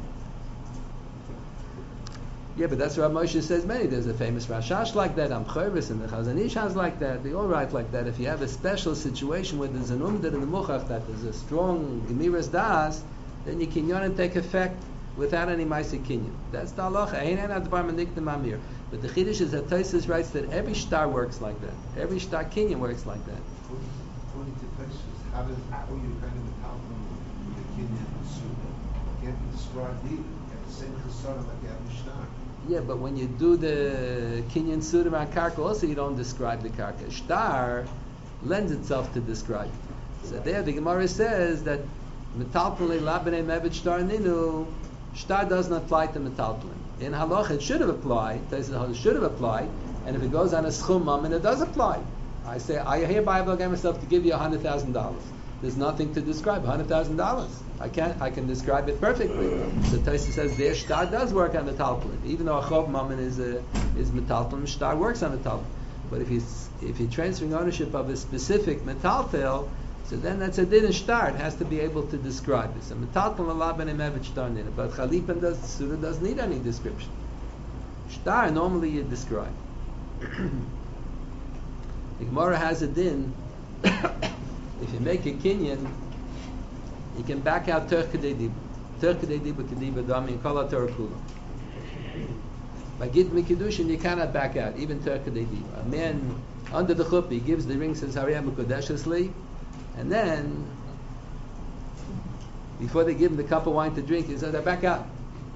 Yeah, but that's what Moshe says many. There's a famous Rashash like that, Amchoris, and the Chazon Ish has like that. They all write like that. If you have a special situation where there's an umdar in the muchach, that there's a strong Gemiras Das, then you kinyan take effect without any Maaseh Kinyan. That's the halacha. Ein advar maniknim amir. But the Chiddush is that Tosfos writes that every star works like that. Every star Kinyan works like that. According to Tosfos, how you kind of talking with the Kinyan and Suda? Can't be described either. You have the same chesed like you have Mishnah. Yeah, but when you do the Kinyan Suda on Karka, also you don't describe the Karka. Shtar lends itself to describe. So there the Gemara says that Metalpele Labene Mevet Shtar Ninu, Shtar doesn't apply to Metalpele. In Halach it should have applied, it should have applied, and if it goes on a Schum and it does apply. I say, I hereby obligate myself to give you $100,000. There's nothing to describe, $100,000. I can describe it perfectly. So Tosfos says their shtar does work on the talpulin. Even though a chov mammon is metalpulin, shtar works on the talpulin. But if you're transferring ownership of a specific metalpil, so then that's a din shtar. It has to be able to describe it. So metalpilin Allah ben emevet shtar nina. But chalipan Suda doesn't need any description. Shtar normally you describe. The Gemara has a din. If you make a kinyan, you can back out Terch Kedei Dibur. Terch Kedei Dibur Kedibur Dami and Kol HaTorah Kula. By Git Mikidushin, you cannot back out, even Terch Kedei Dibur. A man under the chuppah, he gives the ring, says Hariyah Mekudeshes Li, and then before they give him the cup of wine to drink, he says, I back out.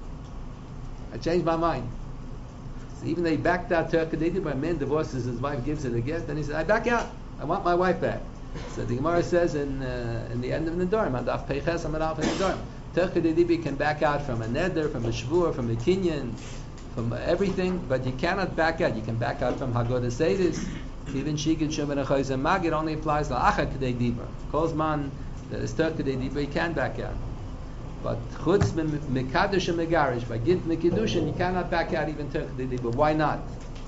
I changed my mind. So even though he backed out Terch Kedei Dibur, a man divorces his wife, gives her the gift, then he says, I back out. I want my wife back. So the Gemara says in the end of Nedarim, Adaf Peiches Amadaf Nedarim, Terch Kedei Dibur can back out from a neder, from a shvur, from a kinyan, from everything, but you cannot back out. You can back out from Haggadah Seidis, even Shigid Shuman Achayz and Magid only applies to Acha Kedei Dibur. Kozman that is Terch Kedei Dibur, you can back out. But Chutz Mekadosh and Megarish, by Git Mekidushin, you cannot back out even Terch Kedei Dibur. Why not?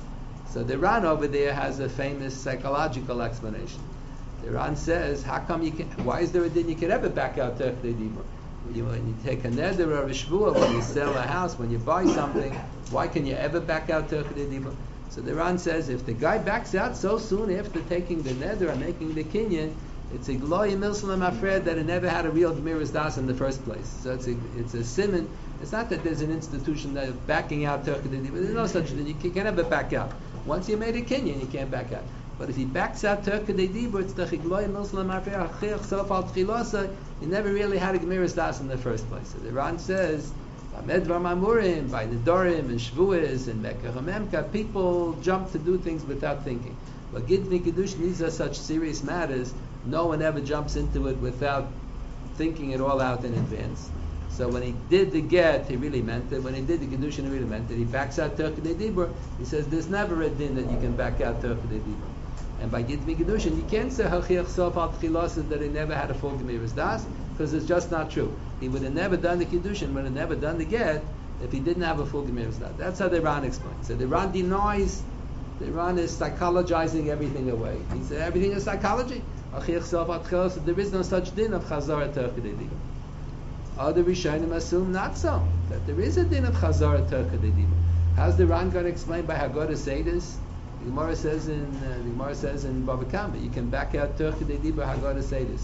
So the Ran over there has a famous psychological explanation. The Ran says, how come you can? Why is there a din you can ever back out Terch Kedei Dibur? When you take a neder or a shvua, when you sell a house, when you buy something, why can you ever back out Terch Kedei Dibur? So the Ran says, if the guy backs out so soon after taking the neder and making the kinyan, it's a gloy milsalam afred that it never had a real gemiras das in the first place. So it's a simon. It's not that there's an institution that is backing out Terch Kedei Dibur. There's no such thing. You can never back out. Once you made a kinyan, you can't back out. But if he backs out Terch Kedei Dibur, it's the chigloy milsalam afred achich self al tchilasa. You never really had a gemiras das in the first place. So the Ran says, by Medvar Mamurim, by Nedarim and Shvuas and Mekach Memka, people jump to do things without thinking. But Gid Mikidushin, these are such serious matters. No one ever jumps into it without thinking it all out in advance. So when he did the get, he really meant it. When he did the Kedushin, he really meant it. He backs out Terch Kedei Dibur. He says there's never a din that you can back out Terch Kedei Dibur. And by Gid Mikidushin, you can't say Hachiach Sof Al Tchilas that he never had a full Gemiras Das, because it's just not true. He would have never done the Kiddushin, would have never done the get, if he didn't have a full Gemiras Das. That's how the Ran explains. So the Ran denies, the Ran is psychologizing everything away. He said everything is psychology. Achiach Sof Al Tchilas, there is no such din of Chazara Terch Kedei Dibur. Other Rishonim assume not so, that there is a din of Chazara Terch Kedei Dibur. How's the Ran going to explain by Haggadah Seidis? The Gemara says in Bava Kama, you can back out Terch Kedei Dibur Haggadah Seidis.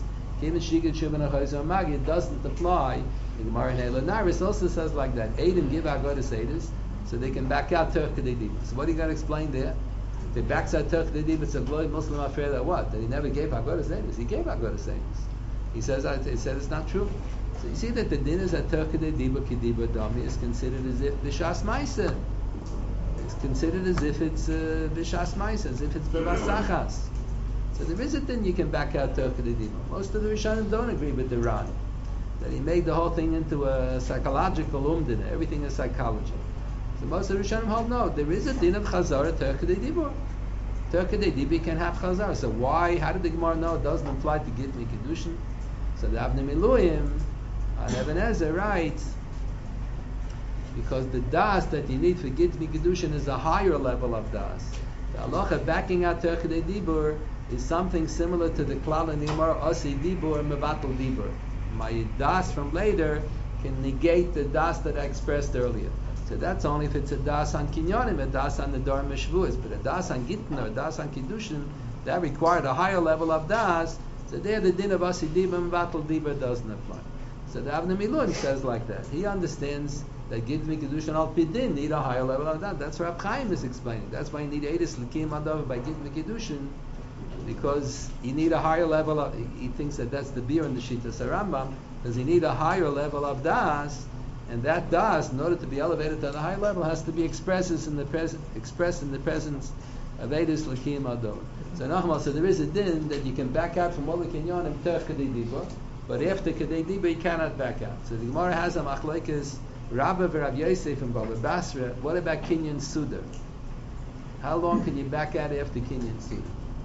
It doesn't apply. The Gemara in Eila Naris also says like that. Eidim give Haggadah Seidis, so they can back out Terch Kedei Dibur. So what are you going to explain there? If it backs out Turk the Dib, it's a glory Muslim affair that what? That he never gave Haggadah Amos. He gave Haggadah Amos. He said it's not true. So you see that the din is that Turk the Diba Kediba Dami is considered as if Bishas Maisa. It's considered as if it's Bishas Maisa, as if it's Bevasachas. So there is a din you can back out Turk the Diba. Most of the Rishonim don't agree with the Ran. That he made the whole thing into a psychological umdin. Everything is psychology. So most of the Rishonim hold no. There is a din of Chazara Turkei Dibur. Turkei Dibur can have Chazara. So why? How did the Gemara know it doesn't apply to Gitmi Kedushin? So the Avnei Miluim on Eben Ezer writes because the das that you need for Gitmi Kedushin is a higher level of das. The halacha backing out Turkei Dibur is something similar to the Klal in the Gemara Asi Dibur Mevatel Dibur. My das from later can negate the das that I expressed earlier. So that's only if it's a das on kinyonim, a das on the dar meshvuas, but a das on gittin or a das on kiddushin that required a higher level of das. So there, the din of asidibah and vatal dibah doesn't apply. So the Avnei Miluim says like that. He understands that gittin kiddushin al pidin need a higher level of that. That's what Rab Chaim is explaining. That's why you need edus l'kiyum adav by gittin kiddushin, because you need a higher level of. He thinks that that's the beer in the Shittas Rambam, because you need a higher level of das. And that das, in order to be elevated to the high level, has to be expressed in the presence of Edus L'Kiyum Adon. So Nachmal said there is a din that you can back out from all the kinyonim Tech Kedei Dibur, but after Kedei Dibur you cannot back out. So the Gemara has a machlekes Rabba v'Rav Yosef and Baba Basra. What about Kinyan Sudar? How long can you back out after Kinyan Sudar?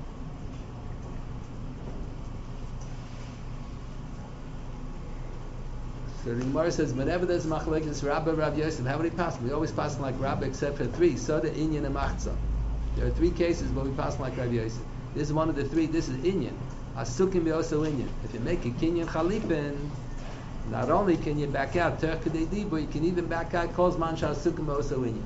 So the Gemara says, whenever there's machlekes Rabba, Rav Yosef, how many pass? We always pass like Rabba except for three. Soda, Inyan, and Machzah. There are three cases where we pass like Rav Yosef. This is one of the three. This is Inyan. Asukim be also Inyan. If you make a Kinyan Chalipin, not only can you back out Turkei Dibur, you can even back out Kol Zman Asukim be also Inyan.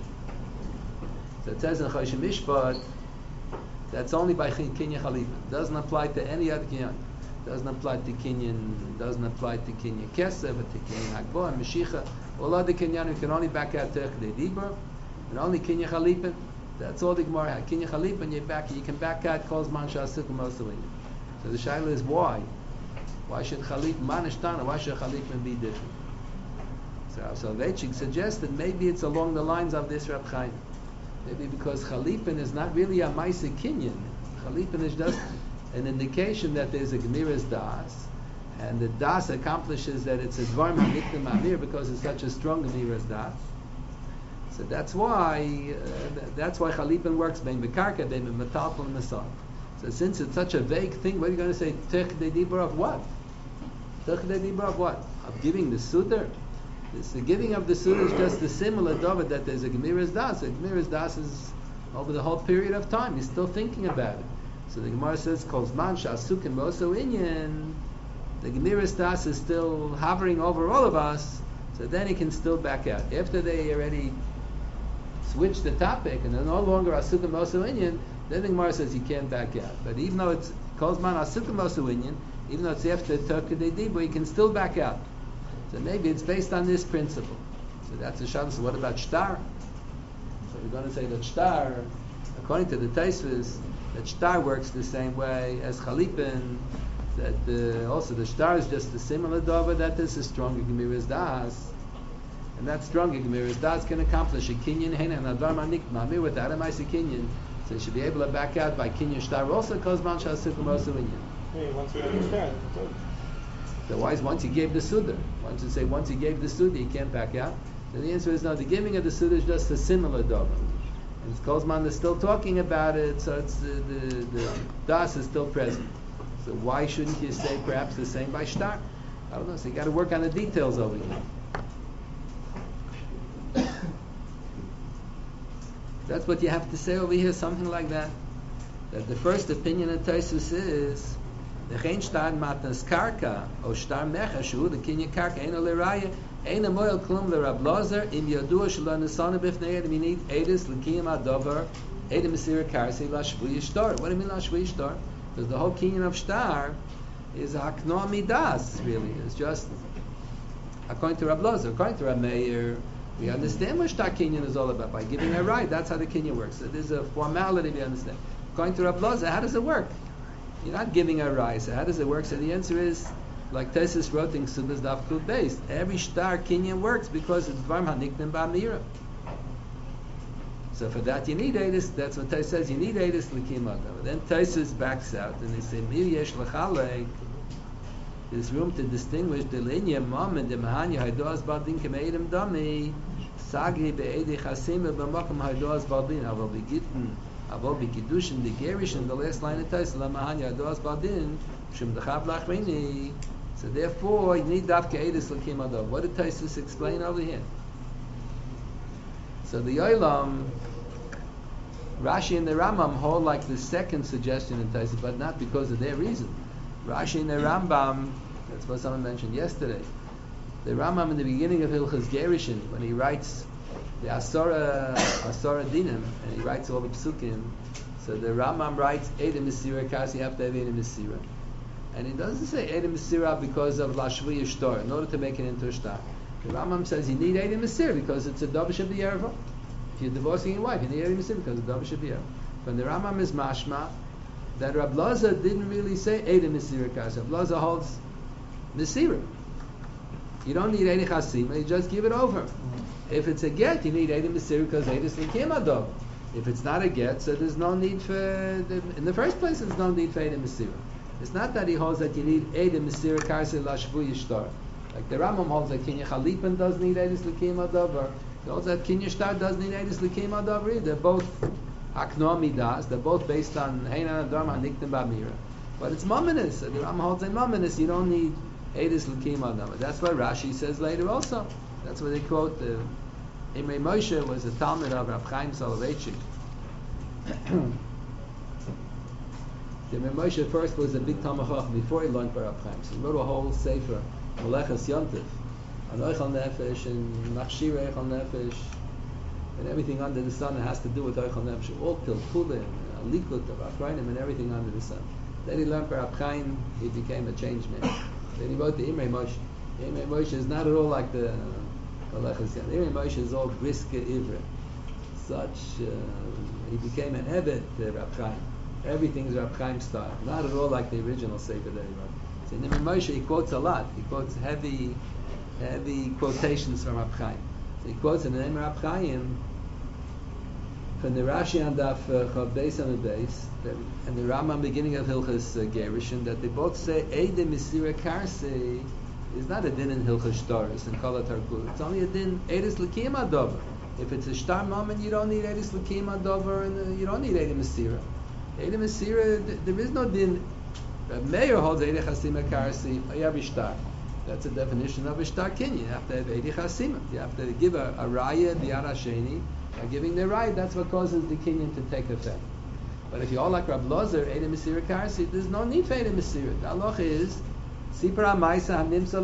So it says in Choshen Mishpat, that's only by Kinyan Chalipin. Doesn't apply to any other Kinyan. Doesn't apply to Kinyan, doesn't apply to Kinyan Kesef, but to Kinyan Hagbah and Meshicha. All other Kinyan, you can only back out Turkei Dibur, and only Kinyan Chalipin. That's all the Gemara had. Kinyan Chalipin, you can back out Kol Zman Sha'asukim Osawin. So the shaila is why? Why should Chalipin, Manishtana, why should Chalipin be different? So Vechik suggested maybe it's along the lines of this Rab Chaim. Maybe because Chalipin is not really a Maisa Kinyan. Chalipin is just an indication that there's a Gemiras Das, and the Das accomplishes that it's a Dvarm HaMiktim Amir because it's such a strong Gemiras Das. So that's why Chalipin works bein Bekarka, bein Metalpal and Masad. So since it's such a vague thing, what are you going to say? Turkei Dibur of what? Turkei Dibur of what? Of giving the Sudar? The giving of the Sudar is just a similar David that there's a Gemiras Das. A Gemiras Das is over the whole period of time. He's still thinking about it. So the Gemara says, Kol Zman Sha'asukim also Inyan, the Gemiras Das is still hovering over all of us, so then he can still back out. After they already switch the topic and they're no longer Asukim also Inyan, then the Gemara says he can't back out. But even though it's Kol Zman Asukim also Inyan, even though it's after Turkei Dibur, he can still back out. So maybe it's based on this principle. So that's the Shabbos. So what about Shtar? So we're going to say that Shtar, according to the Taisvus, that Shtar works the same way as Chalipin, that also the Shtar is just a similar Dova, that this is stronger Gemiras Das, and that stronger Gemiras Das can accomplish a Kinyan Hen and Advar Manik Mamir without a Maisa Kinyan, so you should be able to back out by Kinyan Shtar also, Kol Zman Sha'asukim also Inyan. Hey, once you understand, So why is once you gave the Sudar? Once you say once you gave the Sudar, you can't back out? So the answer is no, the giving of the Sudar is just a similar Dova. And Kol Zman is still talking about it, so it's the Das is still present. So why shouldn't you say perhaps the same by Shtar? I don't know. So you got to work on the details over here. That's what you have to say over here, something like that. That the first opinion of Taisus is the Chen Shtar Matnas Karka or Shtar Mechashu, the Kinyan Karka, Eino Leraya, Eino Moel Klum Lerab Lozer, Im Yadua Shalom Nesana Bifnei Edom. You need Edis L'Kiyam Adover, Edom Mesira Karsi Lashvu Yishtar. What do you mean Lashvu Yishtar? Because the whole Kinyan of Shtar is Haknoa Midas. Really, it's just according to Rab Lozer, according to Rab Meir. We understand what shtar kinyan is all about by giving a right. That's how the kinyan works. So there's a formality we understand. Going to Rav Loza, how does it work? You're not giving a right. So how does it work? So the answer is, like Tesis wrote in Subas Daf Kuf Beis, every shtar kinyan works because it's Dvarm Haniknim Ba'amira. So for that you need Eidus. That's what Tesis says. You need Eidus L'kim Adam. Then Tesis backs out and they say Mir Yesh L'chalek. There's room to distinguish the linya mom and the mahanya haidoas baldin kemeidim dami sagri be'edi chasim b'makom haidoas baldin avol begitten avol begidushin the gerish in the last line of Tais la mahanya haidoas baldin shum dechav lachmini. So therefore you need dafke edus l'kim adav. What did Taisus explain over here? So the Yolam, Rashi and the Rambam hold like the second suggestion in Taisus, but not because of their reason. Rashi and the Rambam, that's what someone mentioned yesterday. The Rambam in the beginning of Hilchas Gerishin, when he writes the Asora Dinim, and he writes all the Psukim, so the Rambam writes Edem Mesira Kas, you have to have Edem Mesira. And he doesn't say Edem Mesira because of Lashvi Yishtor, in order to make it into a shtar. The Rambam says you need Edem Mesira because it's a Dovish of the Yerva. If you're divorcing your wife, you need Edem Mesira because it's a Dovish of the Yerva. When the Rambam is mashma, that Rab Loza didn't really say Eidem Mesira Kas. Rab Loza holds Mesira. You don't need Eidem Chasima, you just give it over. If it's a get, you need Eidem Mesira because Eidem L'kim Adov. If it's not a get, so there's no need for, in the first place, there's no need for Eidem Mesira. It's not that he holds that you need Eidem Mesira Kas Lashvu Yishtar. Like the Rambam holds that Kinya Chalipan does need Eidem L'kim Adov, or he holds that Kinya Shtar does need Eidem L'kim Adov. They're both Akno Midas, they're both based on Heinan Dharma Niktim Bamira. But it's Mominus. The Rambam holds in Mominus, you don't need Eidus L'kim Adam. That's what Rashi says later also. That's what they quote. Imrei Moshe was a Talmud of Rav Chaim Soloveitchik. Imrei Moshe first was a big Talmud Chacham before he learned by Rav Chaim. So he wrote a whole sefer, Meleches Yontif, on Oichal Nefesh and Machshir Oichal Nefesh, and everything under the sun that has to do with Oichal Nefesh, all Pilkulim, Alikut of Akrainim, and everything under the sun. Then he learned by Rav Chaim, he became a changed man. Then he wrote the Imrei Moshe. Imrei Moshe is not at all like the Meleches Yontif. Imrei Moshe is all brisker Ivra. He became an Eved, Rav Chaim. Everything's Rav Chaim style. Not at all like the original Sefer that he wrote. So in Imrei Moshe he quotes a lot. He quotes heavy quotations from Rav Chaim. So he quotes in the name of Rav Chaim from the Rashi on Daf Chav Beis on the Beis, and the Rambam beginning of Hilchas Gerishin, that they both say Eide Mesira Karse is not a din in Hilchas Shtaris and Kol HaTarkut. It's only a din Eidus L'kim Adover. If it's a shtar moment, you don't need Eidus L'kim Adover, and you don't need Eide Mesira. Eide Mesira, there is no din. Meir holds Eide Chasima Karse every shtar. That's a definition of a shtar kinyan. You have to have Eide Chasima. You have to give a raya b'yad hasheni. By giving the right, that's what causes the kinyan to take effect. But if you're all like Rab Lozer, Eidem Mesira Karsi, there's no need for Eidem Mesira. The halach is Sipra Maisa Hanimsa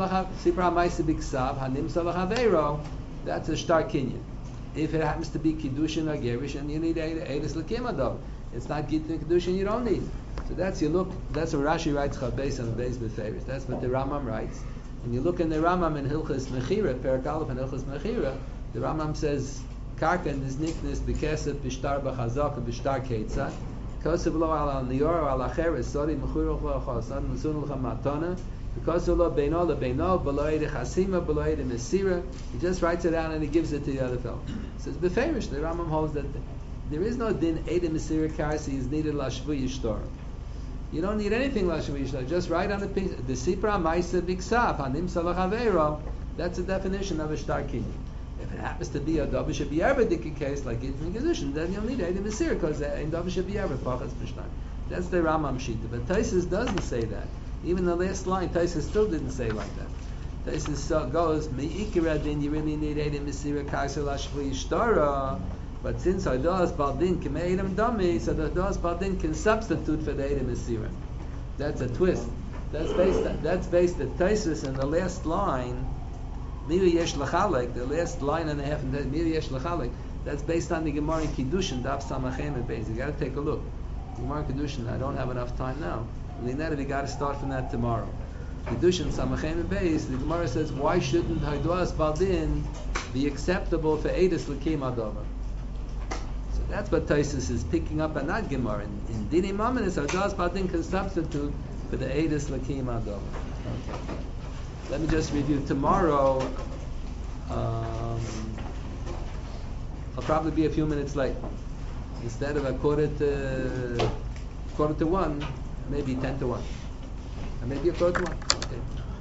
Biksav Hanimsa Lachaveiro. That's a shtar kinyan. If it happens to be Kiddushin or Gerish, and you need Eidus L'kim Adov, it's not Gittin Kiddushin, you don't need. So that's what Rashi writes Chabeis and Beis Befeiris. That's what the Rambam writes. And you look in the Rambam in Hilchas Mechira, Perak Aleph and Hilchas Mechira, the Rambam says Karka and his nickness Bekesef Bishtar B'Chazak and Bishtar Keitzat Kosev Lo Al Niyor Al Acheres Sori Mechurach Lo Chasad Musun L'Cha Matana Kosev Lo Beino Le Beino Below Eide Chasima Below Eide Mesira. He just writes it out and he gives it to the other fellow. So it's Beferish. The Rambam holds that there is no din Eide Mesira Karsi is needed Lashvu Yishtor. You don't need anything Lashvu Yishtor. Just write on a piece the Sipra Maisa Biksav Hanim Salachaveiro. That's the definition of a shtar kinyan. If it happens to be a Davish B'Yarba case like Gittin Gedushin, then you'll need Eidem Mesira because in Davish B'Yarba Pachas B'Shtar. That's the Rambam Shita. But Taisus doesn't say that. Even the last line, Taisus still didn't say like that. Taisus goes, Me'ikira din, you really need Eidem Mesira Kaisel Ashvu Yishtara. But since Hadas Baldin can make Eidem Dami, so the Hadas Baldin can substitute for the Eidem Mesira. That's a twist. That's based at Taisus in the last line. Mir Yesh L'Chalek, the last line and a half, and then Mir Yesh L'Chalek, that's based on the Gemara in Kiddushin, Daf Samachem and Beis. You got to take a look. Gemara in Kiddushin, I don't have enough time now. We got to start from that tomorrow. Kedushin Samachem and Beis, the Gemara says, why shouldn't Haiduas Baldin be acceptable for Eidus L'Kim Adova? So that's what Taisus is picking up on that Gemara. In Dini Mamanis, Haiduas Baldin can substitute for the Eidus L'Kim Adova. Okay. Let me just review. Tomorrow, I'll probably be a few minutes late. Instead of a quarter to 1, maybe 10 to 1. And maybe a quarter to 1. Okay.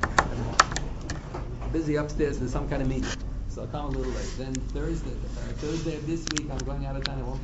I'm busy upstairs, there's some kind of meeting. So I'll come a little late. Then Thursday of this week, I'm going out of town. I won't be